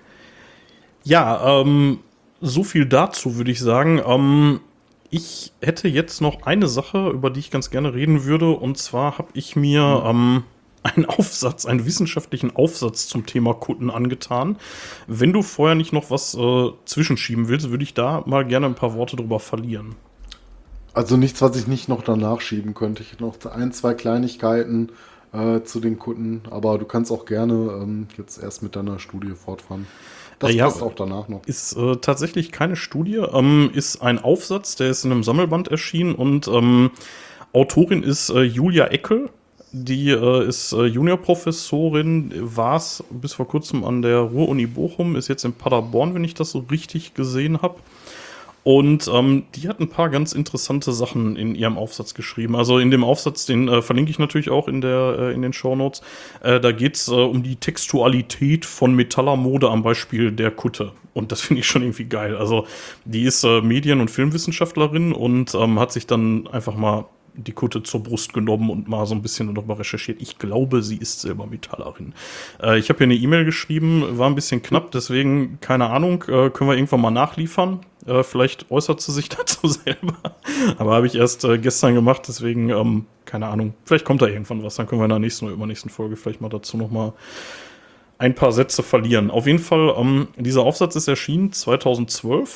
ja, ähm, so viel dazu würde ich sagen. Ähm, ich hätte jetzt noch eine Sache, über die ich ganz gerne reden würde. Und zwar habe ich mir mhm. ähm, einen Aufsatz, einen wissenschaftlichen Aufsatz zum Thema Kutten angetan. Wenn du vorher nicht noch was äh, zwischenschieben willst, würde ich da mal gerne ein paar Worte drüber verlieren. Also nichts, was ich nicht noch danach schieben könnte. Ich hätte noch ein, zwei Kleinigkeiten äh, zu den Kunden, aber du kannst auch gerne ähm, jetzt erst mit deiner Studie fortfahren. Das ja, passt auch danach noch. Ist äh, tatsächlich keine Studie, ähm, ist ein Aufsatz, der ist in einem Sammelband erschienen und ähm, Autorin ist äh, Julia Eckel. Die äh, ist äh, Juniorprofessorin, war es bis vor kurzem an der Ruhr-Uni Bochum, ist jetzt in Paderborn, wenn ich das so richtig gesehen habe. Und ähm, die hat ein paar ganz interessante Sachen in ihrem Aufsatz geschrieben. Also in dem Aufsatz, den äh, verlinke ich natürlich auch in, der, äh, in den Shownotes. Äh, da geht es äh, um die Textualität von Metallermode am Beispiel der Kutte. Und das finde ich schon irgendwie geil. Also die ist äh, Medien- und Filmwissenschaftlerin und ähm, hat sich dann einfach mal die Kutte zur Brust genommen und mal so ein bisschen darüber recherchiert. Ich glaube, sie ist selber Metallerin. Äh, ich habe hier eine E-Mail geschrieben, war ein bisschen knapp, deswegen, keine Ahnung, äh, können wir irgendwann mal nachliefern. Äh, vielleicht äußert sie sich dazu selber. Aber habe ich erst äh, gestern gemacht, deswegen, ähm, keine Ahnung, vielleicht kommt da irgendwann was. Dann können wir in der nächsten oder übernächsten Folge vielleicht mal dazu noch mal ein paar Sätze verlieren. Auf jeden Fall, ähm, dieser Aufsatz ist erschienen zweitausendzwölf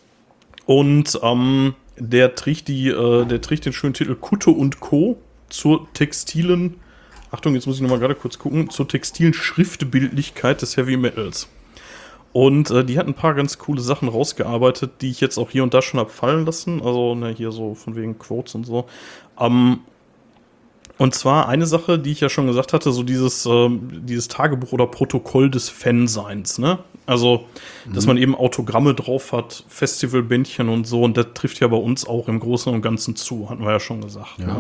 und ähm, Der trägt, die, äh, der trägt den schönen Titel Kutte und Co. zur textilen, Achtung, jetzt muss ich nochmal gerade kurz gucken, zur textilen Schriftbildlichkeit des Heavy Metals. Und äh, die hat ein paar ganz coole Sachen rausgearbeitet, die ich jetzt auch hier und da schon hab fallen lassen. Also ne, hier so von wegen Quotes und so. Ähm, und zwar eine Sache, die ich ja schon gesagt hatte, so dieses, äh, dieses Tagebuch oder Protokoll des Fanseins, ne? Also, dass man eben Autogramme drauf hat, Festivalbändchen und so, und das trifft ja bei uns auch im Großen und Ganzen zu, hatten wir ja schon gesagt. Ja. Ne?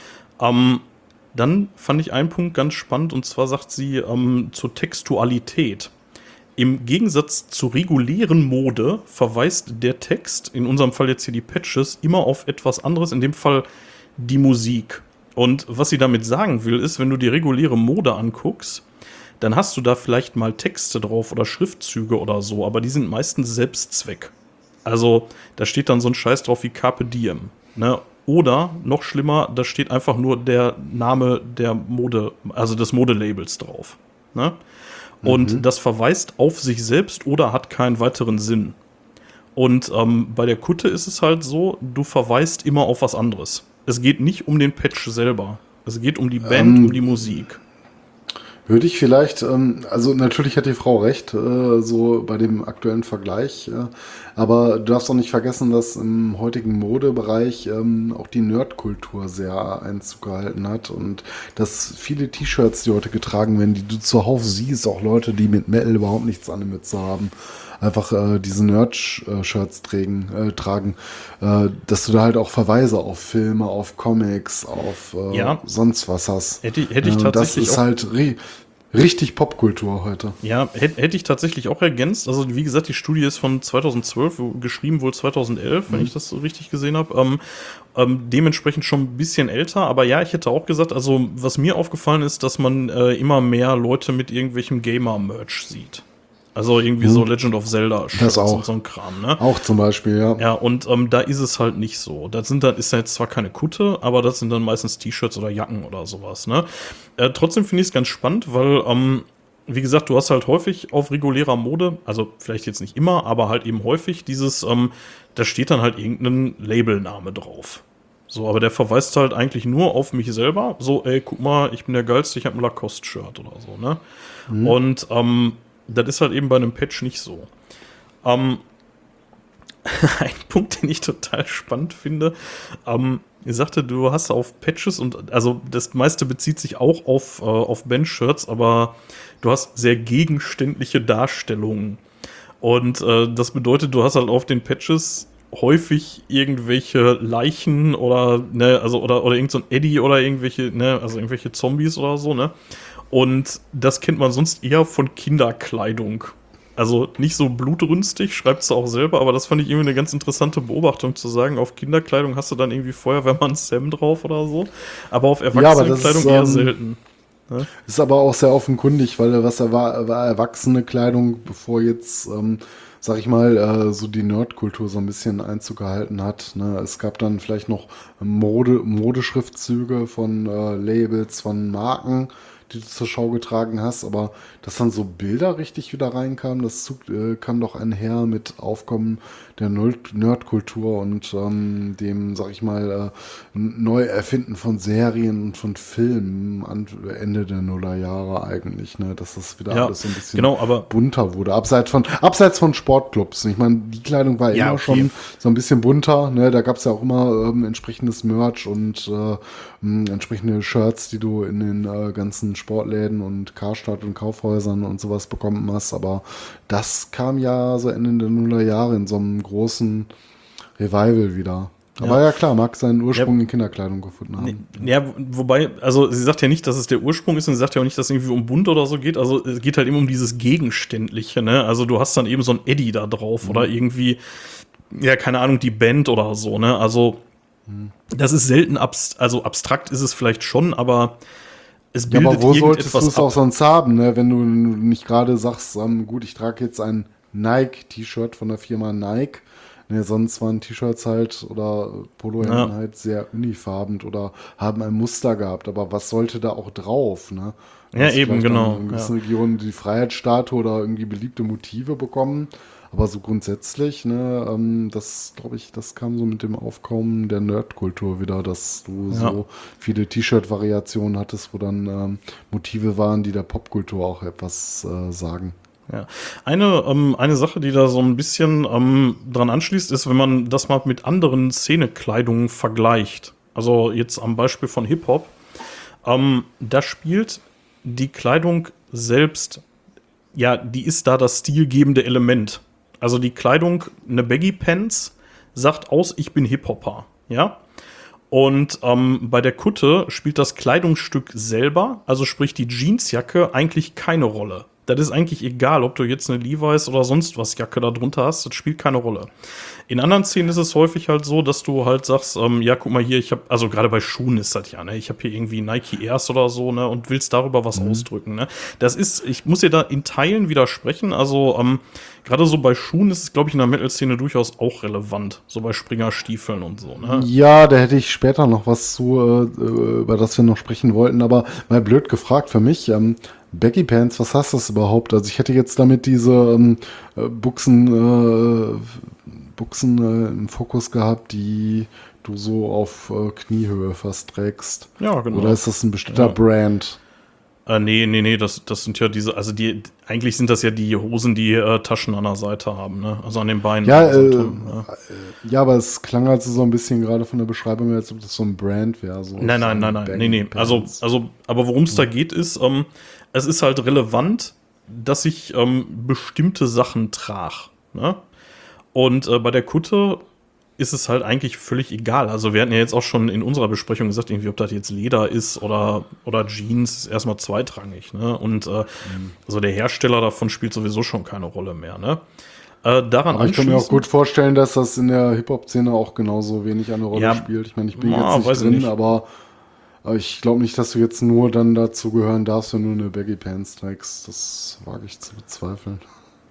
Ähm, dann fand ich einen Punkt ganz spannend, und zwar sagt sie ähm, zur Textualität. Im Gegensatz zur regulären Mode verweist der Text, in unserem Fall jetzt hier die Patches, immer auf etwas anderes, in dem Fall die Musik. Und was sie damit sagen will, ist, wenn du die reguläre Mode anguckst, dann hast du da vielleicht mal Texte drauf oder Schriftzüge oder so, aber die sind meistens Selbstzweck. Also da steht dann so ein Scheiß drauf wie Carpe Diem, ne? Oder, noch schlimmer, da steht einfach nur der Name der Mode, also des Modelabels drauf, ne? Und mhm. das verweist auf sich selbst oder hat keinen weiteren Sinn. Und ähm, bei der Kutte ist es halt so, du verweist immer auf was anderes. Es geht nicht um den Patch selber. Es geht um die Band, ähm, um die Musik. Würde ich vielleicht, ähm, also natürlich hat die Frau recht, äh, so bei dem aktuellen Vergleich, äh, aber du darfst auch nicht vergessen, dass im heutigen Modebereich ähm, auch die Nerdkultur sehr Einzug gehalten hat und dass viele T-Shirts, die heute getragen werden, die du zuhauf siehst, auch Leute, die mit Metal überhaupt nichts an der Mütze haben, einfach äh, diese Nerd-Shirts tragen, äh, tragen äh, dass du da halt auch Verweise auf Filme, auf Comics, auf äh, ja. sonst was hast. Hätte, hätte ich tatsächlich das ist auch halt ri richtig Popkultur heute. Ja, hätte, hätte ich tatsächlich auch ergänzt. Also wie gesagt, die Studie ist von zweitausendzwölf, geschrieben wohl zweitausendelf, mhm. wenn ich das so richtig gesehen habe. Ähm, ähm, dementsprechend schon ein bisschen älter. Aber ja, ich hätte auch gesagt, also was mir aufgefallen ist, dass man äh, immer mehr Leute mit irgendwelchem Gamer-Merch sieht. Also irgendwie hm. so Legend of Zelda das auch. Und so ein Kram, ne? Auch zum Beispiel, ja. Ja, und ähm, da ist es halt nicht so. Das sind dann, ist ja jetzt zwar keine Kutte, aber das sind dann meistens T-Shirts oder Jacken oder sowas, ne? Äh, trotzdem finde ich es ganz spannend, weil, ähm, wie gesagt, du hast halt häufig auf regulärer Mode, also vielleicht jetzt nicht immer, aber halt eben häufig dieses, ähm, da steht dann halt irgendein Labelname drauf. So, aber der verweist halt eigentlich nur auf mich selber. So, ey, guck mal, ich bin der Geilste, ich habe ein Lacoste-Shirt oder so, ne? Mhm. Und, ähm, das ist halt eben bei einem Patch nicht so. Ähm, ein Punkt, den ich total spannend finde, ähm, ihr sagte, du hast auf Patches und, also das meiste bezieht sich auch auf, äh, auf Bandshirts, aber du hast sehr gegenständliche Darstellungen. Und äh, das bedeutet, du hast halt auf den Patches häufig irgendwelche Leichen oder, ne, also, oder, oder irgend so ein Eddie oder irgendwelche, ne, also irgendwelche Zombies oder so, ne? Und das kennt man sonst eher von Kinderkleidung. Also nicht so blutrünstig, schreibt es auch selber, aber das fand ich irgendwie eine ganz interessante Beobachtung zu sagen. Auf Kinderkleidung hast du dann irgendwie Feuerwehrmann Sam drauf oder so, aber auf Erwachsenenkleidung ja, eher ähm, selten. Ne? Ist aber auch sehr offenkundig, weil was er war, war erwachsene Kleidung, bevor jetzt, ähm, sag ich mal, äh, so die Nerdkultur so ein bisschen Einzug gehalten hat. Ne? Es gab dann vielleicht noch Mode, Modeschriftzüge von äh, Labels, von Marken, die du zur Schau getragen hast, aber dass dann so Bilder richtig wieder reinkamen, das zug, äh, kam doch einher mit Aufkommen der Nerd- Nerdkultur und ähm, dem, sag ich mal, äh, Neuerfinden von Serien und von Filmen an Ende der Nullerjahre eigentlich, ne, dass das wieder Ja, alles so ein bisschen genau, aber- bunter wurde, abseits von, abseits von Sportclubs. Ich meine, die Kleidung war Ja, immer okay. schon so ein bisschen bunter, ne, da gab es ja auch immer ähm, entsprechendes Merch und äh, mh, entsprechende Shirts, die du in den äh, ganzen Sportläden und Karstadt und Kaufhäusern und sowas bekommen hast, aber das kam ja so Ende der Nullerjahre in so einem großen Revival wieder. Aber Ja. ja klar, mag seinen Ursprung Ja. in Kinderkleidung gefunden haben. Ja, wobei, also sie sagt ja nicht, dass es der Ursprung ist und sie sagt ja auch nicht, dass es irgendwie um bunt oder so geht. Also es geht halt immer um dieses Gegenständliche, ne? Also du hast dann eben so ein Eddie da drauf Mhm. oder irgendwie, ja, keine Ahnung, die Band oder so, ne? Also das ist selten, abst also abstrakt ist es vielleicht schon, aber es Ja, bildet aber wo solltest du irgendetwas es auch ab. sonst haben, ne? Wenn du nicht gerade sagst, ähm, gut, ich trage jetzt ein Nike-T-Shirt von der Firma Nike. Ne, sonst waren T-Shirts halt oder Polohemden Ja. halt sehr unifarben oder haben ein Muster gehabt. Aber was sollte da auch drauf, ne? Du Ja, hast eben, vielleicht dann genau, in gewissen ja. Regionen die Freiheitsstatue oder irgendwie beliebte Motive bekommen. Aber so grundsätzlich, ne, ähm, das glaube ich, das kam so mit dem Aufkommen der Nerdkultur wieder, dass du Ja. so viele T-Shirt-Variationen hattest, wo dann ähm, Motive waren, die der Popkultur auch etwas äh, sagen. Ja. Eine, ähm, eine Sache, die da so ein bisschen ähm, dran anschließt, ist, wenn man das mal mit anderen Szenekleidungen vergleicht. Also jetzt am Beispiel von Hip-Hop. Ähm, da spielt die Kleidung selbst, ja, die ist da das stilgebende Element. Also die Kleidung, eine Baggy Pants, sagt aus, ich bin Hip-Hopper, ja. Und ähm, bei der Kutte spielt das Kleidungsstück selber, also sprich die Jeansjacke, eigentlich keine Rolle. Das ist eigentlich egal, ob du jetzt eine Levi's oder sonst was Jacke da drunter hast, das spielt keine Rolle. In anderen Szenen ist es häufig halt so, dass du halt sagst, ähm, ja, guck mal hier, ich habe, also gerade bei Schuhen ist das ja, ne, ich habe hier irgendwie Nike Airs oder so, ne, und willst darüber was ausdrücken, ne. Das ist, ich muss dir da in Teilen widersprechen, also ähm, gerade so bei Schuhen ist es, glaube ich, in der Metal-Szene durchaus auch relevant, so bei Springerstiefeln und so, ne. Ja, da hätte ich später noch was zu, äh, über das wir noch sprechen wollten, aber mal blöd gefragt für mich, ähm, Baggy Pants, was heißt das überhaupt? Also ich hätte jetzt damit diese ähm, äh, Buchsen, äh, Buchsen äh, im Fokus gehabt, die du so auf äh, Kniehöhe fast trägst. Ja, genau. Oder ist das ein bestimmter Ja. Brand? Äh, nee, nee, nee, das, das sind ja diese, also die, eigentlich sind das ja die Hosen, die äh, Taschen an der Seite haben, ne? Also an den Beinen. Ja, also, äh, ja. Ja, aber es klang halt so ein bisschen gerade von der Beschreibung, als ob das so ein Brand wäre. So Nein, nein, nein, nein, nee, nee. Also, also, aber worum es da geht, ist, ähm, es ist halt relevant, dass ich ähm, bestimmte Sachen trage, ne? Und äh, bei der Kutte ist es halt eigentlich völlig egal. Also wir hatten ja jetzt auch schon in unserer Besprechung gesagt, irgendwie, ob das jetzt Leder ist oder, oder Jeans, ist erstmal zweitrangig, ne? Und äh, also der Hersteller davon spielt sowieso schon keine Rolle mehr, ne? Äh, daran Aber ich kann mir auch anschließend- gut vorstellen, dass das in der Hip-Hop-Szene auch genauso wenig eine Rolle Ja, spielt. Ich meine, ich bin na, jetzt weiß nicht ich drin, nicht. aber aber ich glaube nicht, dass du jetzt nur dann dazu gehören darfst, wenn du eine Baggy Pants trägst. Das wage ich zu bezweifeln.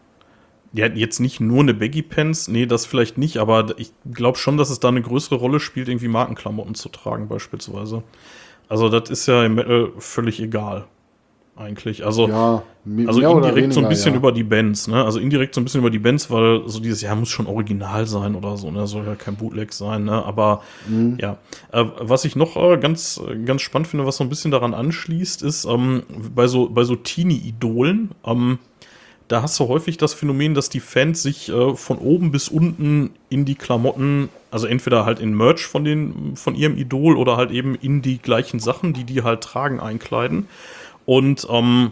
Ja, jetzt nicht nur eine Baggy Pants, nee, das vielleicht nicht, aber ich glaube schon, dass es da eine größere Rolle spielt, irgendwie Markenklamotten zu tragen, beispielsweise. Also, das ist ja im Metal völlig egal, eigentlich. Also, Ja, mi- also mehr oder indirekt so ein weniger, bisschen ja. über die Bands, ne? Also indirekt so ein bisschen über die Bands, weil so dieses, ja, muss schon original sein oder so, ne? Soll ja kein Bootleg sein, ne? Aber Mhm. ja. Äh, was ich noch äh, ganz, ganz spannend finde, was so ein bisschen daran anschließt, ist, ähm, bei so, bei so Teenie-Idolen, ähm, da hast du häufig das Phänomen, dass die Fans sich äh, von oben bis unten in die Klamotten, also entweder halt in Merch von, den, von ihrem Idol oder halt eben in die gleichen Sachen, die die halt tragen, einkleiden. Und ähm,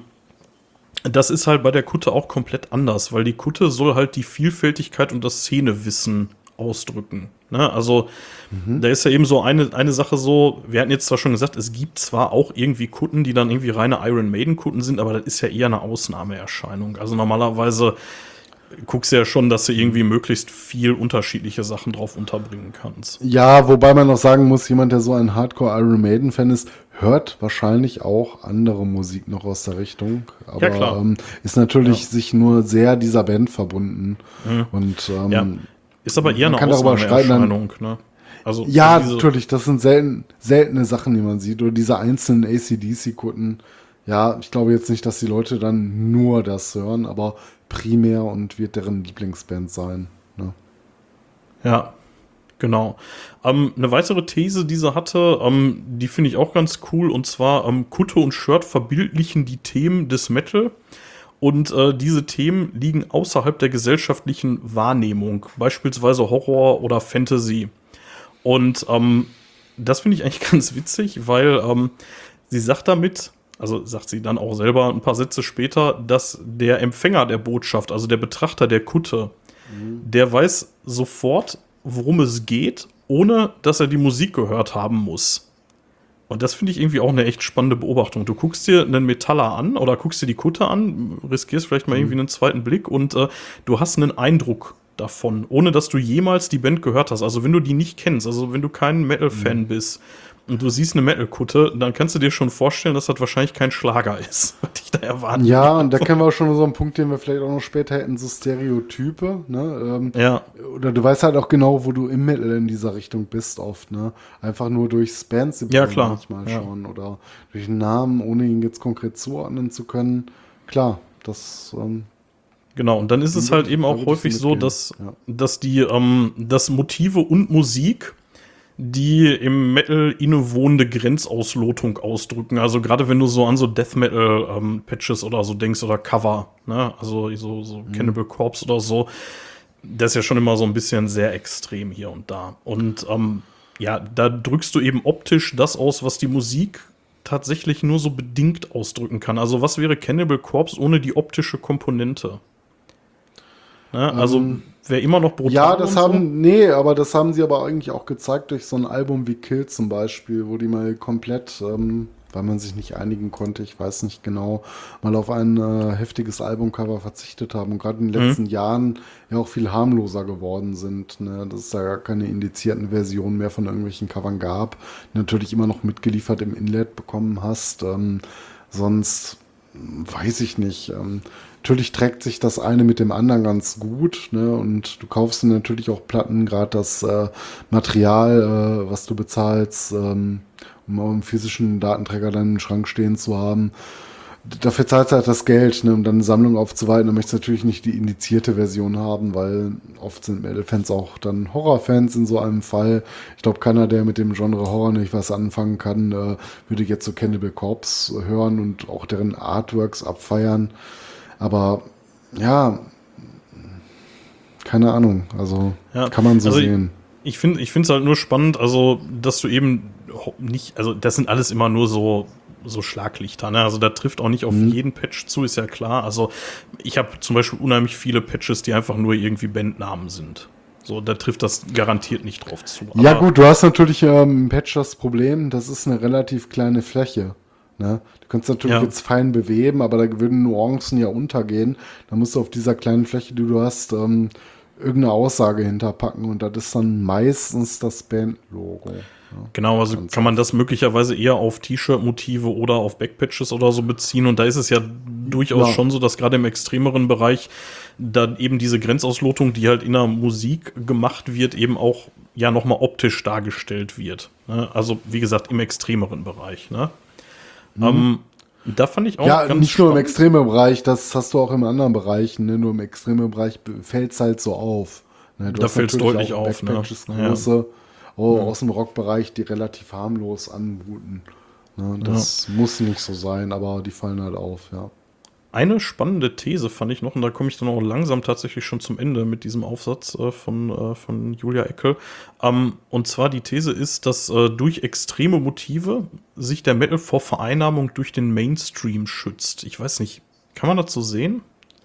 das ist halt bei der Kutte auch komplett anders, weil die Kutte soll halt die Vielfältigkeit und das Szenewissen ausdrücken. Ne? Also da ist ja eben so eine, eine Sache so, wir hatten jetzt zwar schon gesagt, es gibt zwar auch irgendwie Kutten, die dann irgendwie reine Iron Maiden Kutten sind, aber das ist ja eher eine Ausnahmeerscheinung. Also normalerweise guckst du ja schon, dass du irgendwie möglichst viel unterschiedliche Sachen drauf unterbringen kannst. Ja, wobei man noch sagen muss, jemand, der so ein Hardcore Iron Maiden Fan ist, hört wahrscheinlich auch andere Musik noch aus der Richtung. Aber Ja, klar. Ähm, ist natürlich Ja. sich nur sehr dieser Band verbunden. Und ähm, Ja. Ist aber eher man eine kann darüber streiten, dann- Ausnahmeerscheinung, ne? Also, ja, also diese- natürlich, das sind selten, seltene Sachen, die man sieht. Oder diese einzelnen A C D C-Kutten. ja, ich glaube jetzt nicht, dass die Leute dann nur das hören, aber primär und wird deren Lieblingsband sein. Ne? Ja, genau. Ähm, eine weitere These, die sie hatte, ähm, die finde ich auch ganz cool, und zwar ähm, Kutte und Shirt verbildlichen die Themen des Metal. Und äh, diese Themen liegen außerhalb der gesellschaftlichen Wahrnehmung, beispielsweise Horror oder Fantasy. Und ähm, das finde ich eigentlich ganz witzig, weil ähm, sie sagt damit, also sagt sie dann auch selber ein paar Sätze später, dass der Empfänger der Botschaft, also der Betrachter der Kutte, mhm. der weiß sofort, worum es geht, ohne dass er die Musik gehört haben muss. Und das finde ich irgendwie auch eine echt spannende Beobachtung. Du guckst dir einen Metaller an oder guckst dir die Kutte an, riskierst vielleicht mal mhm. irgendwie einen zweiten Blick und äh, du hast einen Eindruck davon, ohne dass du jemals die Band gehört hast. Also wenn du die nicht kennst, also wenn du kein Metal-Fan mhm. bist und du siehst eine Metal-Kutte, dann kannst du dir schon vorstellen, dass das wahrscheinlich kein Schlager ist, was dich da erwartet. Ja, und da kennen wir auch schon so einen Punkt, den wir vielleicht auch noch später hätten, so Stereotype, ne? Ähm, ja. Oder du weißt halt auch genau, wo du im Metal in dieser Richtung bist oft, ne? Einfach nur durchs Bands ja, klar. manchmal ja. schon oder durch einen Namen, ohne ihn jetzt konkret zuordnen zu können. Klar, das ähm, Genau, und dann ist es halt eben auch häufig so, dass, ja. dass die ähm, dass Motive und Musik die im Metal innewohnende Grenzauslotung ausdrücken. Also gerade wenn du so an so Death Metal ähm, Patches oder so denkst oder Cover, ne? Also so, so mhm. Cannibal Corpse oder so, das ist ja schon immer so ein bisschen sehr extrem hier und da. Und ähm, ja, da drückst du eben optisch das aus, was die Musik tatsächlich nur so bedingt ausdrücken kann. Also was wäre Cannibal Corpse ohne die optische Komponente? Ne? Also ähm, wäre immer noch brutal. Ja, das haben, so. nee, aber das haben sie aber eigentlich auch gezeigt durch so ein Album wie Kill zum Beispiel, wo die mal komplett, ähm, weil man sich nicht einigen konnte, ich weiß nicht genau, mal auf ein äh, heftiges Albumcover verzichtet haben und gerade in den letzten mhm. Jahren ja auch viel harmloser geworden sind, ne? Dass es da gar keine indizierten Versionen mehr von irgendwelchen Covern gab, die natürlich immer noch mitgeliefert im Inlet bekommen hast, ähm, sonst weiß ich nicht, ähm, natürlich trägt sich das eine mit dem anderen ganz gut, ne? Und du kaufst dir natürlich auch Platten, gerade das äh, Material, äh, was du bezahlst, ähm, um auch einen physischen Datenträger dann im Schrank stehen zu haben. Dafür zahlst du halt das Geld, ne, um dann eine Sammlung aufzuweiten. Du möchtest natürlich nicht die indizierte Version haben, weil oft sind Metal-Fans auch dann Horrorfans in so einem Fall. Ich glaube, keiner, der mit dem Genre Horror nicht was anfangen kann, äh, würde jetzt so Cannibal Corpse hören und auch deren Artworks abfeiern. Aber ja, keine Ahnung, also ja, kann man so also sehen. Ich, ich finde ich finde es halt nur spannend, also dass du eben nicht, also das sind alles immer nur so so Schlaglichter, ne? Also da trifft auch nicht auf mhm. jeden Patch zu, ist ja klar. Also ich habe zum Beispiel unheimlich viele Patches, die einfach nur irgendwie Bandnamen sind. So, da trifft das garantiert nicht drauf zu. Ja gut, du hast natürlich ähm, im Patch das Problem, das ist eine relativ kleine Fläche. Ne? Du kannst natürlich ja. jetzt fein beweben, aber da würden Nuancen ja untergehen. Da musst du auf dieser kleinen Fläche, die du hast, ähm, irgendeine Aussage hinterpacken und das ist dann meistens das Bandlogo. Ja. Genau, also Ganz kann man das möglicherweise eher auf T-Shirt-Motive oder auf Backpatches oder so beziehen und da ist es ja durchaus ja. schon so, dass gerade im extremeren Bereich dann eben diese Grenzauslotung, die halt in der Musik gemacht wird, eben auch ja nochmal optisch dargestellt wird. Ne? Also wie gesagt, im extremeren Bereich, ne? Mhm. Um, da fand ich auch ja, ganz nicht spannend. nur im extremen Bereich, das hast du auch in anderen Bereichen, ne? Nur im extremen Bereich fällt es halt so auf. Ne? Da fällt es deutlich auf. Ne? Große, ja. oh, ja. Aus dem Rockbereich, die relativ harmlos anmuten. Ne? Das ja. muss nicht so sein, aber die fallen halt auf, ja. Eine spannende These fand ich noch, und da komme ich dann auch langsam tatsächlich schon zum Ende mit diesem Aufsatz äh, von, äh, von Julia Eckel. Ähm, und zwar die These ist, dass äh, durch extreme Motive sich der Metal vor Vereinnahmung durch den Mainstream schützt. Ich weiß nicht, kann man das so sehen?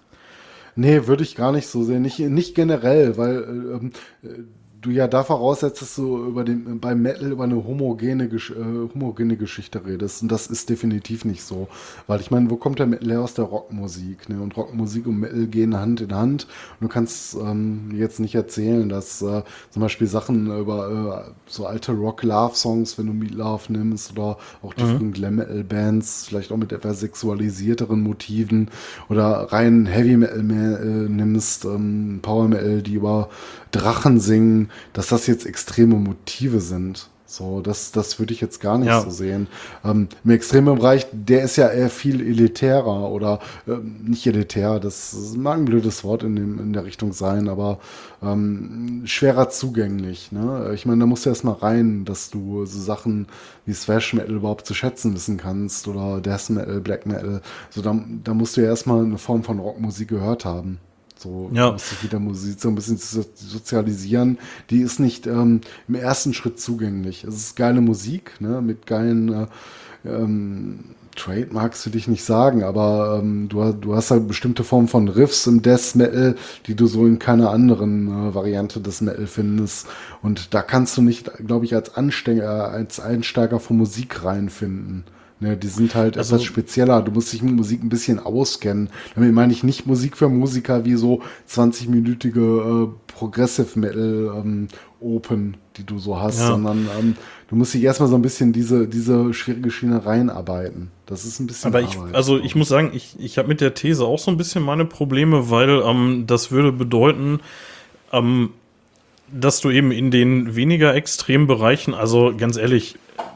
Nee, würde ich gar nicht so sehen. Nicht, nicht generell, weil ähm, du ja da voraussetzt, dass du über den, beim Metal über eine homogene, äh, homogene Geschichte redest. Und das ist definitiv nicht so. Weil ich meine, wo kommt der Metal her? Aus der Rockmusik? Ne? Und Rockmusik und Metal gehen Hand in Hand. Und du kannst ähm, jetzt nicht erzählen, dass äh, zum Beispiel Sachen über äh, so alte Rock-Love-Songs, wenn du Meat Love nimmst, oder auch die frühen Glam-Metal-Bands, vielleicht auch mit etwas sexualisierteren Motiven, oder rein Heavy-Metal äh, nimmst, ähm, Power-Metal, die über Drachen singen, dass das jetzt extreme Motive sind. So, das, das würde ich jetzt gar nicht Ja. so sehen. Ähm, im extremen Bereich, der ist ja eher viel elitärer oder ähm, nicht elitär, das, das mag ein blödes Wort in, dem, in der Richtung sein, aber ähm, schwerer zugänglich. Ne? Ich meine, da musst du erst mal rein, dass du so Sachen wie Thrash Metal überhaupt zu schätzen wissen kannst oder Death Metal, Black Metal. So, da, da musst du ja erstmal eine Form von Rockmusik gehört haben. So Ja. muss sich wieder Musik so ein bisschen so- sozialisieren. Die ist nicht ähm, im ersten Schritt zugänglich. Es ist geile Musik, ne, mit geilen äh, ähm, Trademarks will ich nicht sagen, aber ähm, du, ha- du hast halt bestimmte Formen von Riffs im Death Metal, die du so in keiner anderen äh, Variante des Metal findest. Und da kannst du nicht, glaube ich, als, Ansteiger, als Einsteiger von Musik reinfinden. Ne, die sind halt Also- etwas spezieller. Du musst dich mit Musik ein bisschen auskennen. Damit meine ich nicht Musik für Musiker wie so zwanzig-minütige äh, Progressive Metal ähm, Open, die du so hast, Ja. sondern ähm, du musst dich erstmal so ein bisschen diese, diese schwierige Schiene reinarbeiten. Das ist ein bisschen Aber ich, Arbeit, also glaub ich muss sagen, ich, ich habe mit der These auch so ein bisschen meine Probleme, weil ähm, das würde bedeuten, ähm, dass du eben in den weniger extremen Bereichen, also ganz ehrlich,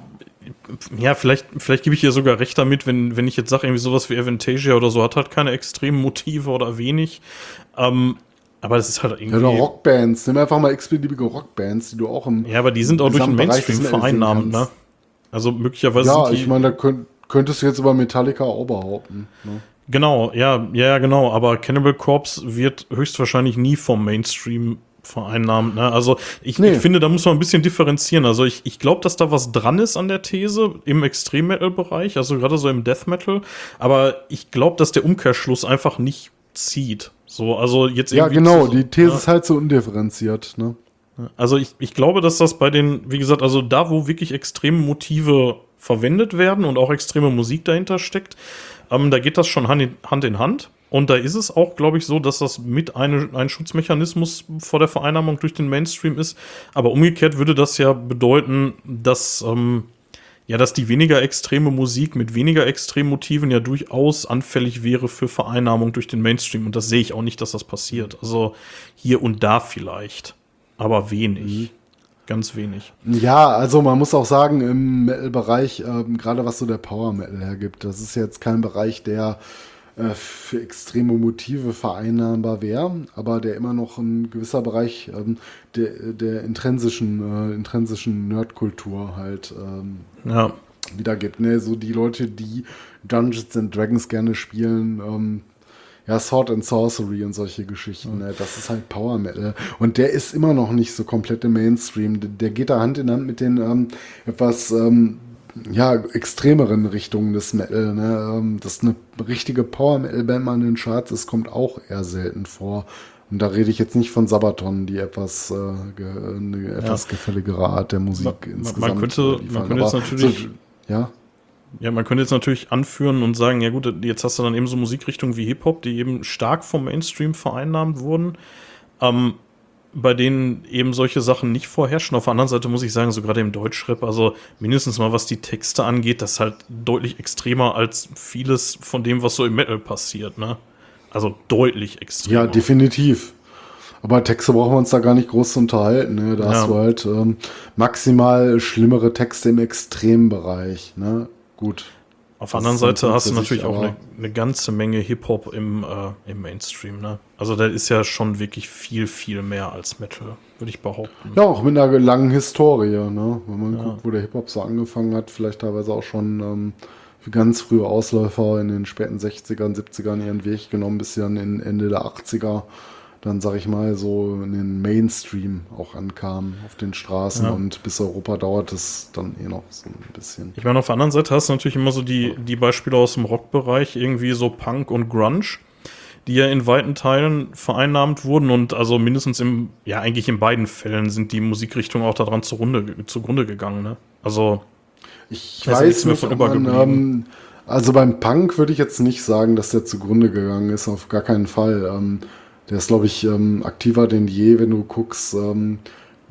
ja, vielleicht, vielleicht gebe ich dir sogar recht damit, wenn, wenn ich jetzt sage, irgendwie sowas wie Avantasia oder so hat halt keine extremen Motive oder wenig. Ähm, aber das ist halt Ja, irgendwie. oder Rockbands. Nimm einfach mal x-beliebige Rockbands, die du auch im Ja, aber die sind auch durch den Gesamtbereich des Mainstream Metal sehen vereinnahmt, ne? kannst. Also möglicherweise Ja, sind die. ich meine, da könnt, könntest du jetzt über Metallica auch behaupten. Ne? Genau, ja, ja, ja, genau. Aber Cannibal Corpse wird höchstwahrscheinlich nie vom Mainstream vereinnahmt. Ne? Also ich, Nee. ich finde, da muss man ein bisschen differenzieren. Also ich, ich glaube, dass da was dran ist an der These im Extrem-Metal-Bereich, also gerade so im Death Metal. Aber ich glaube, dass der Umkehrschluss einfach nicht zieht. So, also jetzt Ja, irgendwie genau. zu- Die These ja. ist halt so undifferenziert. Ne? Also ich, ich glaube, dass das bei den, wie gesagt, also da, wo wirklich extreme Motive verwendet werden und auch extreme Musik dahinter steckt, ähm, da geht das schon Hand in Hand. In Hand. Und da ist es auch, glaube ich, so, dass das mit eine, ein Schutzmechanismus vor der Vereinnahmung durch den Mainstream ist. Aber umgekehrt würde das ja bedeuten, dass, ähm, ja, dass die weniger extreme Musik mit weniger extremen Motiven ja durchaus anfällig wäre für Vereinnahmung durch den Mainstream. Und das sehe ich auch nicht, dass das passiert. Also hier und da vielleicht. Aber wenig. Ganz wenig. Ja, also man muss auch sagen, im Metal-Bereich, ähm, gerade was so der Power-Metal hergibt, das ist jetzt kein Bereich, der äh, für extreme Motive vereinnahmbar wäre, aber der immer noch ein gewisser Bereich ähm, der, der intrinsischen, äh, intrinsischen Nerdkultur halt ähm, Ja. wiedergibt. Ne? So die Leute, die Dungeons and Dragons gerne spielen, ähm, ja, Sword and Sorcery und solche Geschichten, ne? Das ist halt Power Metal. Und der ist immer noch nicht so komplett im Mainstream. Der, der geht da Hand in Hand mit den ähm, etwas ähm, ja, extremeren Richtungen des Metal. Ne? Ähm, dass eine richtige Power Metal-Band mal in den Charts ist, kommt auch eher selten vor. Und da rede ich jetzt nicht von Sabaton, die etwas, äh, ge, eine etwas gefälligere Art der Musik Man- man insgesamt könnte- äh, man liefern. könnte jetzt Aber natürlich- so, ja. Ja, man könnte jetzt natürlich anführen und sagen, ja gut, jetzt hast du dann eben so Musikrichtungen wie Hip-Hop, die eben stark vom Mainstream vereinnahmt wurden, ähm, bei denen eben solche Sachen nicht vorherrschen. Auf der anderen Seite muss ich sagen, so gerade im Deutschrap, also mindestens mal was die Texte angeht, das ist halt deutlich extremer als vieles von dem, was so im Metal passiert, ne? Also deutlich extremer. Ja, definitiv. Aber Texte brauchen wir uns da gar nicht groß zu unterhalten. Ne? Da Ja. hast du halt ähm, maximal schlimmere Texte im Extrembereich. Ne? Gut. Auf der Das anderen ist dann Seite hast du Punkt für natürlich sich, auch aber- eine, eine ganze Menge Hip-Hop im, äh, im Mainstream, ne? Also da ist ja schon wirklich viel, viel mehr als Metal, würde ich behaupten. Ja, auch mit einer langen Historie. Ne? Wenn man guckt, wo der Hip-Hop so angefangen hat, vielleicht teilweise auch schon ähm, für ganz frühe Ausläufer in den späten sechzigern, siebzigern ihren Weg genommen, bis sie dann in Ende der achtziger dann, sag ich mal, so in den Mainstream auch ankamen auf den Straßen Ja. und bis Europa dauert es dann eh noch so ein bisschen. Ich meine, auf der anderen Seite hast du natürlich immer so die, die Beispiele aus dem Rockbereich, irgendwie so Punk und Grunge, die ja in weiten Teilen vereinnahmt wurden und also mindestens im, ja eigentlich in beiden Fällen sind die Musikrichtungen auch daran zugrunde, zugrunde gegangen, ne? Also, Ich Da ist ja nichts weiß mehr nicht, von ob man, übergeblieben. ähm, also beim Punk würde ich jetzt nicht sagen, dass der zugrunde gegangen ist, auf gar keinen Fall. Ähm, der ist, glaube ich, ähm, aktiver denn je, wenn du guckst, ähm,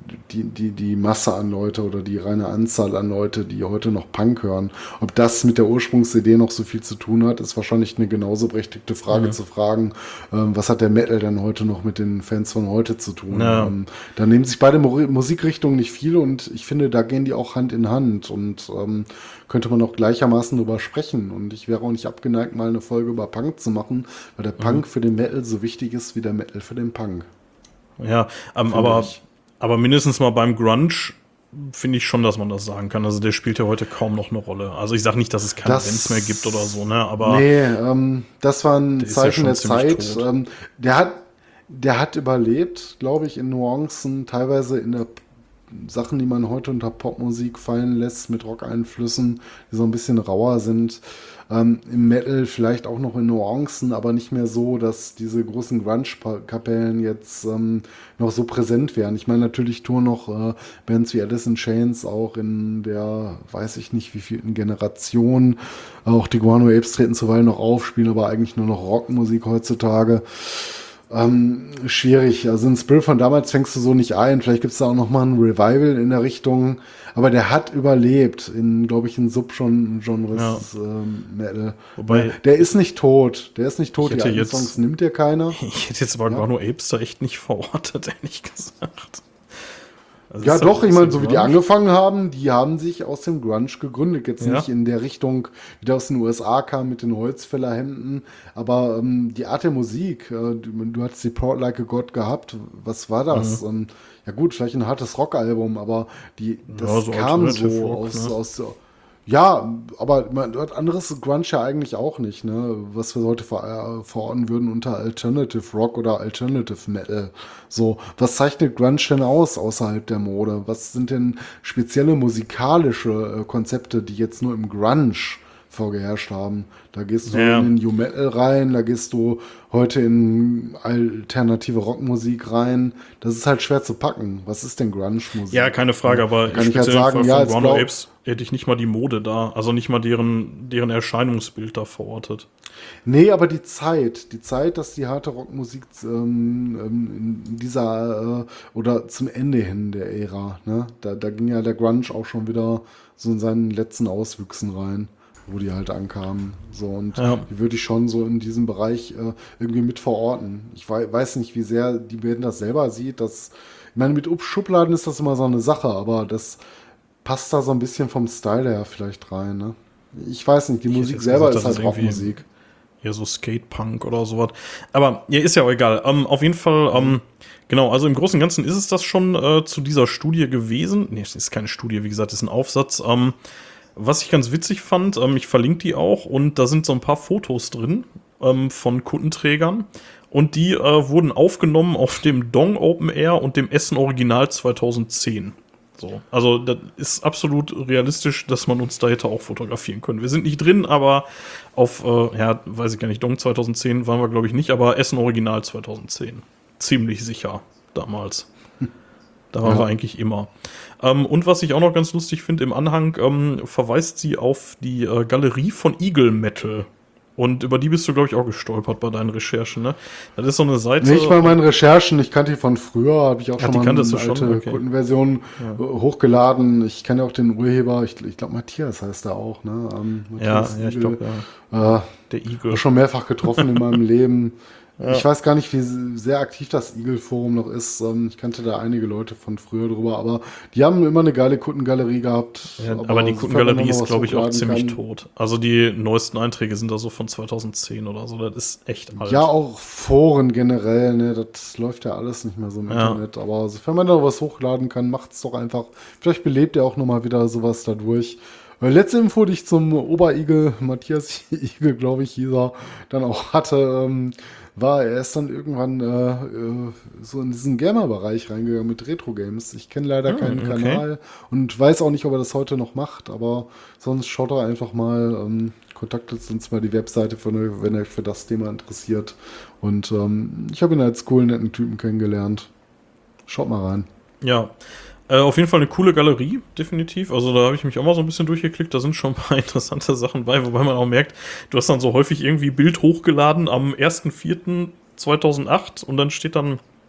die, die, die Masse an Leute oder die reine Anzahl an Leute, die heute noch Punk hören. Ob das mit der Ursprungsidee noch so viel zu tun hat, ist wahrscheinlich eine genauso berechtigte Frage, mhm. zu fragen, ähm, was hat der Metal denn heute noch mit den Fans von heute zu tun? Ja. Ähm, da nehmen sich beide Mo- Musikrichtungen nicht viel und ich finde, da gehen die auch Hand in Hand und ähm, könnte man auch gleichermaßen drüber sprechen. Und ich wäre auch nicht abgeneigt, mal eine Folge über Punk zu machen, weil der Punk mhm. für den Metal so wichtig ist wie der Metal für den Punk. Ja, ähm, aber, aber mindestens mal beim Grunge finde ich schon, dass man das sagen kann. Also der spielt ja heute kaum noch eine Rolle. Also ich sage nicht, dass es keine das, Bands mehr gibt oder so, ne? Aber nee, ähm, das war ein Zeichen ja der Zeit. Ähm, der hat, der hat überlebt, glaube ich, in Nuancen, teilweise in der Sachen, die man heute unter Popmusik fallen lässt, mit Rock-Einflüssen, die so ein bisschen rauer sind. Ähm, Im Metal vielleicht auch noch in Nuancen, aber nicht mehr so, dass diese großen Grunge-Kapellen jetzt ähm, noch so präsent wären. Ich meine, natürlich touren noch äh, Bands wie Alice in Chains auch in der, weiß ich nicht, wie vielten Generation. Auch die Guano Apes treten zuweilen noch auf, spielen aber eigentlich nur noch Rockmusik heutzutage. Ähm, schwierig. Also ein Spirit von damals fängst du so nicht ein. Vielleicht gibt es da auch noch mal ein Revival in der Richtung. Aber der hat überlebt in, glaube ich, in Sub-Genres ja. ähm, Metal. Wobei, der ist nicht tot. Der ist nicht tot. Die alten jetzt, Songs nimmt dir keiner. Ich hätte jetzt aber ja. Guano Apes da echt nicht verortet, ehrlich gesagt. Also ja, doch, ich meine, so wie die angefangen haben, die haben sich aus dem Grunge gegründet. Jetzt ja. nicht in der Richtung, wie der aus den U S A kam mit den Holzfällerhemden, aber ähm, die Art der Musik, äh, du, du hattest die Proud Like a God gehabt, was war das? Mhm. Ähm, ja gut, vielleicht ein hartes Rockalbum, aber die, das ja, so kam so Rock, aus, ne? aus ja, aber man hört anderes Grunge ja eigentlich auch nicht, ne? Was wir heute ver- äh, verorten würden unter Alternative Rock oder Alternative Metal. So, was zeichnet Grunge denn aus außerhalb der Mode? Was sind denn spezielle musikalische äh, Konzepte, die jetzt nur im Grunge vorgeherrscht haben? Da gehst du ja. in den New Metal rein, da gehst du heute in alternative Rockmusik rein. Das ist halt schwer zu packen. Was ist denn Grunge-Musik? Ja, keine Frage, aber kann ich halt sagen, ja, von Guano Apes hätte ich nicht mal die Mode da, also nicht mal deren, deren Erscheinungsbild da verortet. Nee, aber die Zeit, die Zeit, dass die harte Rockmusik ähm, in dieser äh, oder zum Ende hin der Ära, ne? Da, da ging ja der Grunge auch schon wieder so in seinen letzten Auswüchsen rein, wo die halt ankamen. So, und ja. die würde ich schon so in diesem Bereich äh, irgendwie mit verorten. Ich wei- weiß nicht, wie sehr die Band das selber sieht. Dass, ich meine, mit Schubladen ist das immer so eine Sache, aber das passt da so ein bisschen vom Style her vielleicht rein. Ne? Ich weiß nicht, die ich Musik selber gesagt, ist halt Rockmusik. Ja, so Skatepunk oder sowas. Aber ja, ist ja auch egal. Ähm, auf jeden Fall, ähm, genau, also im Großen und Ganzen ist es das schon äh, zu dieser Studie gewesen. Nee, es ist keine Studie, wie gesagt, es ist ein Aufsatz. Ähm, Was ich ganz witzig fand, ähm, ich verlinke die auch und da sind so ein paar Fotos drin ähm, von Kundenträgern und die äh, wurden aufgenommen auf dem Dong Open Air und dem Essen Original zweitausendzehn. So, also das ist absolut realistisch, dass man uns da hätte auch fotografieren können. Wir sind nicht drin, aber auf, äh, ja, weiß ich gar nicht, Dong zweitausendzehn waren wir glaube ich nicht, aber Essen Original zweitausendzehn. Ziemlich sicher damals. Da waren ja. wir eigentlich immer. Ähm, und was ich auch noch ganz lustig finde, im Anhang ähm, verweist sie auf die äh, Galerie von Eagle Metal. Und über die bist du, glaube ich, auch gestolpert bei deinen Recherchen, ne? Das ist so eine Seite. Nicht bei meinen Recherchen, ich kannte die von früher, habe ich auch ja, schon mal eine alte okay. Kundenversion ja. hochgeladen. Ich kenne ja auch den Urheber, ich, ich glaube Matthias heißt er auch, ne? Ähm, Matthias ja, ja, ich glaube, ja. Äh, der Eagle. Schon mehrfach getroffen in meinem Leben. Ja. Ich weiß gar nicht, wie sehr aktiv das Eagle-Forum noch ist. Ich kannte da einige Leute von früher drüber, aber die haben immer eine geile Kundengalerie gehabt. Ja, aber, aber die Kundengalerie ist, glaube ich, auch ziemlich kann. tot. Also die neuesten Einträge sind da so von zweitausendzehn oder so. Das ist echt alt. Ja, auch Foren generell, ne? Das läuft ja alles nicht mehr so im ja. Internet. Aber sofern man da was hochladen kann, macht's doch einfach. Vielleicht belebt ihr auch nochmal wieder sowas dadurch. Letzte Info, die ich zum Oberigel, Matthias Igel, glaube ich, hieß er, dann auch hatte, ähm, war, er ist dann irgendwann äh, äh, so in diesen Gamer-Bereich reingegangen mit Retro-Games. Ich kenne leider hm, keinen okay. Kanal und weiß auch nicht, ob er das heute noch macht, aber sonst schaut er einfach mal, ähm, kontaktet uns mal die Webseite, von, wenn er euch für das Thema interessiert. Und ähm, ich habe ihn als coolen, netten Typen kennengelernt. Schaut mal rein. Ja, Äh, auf jeden Fall eine coole Galerie, definitiv. Also da habe ich mich auch mal so ein bisschen durchgeklickt. Da sind schon ein paar interessante Sachen bei, wobei man auch merkt, du hast dann so häufig irgendwie Bild hochgeladen am erster vierter zweitausendacht und dann steht dann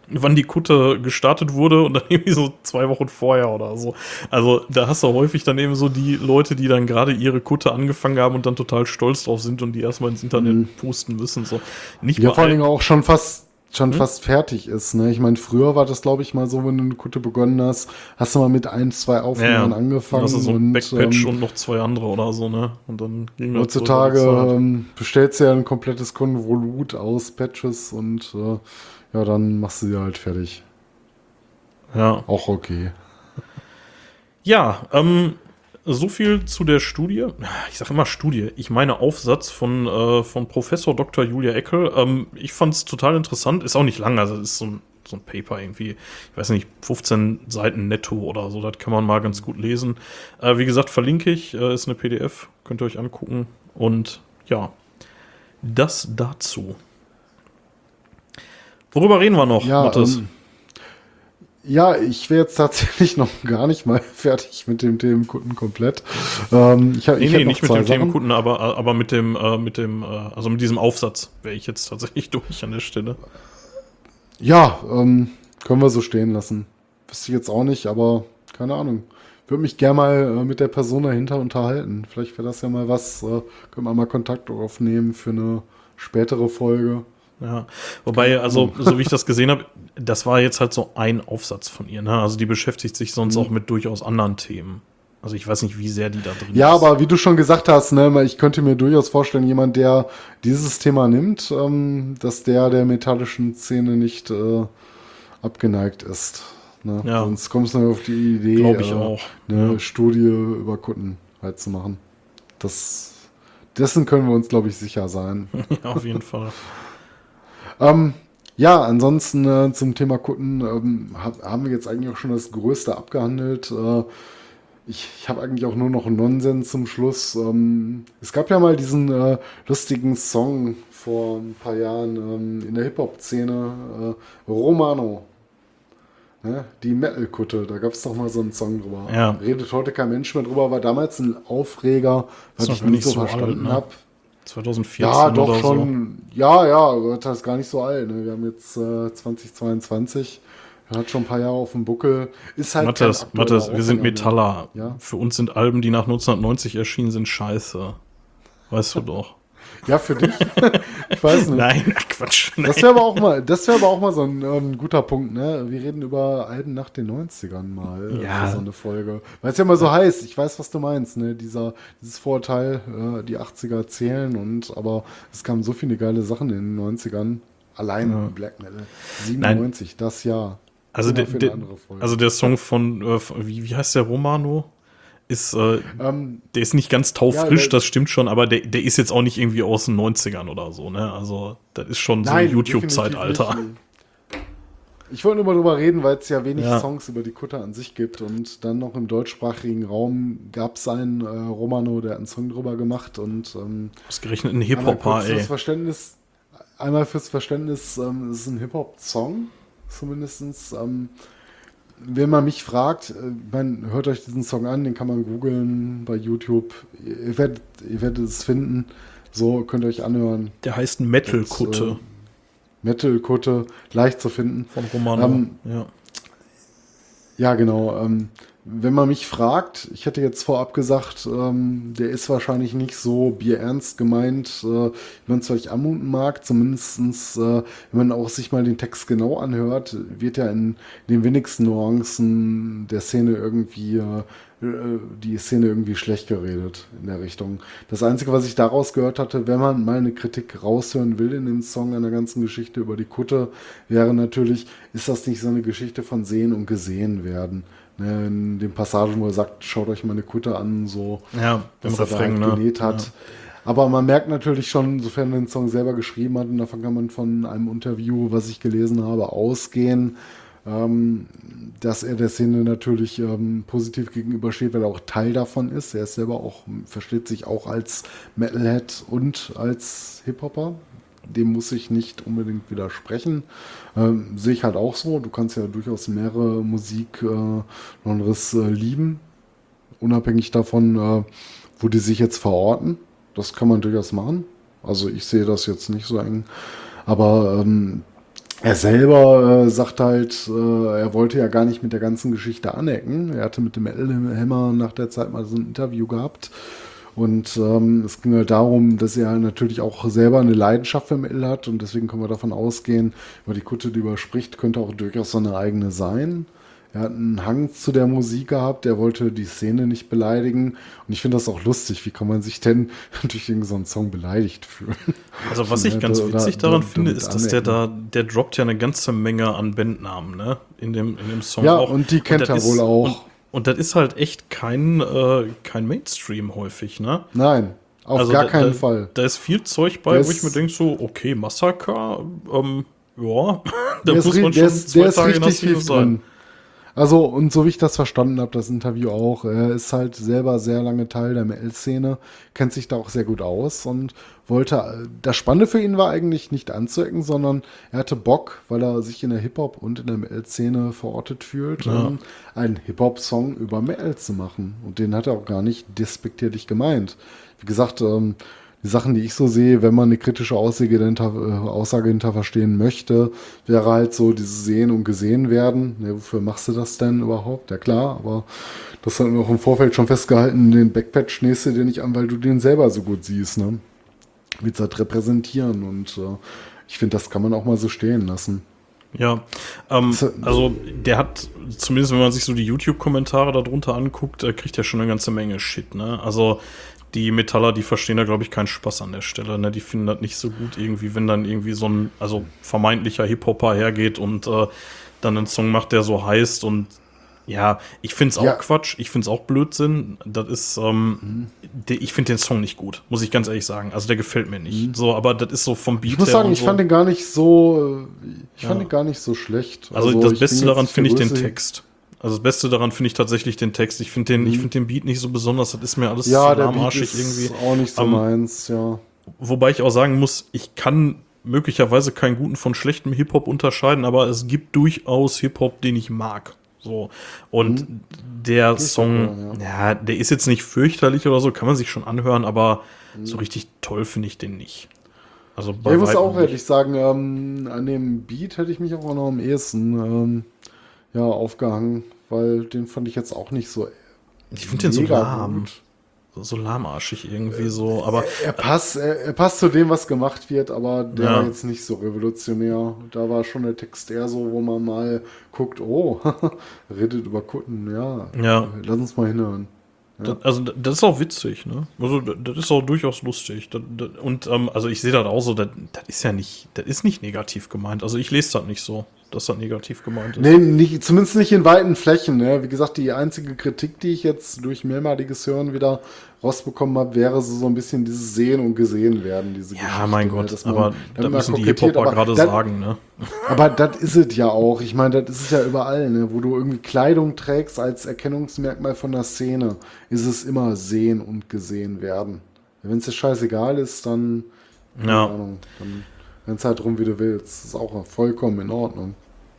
wann die Kutte gestartet wurde und dann irgendwie so zwei Wochen vorher oder so. Also da hast du häufig dann eben so die Leute, die dann gerade ihre Kutte angefangen haben und dann total stolz drauf sind und die erstmal ins Internet mhm. posten müssen. So. Nicht ja, mal vor allem auch schon fast schon hm? fast fertig ist. Ne? Ich meine, früher war das, glaube ich, mal so, wenn du eine Kutte begonnen hast, hast du mal mit ein, zwei Aufnahmen ja, angefangen. Hast du so ein Backpatch ähm, und noch zwei andere oder so, ne? Und dann ging das heutzutage ähm, bestellst du ja ein komplettes Konvolut aus Patches und äh, ja, dann machst du sie halt fertig. Ja. Auch okay. Ja, ähm, so viel zu der Studie. Ich sage immer Studie. Ich meine Aufsatz von, äh, von Professor Doktor Julia Eckel. Ähm, ich fand es total interessant. Ist auch nicht lang, also ist so ein, so ein Paper irgendwie, ich weiß nicht, fünfzehn Seiten netto oder so. Das kann man mal ganz gut lesen. Äh, wie gesagt, verlinke ich. Äh, ist eine P D F. Könnt ihr euch angucken. Und ja, das dazu. Worüber reden wir noch, ja, Mathis? Ähm, ja, ich wäre jetzt tatsächlich noch gar nicht mal fertig mit dem Themenkunden komplett. Ähm, ich hab, nee, ich nee, hab nicht mit dem Sachen. Themenkunden, aber, aber mit dem, äh, mit dem, äh, also mit diesem Aufsatz wäre ich jetzt tatsächlich durch an der Stelle. Ja, ähm, können wir so stehen lassen. Wüsste ich jetzt auch nicht, aber keine Ahnung. Würde mich gerne mal äh, mit der Person dahinter unterhalten. Vielleicht wäre das ja mal was, äh, können wir mal Kontakt aufnehmen für eine spätere Folge. Ja, wobei, also, so wie ich das gesehen habe, das war jetzt halt so ein Aufsatz von ihr, ne? Also die beschäftigt sich sonst mhm. auch mit durchaus anderen Themen. Also ich weiß nicht, wie sehr die da drin ja, ist. Ja, aber wie du schon gesagt hast, ne, ich könnte mir durchaus vorstellen, jemand, der dieses Thema nimmt, ähm, dass der der metallischen Szene nicht äh, abgeneigt ist. Ne? Ja. Sonst kommst du auf die Idee, Glaube ich äh, auch. eine Ja. Studie über Kutten halt zu machen. Das, dessen können wir uns, glaube ich, sicher sein. Ja, auf jeden Fall. Ähm, ja, ansonsten äh, zum Thema Kutten ähm, hab, haben wir jetzt eigentlich auch schon das Größte abgehandelt. Äh, ich ich habe eigentlich auch nur noch einen Nonsens zum Schluss. Ähm, es gab ja mal diesen äh, lustigen Song vor ein paar Jahren ähm, in der Hip-Hop-Szene, äh, Romano. Ne? Die Metal-Kutte, da gab es doch mal so einen Song drüber. Ja. Redet heute kein Mensch mehr drüber, war damals ein Aufreger, was ich nicht so verstanden ne? habe. zwanzig vierzehn Ja, doch oder schon. So. Ja, ja, das ist gar nicht so alt. Ne? Wir haben jetzt äh, zwanzig zweiundzwanzig. Er hat schon ein paar Jahre auf dem Buckel. Ist halt Matthias, Matthias, wir sind Metaller. Ja? Für uns sind Alben, die nach neunzehnhundertneunzig erschienen sind, scheiße. Weißt du doch. Ja, für dich? Ich weiß nicht. Nein, Quatsch. Nein. Das wäre aber auch mal, das wäre aber auch mal so ein, ein guter Punkt, ne? Wir reden über Alben nach den neunzigern mal ja. für so eine Folge. Weil es ja immer so heißt, ich weiß, was du meinst, ne? Dieser, dieses Vorurteil, äh, die achtziger zählen und aber es kamen so viele geile Sachen in den neunzigern. Allein ja. Black Metal. siebenundneunzig, Nein. Das Jahr. Also der, der, also der Song von, äh, wie, wie heißt der Romano? Ist, äh, ähm, der ist nicht ganz taufrisch, ja, das stimmt schon, aber der, der ist jetzt auch nicht irgendwie aus den neunzigern oder so, ne? Also, das ist schon Nein, so YouTube-Zeitalter. Ich wollte nur mal drüber reden, weil es ja wenig ja. Songs über die Kutte an sich gibt und dann noch im deutschsprachigen Raum gab es einen äh, Romano, der einen Song drüber gemacht und ähm, ausgerechnet ein Hip-Hopper, ey. Fürs Verständnis, einmal fürs Verständnis, ähm, es ist ein Hip-Hop-Song, zumindestens. Ähm, Wenn man mich fragt, man hört euch diesen Song an, den kann man googeln bei YouTube. Ihr werdet, ihr werdet es finden. So könnt ihr euch anhören. Der heißt Metal-Kutte. Äh, Metal-Kutte, leicht zu finden. Von Romano, ähm, ja. Ja, genau. Ähm, wenn man mich fragt, ich hätte jetzt vorab gesagt, ähm, der ist wahrscheinlich nicht so bierernst gemeint, äh, wie man es vielleicht anmuten mag. Zumindestens, äh, wenn man auch sich mal den Text genau anhört, wird ja in den wenigsten Nuancen der Szene irgendwie, äh, die Szene irgendwie schlecht geredet in der Richtung. Das Einzige, was ich daraus gehört hatte, wenn man mal eine Kritik raushören will in dem Song, an der ganzen Geschichte über die Kutte, wäre natürlich, ist das nicht so eine Geschichte von Sehen und Gesehen werden? In den Passagen, wo er sagt, schaut euch meine Kutte an, so, ja, was er Refrain, da halt genäht hat. Ja. Aber man merkt natürlich schon, sofern er den Song selber geschrieben hat, und davon kann man von einem Interview, was ich gelesen habe, ausgehen, ähm, dass er der Szene natürlich ähm, positiv gegenübersteht, weil er auch Teil davon ist. Er ist selber auch, versteht sich auch als Metalhead und als Hip-Hopper. Dem muss ich nicht unbedingt widersprechen. Ähm, sehe ich halt auch so. Du kannst ja durchaus mehrere Musikgenres äh, äh, lieben, unabhängig davon, äh, wo die sich jetzt verorten. Das kann man durchaus machen. Also ich sehe das jetzt nicht so eng. Aber ähm, Er selber äh, sagt halt, äh, er wollte ja gar nicht mit der ganzen Geschichte anecken. Er hatte mit dem Metal Hammer nach der Zeit mal so ein Interview gehabt. Und ähm, es ging halt darum, dass er natürlich auch selber eine Leidenschaft für Metal hat. Und deswegen können wir davon ausgehen, weil die Kutte, die überspricht, könnte auch durchaus so eine eigene sein. Er hat einen Hang zu der Musik gehabt, er wollte die Szene nicht beleidigen. Und ich finde das auch lustig. Wie kann man sich denn durch irgendeinen Song beleidigt fühlen? Also was ich ganz witzig daran finde, ist, dass der da, der droppt ja eine ganze Menge an Bandnamen, ne? In dem, in dem Song ja, auch. Und die kennt und er wohl auch. Und, und das ist halt echt kein, äh, kein Mainstream häufig, ne? Nein, auf also gar da, keinen da, Fall. Da ist viel Zeug bei, der wo ich mir denke so, okay, Massaker, ähm, ja, da der muss ist, man der schon ist, zwei der ist Tage in der richtig Szene tief sein. drin. Also, und so wie ich das verstanden habe, das Interview auch, er ist halt selber sehr lange Teil der M L-Szene, kennt sich da auch sehr gut aus und wollte, das Spannende für ihn war eigentlich nicht anzuecken, sondern er hatte Bock, weil er sich in der Hip-Hop und in der M L-Szene verortet fühlt, Ja. um einen Hip-Hop-Song über M L zu machen. Und den hat er auch gar nicht despektierlich gemeint. Wie gesagt, ähm, die Sachen, die ich so sehe, wenn man eine kritische Aussage dahinter, äh, Aussage hinter verstehen möchte, wäre halt so dieses Sehen und Gesehen werden. Ja, wofür machst du das denn überhaupt? Ja klar, aber das hat mir auch im Vorfeld schon festgehalten, den Backpatch nächst du dir nicht an, weil du den selber so gut siehst. Ne? Willst halt repräsentieren und äh, ich finde, das kann man auch mal so stehen lassen. Ja, ähm, also der hat, zumindest wenn man sich so die YouTube-Kommentare darunter anguckt, äh, kriegt er schon eine ganze Menge Shit, ne? Also die Metaller, die verstehen da, glaube ich, keinen Spaß an der Stelle, ne? Die finden das nicht so gut irgendwie, wenn dann irgendwie so ein, also vermeintlicher Hip-Hopper hergeht und äh, dann einen Song macht, der so heißt und ja, ich finde es auch Ja. Quatsch, ich finde es auch Blödsinn. Das ist, ähm, mhm. der, ich finde den Song nicht gut, muss ich ganz ehrlich sagen. Also der gefällt mir nicht. Mhm. So, aber das ist so vom Beat her. Ich muss sagen, ich so. fand den gar nicht so, ich Ja. fand den gar nicht so schlecht. Also, Also das ich Beste bin jetzt daran nicht finde ich der den größte- Text. Also das Beste daran finde ich tatsächlich den Text. Ich finde den, Mhm. ich finde den Beat nicht so besonders. Das ist mir alles Ja, zu der Beat lahmarschig ist irgendwie. auch nicht so Ähm, meins, ja. Wobei ich auch sagen muss, ich kann möglicherweise keinen guten von schlechtem Hip-Hop unterscheiden, aber es gibt durchaus Hip-Hop, den ich mag. So. Und Mhm. der Geht Song, sogar, ja. der ist jetzt nicht fürchterlich oder so, kann man sich schon anhören, aber so richtig toll finde ich den nicht. Also bei Ja, ich muss weitem auch nicht. ehrlich sagen, ähm, an dem Beat hätte ich mich auch noch am ehesten ähm, ja, aufgehangen, weil den fand ich jetzt auch nicht so Ich finde den so mega lahm. gut. So, so lahmarschig irgendwie so, aber Er passt, er, er passt zu dem, was gemacht wird, aber der Ja. war jetzt nicht so revolutionär. Da war schon der Text eher so, wo man mal guckt, oh, redet über Kutten, ja. Ja. Lass uns mal hinhören. Das, also das das ist auch witzig, ne? Also das, das ist auch durchaus lustig. Das, das, und ähm, also ich sehe das auch so, das, das ist ja nicht, das ist nicht negativ gemeint. Also ich lese das nicht so, dass das negativ gemeint ist. Nee, nicht, zumindest nicht in weiten Flächen. Ne? Wie gesagt, die einzige Kritik, die ich jetzt durch mehrmaliges Hören wieder rausbekommen habe, wäre so, so ein bisschen dieses Sehen und Gesehen werden. Diese Ja, Geschichte, mein ne? Gott, Dass man aber da damit mal müssen die kokettiert, Hip-Hopper aber gerade das- sagen, ne? Aber das ist es ja auch. Ich meine, das ist es ja überall, ne? Wo du irgendwie Kleidung trägst als Erkennungsmerkmal von der Szene, ist es immer sehen und gesehen werden. Wenn es dir scheißegal ist, dann, keine Ja. Ahnung, dann rennst halt rum, wie du willst. Das ist auch vollkommen in Ordnung.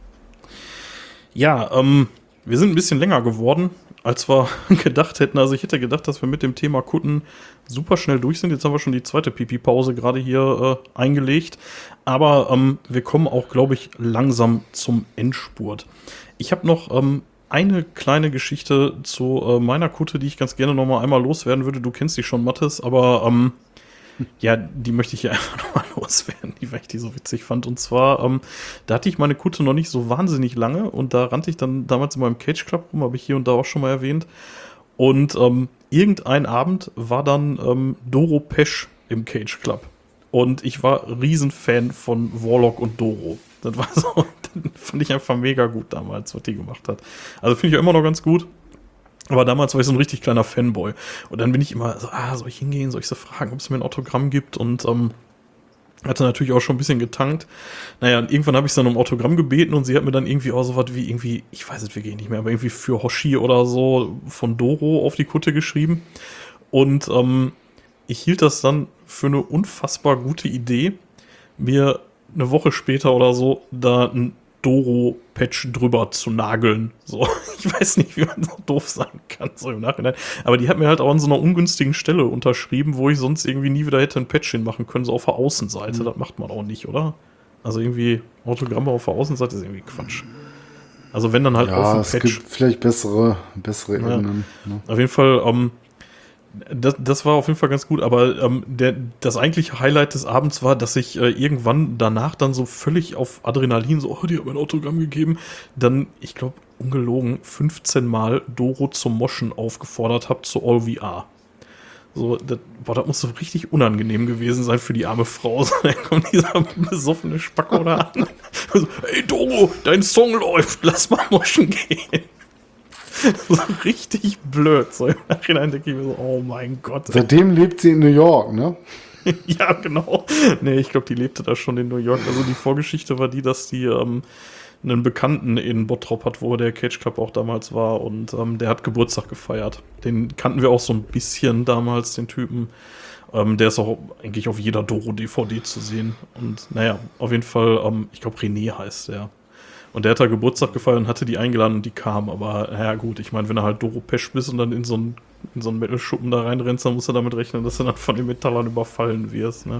Ja, ähm, wir sind ein bisschen länger geworden, als wir gedacht hätten. Also ich hätte gedacht, dass wir mit dem Thema Kutten super schnell durch sind. Jetzt haben wir schon die zweite Pipi-Pause gerade hier äh, eingelegt. Aber ähm, wir kommen auch, glaube ich, langsam zum Endspurt. Ich habe noch ähm, eine kleine Geschichte zu äh, meiner Kutte, die ich ganz gerne noch mal einmal loswerden würde. Du kennst die schon, Mathis, aber ähm, ja, die möchte ich hier einfach nochmal loswerden, die, weil ich die so witzig fand. Und zwar, ähm, da hatte ich meine Kutte noch nicht so wahnsinnig lange und da rannte ich dann damals in meinem Cage Club rum, habe ich hier und da auch schon mal erwähnt. Und ähm, irgendein Abend war dann ähm, Doro Pesch im Cage Club. Und ich war Riesenfan von Warlock und Doro. Das war so, das fand ich einfach mega gut damals, was die gemacht hat. Also finde ich ja immer noch ganz gut. Aber damals war ich so ein richtig kleiner Fanboy. Und dann bin ich immer so, ah, soll ich hingehen, soll ich so fragen, ob es mir ein Autogramm gibt? Und ähm, hatte natürlich auch schon ein bisschen getankt. Naja, und irgendwann habe ich dann um Autogramm gebeten und sie hat mir dann irgendwie auch so was wie irgendwie, ich weiß es wirklich nicht mehr, aber irgendwie für Hoshi oder so von Doro auf die Kutte geschrieben. Und ähm, ich hielt das dann für eine unfassbar gute Idee, mir eine Woche später oder so da ein Doro-Patch drüber zu nageln. So, ich weiß nicht, wie man so doof sein kann, so im Nachhinein. Aber die hat mir halt auch an so einer ungünstigen Stelle unterschrieben, wo ich sonst irgendwie nie wieder hätte ein Patch hinmachen können, so auf der Außenseite. Mhm. Das macht man auch nicht, oder? Also irgendwie Autogramme auf der Außenseite ist irgendwie Quatsch. Also wenn dann halt Ja, auf dem es Patch. gibt vielleicht bessere, bessere Ja. Ebenen. Ne? Auf jeden Fall, ähm, das, das war auf jeden Fall ganz gut, aber ähm, der, das eigentliche Highlight des Abends war, dass ich äh, irgendwann danach dann so völlig auf Adrenalin so, oh, die haben mir ein Autogramm gegeben, dann, ich glaube, ungelogen, fünfzehn Mal Doro zum Moschen aufgefordert habe zu All V R. So, das, boah, das muss so richtig unangenehm gewesen sein für die arme Frau. So, dann kommt dieser besoffene Spacko da an. So, ey Doro, dein Song läuft, lass mal moschen gehen. So richtig blöd. So im Nachhinein denke ich mir so, oh mein Gott. Ey. Seitdem lebt sie in New York, ne? Ja, genau. Nee, ich glaube, die lebte da schon in New York. Also die Vorgeschichte war die, dass die ähm, einen Bekannten in Bottrop hat, wo der Cage Club auch damals war. Und ähm, der hat Geburtstag gefeiert. Den kannten wir auch so ein bisschen damals, den Typen. Ähm, der ist auch eigentlich auf jeder Doro-D V D zu sehen. Und naja, auf jeden Fall, ähm, ich glaube, René heißt der. Und der hat da Geburtstag gefeiert und hatte die eingeladen und die kam. Aber naja, gut, ich meine, wenn du halt Doro Pesch bist und dann in so einen, in so einen Metal-Schuppen da reinrennst, dann musst du damit rechnen, dass du dann von den Metallern überfallen wirst. Ne?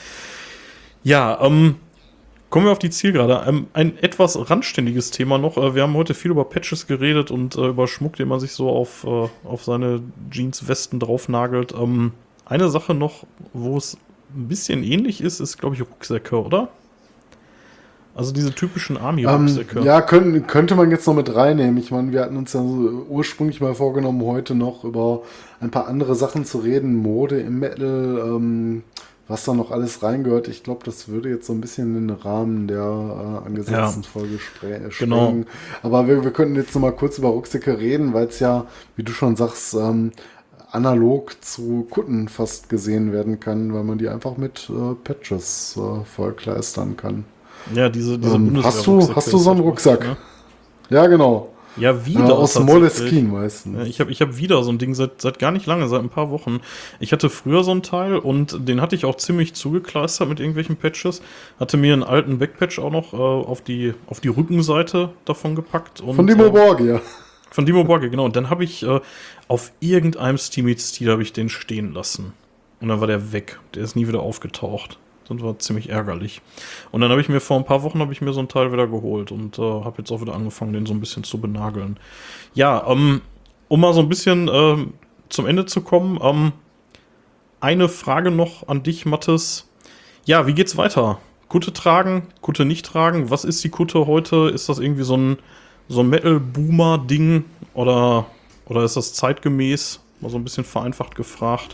Ja, ähm, kommen wir auf die Zielgerade. Ähm, ein etwas randständiges Thema noch. Äh, wir haben heute viel über Patches geredet und äh, über Schmuck, den man sich so auf, äh, auf seine Jeans-Westen draufnagelt. Ähm, eine Sache noch, wo es ein bisschen ähnlich ist, ist, glaube ich, Rucksäcke, oder? Also diese typischen Army-Rucksäcke. Ähm, ja, können, könnte man jetzt noch mit reinnehmen. Ich meine, wir hatten uns ja so ursprünglich mal vorgenommen, heute noch über ein paar andere Sachen zu reden. Mode im Metal, ähm, was da noch alles reingehört. Ich glaube, das würde jetzt so ein bisschen in den Rahmen der äh, angesetzten ja. Folge sprengen. Genau. Aber wir, wir könnten jetzt noch mal kurz über Rucksäcke reden, weil es ja, wie du schon sagst, ähm, analog zu Kutten fast gesehen werden kann, weil man die einfach mit äh, Patches äh, vollkleistern kann. Ja, diese, diese ähm, hast du hast du so einen Rucksack? Auch, ne? Ja, genau. Ja, wieder. Äh, aus Moleskine meistens. Ja, ich habe ich hab wieder so ein Ding seit, seit gar nicht lange, seit ein paar Wochen. Ich hatte früher so ein Teil und den hatte ich auch ziemlich zugekleistert mit irgendwelchen Patches. Hatte mir einen alten Backpatch auch noch äh, auf, die, auf die Rückenseite davon gepackt. Und, von Dimmu Borgir, ja. Von Dimmu Borgir, genau. Und dann habe ich äh, auf irgendeinem Steam Meets Steel habe ich den stehen lassen. Und dann war der weg. Der ist nie wieder aufgetaucht. Das war ziemlich ärgerlich. Und dann habe ich mir vor ein paar Wochen habe ich mir so ein Teil wieder geholt und äh, habe jetzt auch wieder angefangen, den so ein bisschen zu benageln. Ja, ähm, um mal so ein bisschen ähm, zum Ende zu kommen, ähm, eine Frage noch an dich, Mathis. Ja, wie geht's weiter? Kutte tragen, Kutte nicht tragen? Was ist die Kutte heute? Ist das irgendwie so ein, so ein Metal-Boomer-Ding oder, oder ist das zeitgemäß? Mal so ein bisschen vereinfacht gefragt.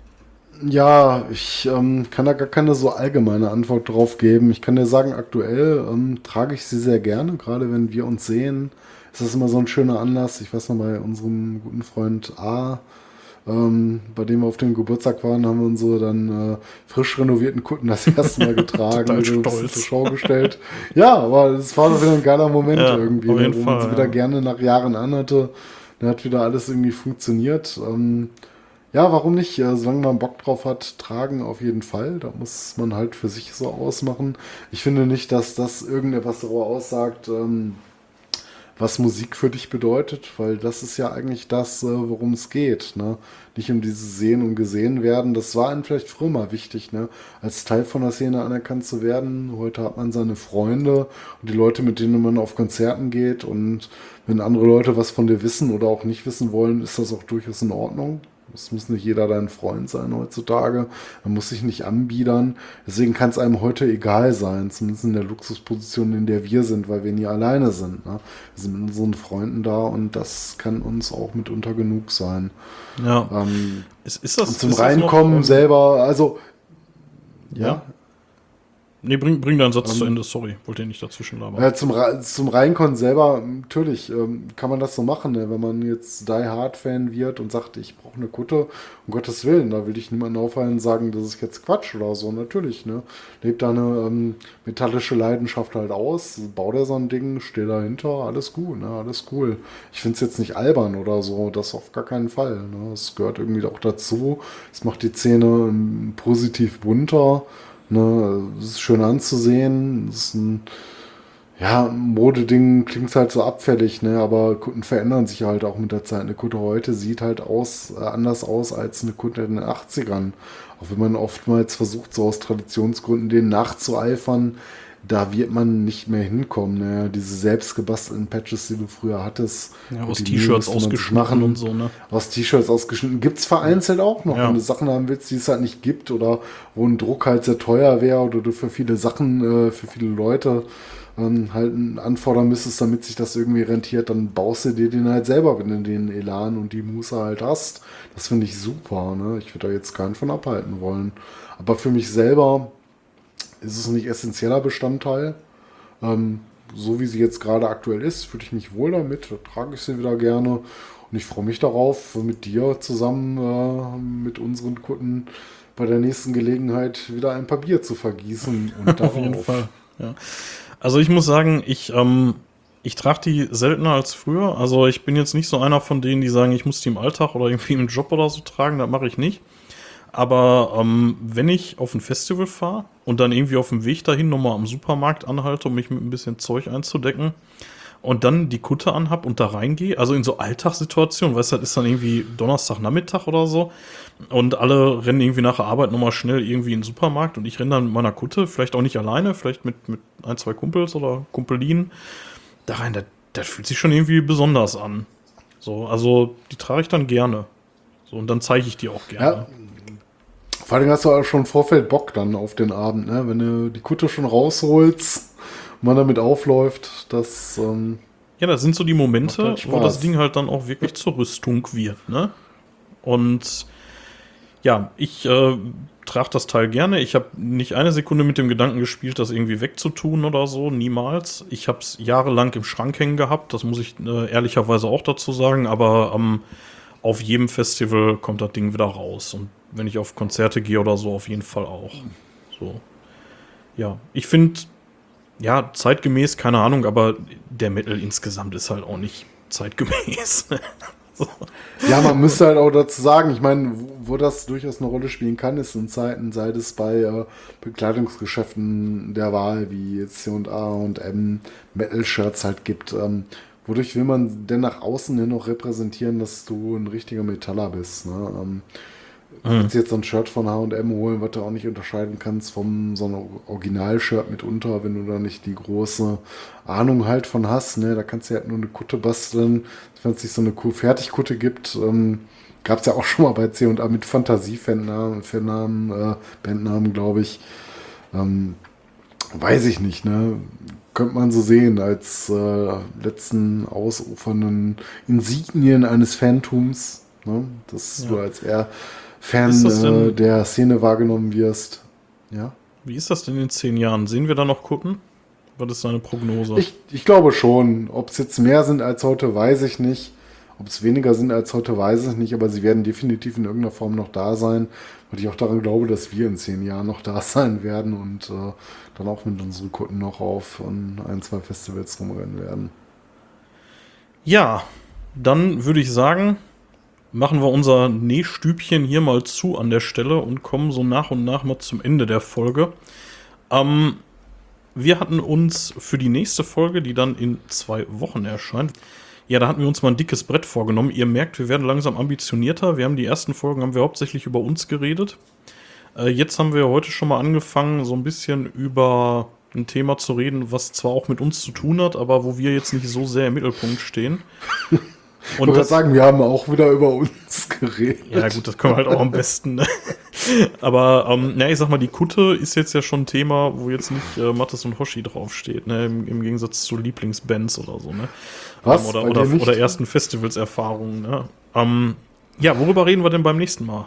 Ja, ich ähm, kann da gar keine so allgemeine Antwort drauf geben. Ich kann dir sagen, aktuell ähm, trage ich sie sehr gerne, gerade wenn wir uns sehen. Es ist immer so ein schöner Anlass. Ich weiß noch, bei unserem guten Freund A, ähm, bei dem wir auf dem Geburtstag waren, haben wir unsere dann äh, frisch renovierten Kutten das erste Mal getragen. Total und uns stolz. zur Schau gestellt. Ja, aber es war wieder ein geiler Moment Ja, irgendwie, auf jeden wo man Fall, sie wieder ja. gerne nach Jahren anhatte. Da hat wieder alles irgendwie funktioniert. Ähm, Ja, warum nicht? Solange man Bock drauf hat, tragen auf jeden Fall. Da muss man halt für sich so ausmachen. Ich finde nicht, dass das irgendetwas darüber aussagt, ähm, was Musik für dich bedeutet, weil das ist ja eigentlich das, äh, worum es geht. Ne? Nicht um dieses Sehen und Gesehen werden. Das war einem vielleicht früher mal wichtig, ne? Als Teil von der Szene anerkannt zu werden. Heute hat man seine Freunde und die Leute, mit denen man auf Konzerten geht. Und wenn andere Leute was von dir wissen oder auch nicht wissen wollen, ist das auch durchaus in Ordnung. Es muss nicht jeder dein Freund sein heutzutage. Man muss sich nicht anbiedern. Deswegen kann es einem heute egal sein, zumindest in der Luxusposition, in der wir sind, weil wir nie alleine sind. Ne? Wir sind mit unseren Freunden da und das kann uns auch mitunter genug sein. Ja. Ähm, ist, ist das, und zum ist das Reinkommen noch, ähm, selber, also ja. ja. Nee, bring, bring deinen Satz Ähm, zu Ende, sorry, wollte nicht dazwischen labern. Ja, zum, Re- zum Reinkommen selber, natürlich ähm, kann man das so machen, ne? Wenn man jetzt Die Hard Fan wird und sagt, ich brauche eine Kutte, um Gottes Willen, da will ich niemanden aufhalten und sagen, das ist jetzt Quatsch oder so, natürlich, ne? Lebt da eine ähm, metallische Leidenschaft halt aus, bau dir so ein Ding, steh dahinter, alles gut, ne? Alles cool. Ich finde es jetzt nicht albern oder so, das auf gar keinen Fall, ne? Es gehört irgendwie auch dazu, es macht die Szene ähm, positiv bunter. Ne, es ist schön anzusehen. Es ist ein ja, Modeding, klingt halt so abfällig, ne? Aber Kutten verändern sich halt auch mit der Zeit. Eine Kutte heute sieht halt aus, äh, anders aus als eine Kutte in den achtzigern. Auch wenn man oftmals versucht, so aus Traditionsgründen denen nachzueifern. da wird man nicht mehr hinkommen. Ne? Diese selbstgebastelten Patches, die du früher hattest. Ja, aus die T-Shirts musste man sich ausgeschnitten und so, ne? Aus T-Shirts ausgeschnitten. Gibt es vereinzelt auch noch, Ja. wenn du Sachen haben willst, die es halt nicht gibt oder wo ein Druck halt sehr teuer wäre oder du für viele Sachen, äh, für viele Leute ähm, halt anfordern müsstest, damit sich das irgendwie rentiert, dann baust du dir den halt selber, wenn du den Elan und die Muße halt hast. Das finde ich super. Ne? Ich würde da jetzt keinen von abhalten wollen. Aber für mich selber ist es nicht essentieller Bestandteil. Ähm, so wie sie jetzt gerade aktuell ist, fühle ich mich wohl damit, da trage ich sie wieder gerne. Und ich freue mich darauf, mit dir zusammen, äh, mit unseren Kunden bei der nächsten Gelegenheit wieder ein paar Bier zu vergießen. Und Auf jeden Fall, ja. Also ich muss sagen, ich, ähm, ich trage die seltener als früher. Also ich bin jetzt nicht so einer von denen, die sagen, ich muss die im Alltag oder irgendwie im Job oder so tragen. Das mache ich nicht. Aber ähm, wenn ich auf ein Festival fahre und dann irgendwie auf dem Weg dahin nochmal am Supermarkt anhalte, um mich mit ein bisschen Zeug einzudecken und dann die Kutte anhab und da reingehe, also in so Alltagssituationen, weißt du, das ist dann irgendwie Donnerstagnachmittag oder so und alle rennen irgendwie nach der Arbeit nochmal schnell irgendwie in den Supermarkt und ich renne dann mit meiner Kutte, vielleicht auch nicht alleine, vielleicht mit, mit ein, zwei Kumpels oder Kumpelinen da rein. Das, das fühlt sich schon irgendwie besonders an. So, also die trage ich dann gerne. So, und dann zeige ich die auch gerne. Ja. Vor allem hast du auch schon im Vorfeld Bock dann auf den Abend, ne? Wenn du die Kutte schon rausholst und man damit aufläuft, das ähm, ja, das sind so die Momente, halt wo das Spaß. Ding halt dann auch wirklich zur Rüstung wird, ne? Und ja, ich äh, trage das Teil gerne. Ich habe nicht eine Sekunde mit dem Gedanken gespielt, das irgendwie wegzutun oder so, niemals. Ich habe es jahrelang im Schrank hängen gehabt, das muss ich äh, ehrlicherweise auch dazu sagen, aber ähm, auf jedem Festival kommt das Ding wieder raus. Und wenn ich auf Konzerte gehe oder so, auf jeden Fall auch. So. Ja, ich finde, ja, zeitgemäß, keine Ahnung, aber der Metal insgesamt ist halt auch nicht zeitgemäß. So. Ja, man müsste halt auch dazu sagen, ich meine, wo, wo das durchaus eine Rolle spielen kann, ist in Zeiten, sei es bei äh, Bekleidungsgeschäften der Wahl, wie jetzt C und A und M, Metal-Shirts halt gibt. Ähm, wodurch will man denn nach außen hin noch repräsentieren, dass du ein richtiger Metaller bist? Ne? Ähm, Du kannst jetzt so ein Shirt von H und M holen, was du auch nicht unterscheiden kannst vom so einem Original-Shirt mitunter, wenn du da nicht die große Ahnung halt von hast. Ne? Da kannst du halt nur eine Kutte basteln. Wenn es nicht so eine Fertigkutte gibt, ähm, gab es ja auch schon mal bei C und A mit Fantasie-Fannamen, Fannamen, äh, Bandnamen, glaube ich. Ähm, weiß ich nicht, ne? Könnte man so sehen, als äh, letzten ausufernden Insignien eines Phantums, ne? Dass Ja. du als eher Fan Ist das denn- äh, der Szene wahrgenommen wirst. Ja. Wie ist das denn in zehn Jahren? Sehen wir da noch Kutten? Was ist deine Prognose? Ich, ich glaube schon. Ob es jetzt mehr sind als heute, weiß ich nicht. Ob es weniger sind als heute, weiß ich nicht. Aber sie werden definitiv in irgendeiner Form noch da sein. Und ich auch daran glaube, dass wir in zehn Jahren noch da sein werden und äh, dann auch mit unseren Kunden noch auf an ein, zwei Festivals rumrennen werden. Ja, dann würde ich sagen, machen wir unser Nähstübchen hier mal zu an der Stelle und kommen so nach und nach mal zum Ende der Folge. Ähm, wir hatten uns für die nächste Folge, die dann in zwei Wochen erscheint, ja, da hatten wir uns mal ein dickes Brett vorgenommen. Ihr merkt, wir werden langsam ambitionierter. Wir haben die ersten Folgen, haben wir hauptsächlich über uns geredet. Äh, jetzt haben wir heute schon mal angefangen, so ein bisschen über ein Thema zu reden, was zwar auch mit uns zu tun hat, aber wo wir jetzt nicht so sehr im Mittelpunkt stehen. Ich wollte gerade sagen, wir haben auch wieder über uns geredet. Ja, gut, das können wir halt auch am besten. Ne? Aber, ähm, na, ich sag mal, die Kutte ist jetzt ja schon ein Thema, wo jetzt nicht äh, Mattes und Hoshi draufsteht, ne? Im, Im Gegensatz zu Lieblingsbands oder so, ne? Was? Ähm, oder, Bei oder, dir nicht? oder ersten Festivals-Erfahrungen, ne? Ähm, ja, worüber reden wir denn beim nächsten Mal?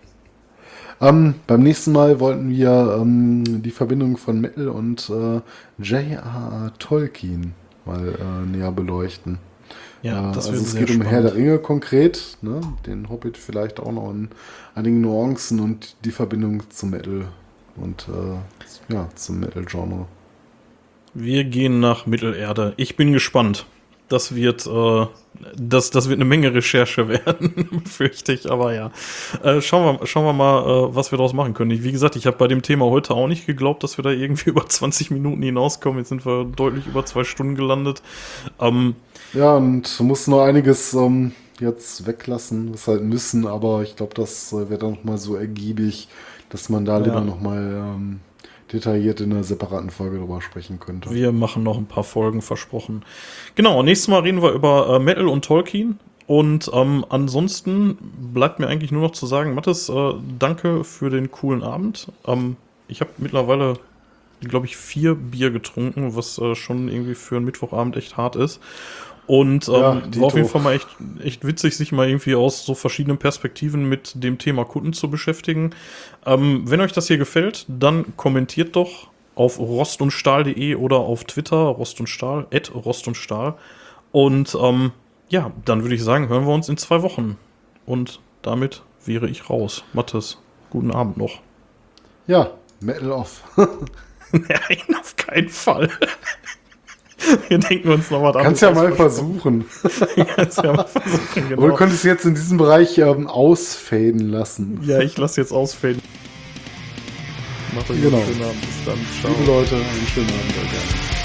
Ähm, beim nächsten Mal wollten wir ähm, die Verbindung von Metal und äh, J R R. Tolkien mal äh, näher beleuchten. Ja, Äh, das also wird es sehr geht um spannend. Herr der Ringe konkret, ne? Den Hobbit vielleicht auch noch in einigen Nuancen und die Verbindung zum Metal und äh, ja, zum Metal-Genre. Wir gehen nach Mittelerde. Ich bin gespannt. Das wird, äh, das, das wird eine Menge Recherche werden, fürchte ich, aber ja. Äh, schauen, wir, schauen wir mal, äh, was wir daraus machen können. Ich, wie gesagt, ich habe bei dem Thema heute auch nicht geglaubt, dass wir da irgendwie über zwanzig Minuten hinauskommen. Jetzt sind wir deutlich über zwei Stunden gelandet. Ähm, Ja, und du musst noch einiges ähm, jetzt weglassen, was halt müssen, aber ich glaube, das äh, wird dann noch mal so ergiebig, dass man da Ja. lieber noch mal ähm, detailliert in einer separaten Folge drüber sprechen könnte. Wir machen noch ein paar Folgen, versprochen. Genau, nächstes Mal reden wir über äh, Metal und Tolkien. Und ähm, ansonsten bleibt mir eigentlich nur noch zu sagen, Mathis, äh, danke für den coolen Abend. Ähm, ich habe mittlerweile, glaube ich, vier Bier getrunken, was äh, schon irgendwie für einen Mittwochabend echt hart ist. Und ähm, Ja, war auf jeden Fall mal echt, echt witzig, sich mal irgendwie aus so verschiedenen Perspektiven mit dem Thema Kunden zu beschäftigen. Ähm, wenn euch das hier gefällt, dann kommentiert doch auf rost und stahl punkt de oder auf Twitter, Rost und Stahl, at Rost und Stahl. Und ähm, ja, dann würde ich sagen, hören wir uns in zwei Wochen. Und damit wäre ich raus. Mathis, guten Abend noch. Ja, Metal off. Nein, auf keinen Fall. Wir denken uns noch was anderes. Kannst ja mal versuchen. Kannst ja mal versuchen, genau. Aber du könntest jetzt in diesem Bereich ähm, ausfaden lassen. Ja, ich lasse jetzt ausfaden. Macht euch Genau. einen schönen Abend. Bis dann. Ciao. Liebe Leute, einen schönen Abend. Danke.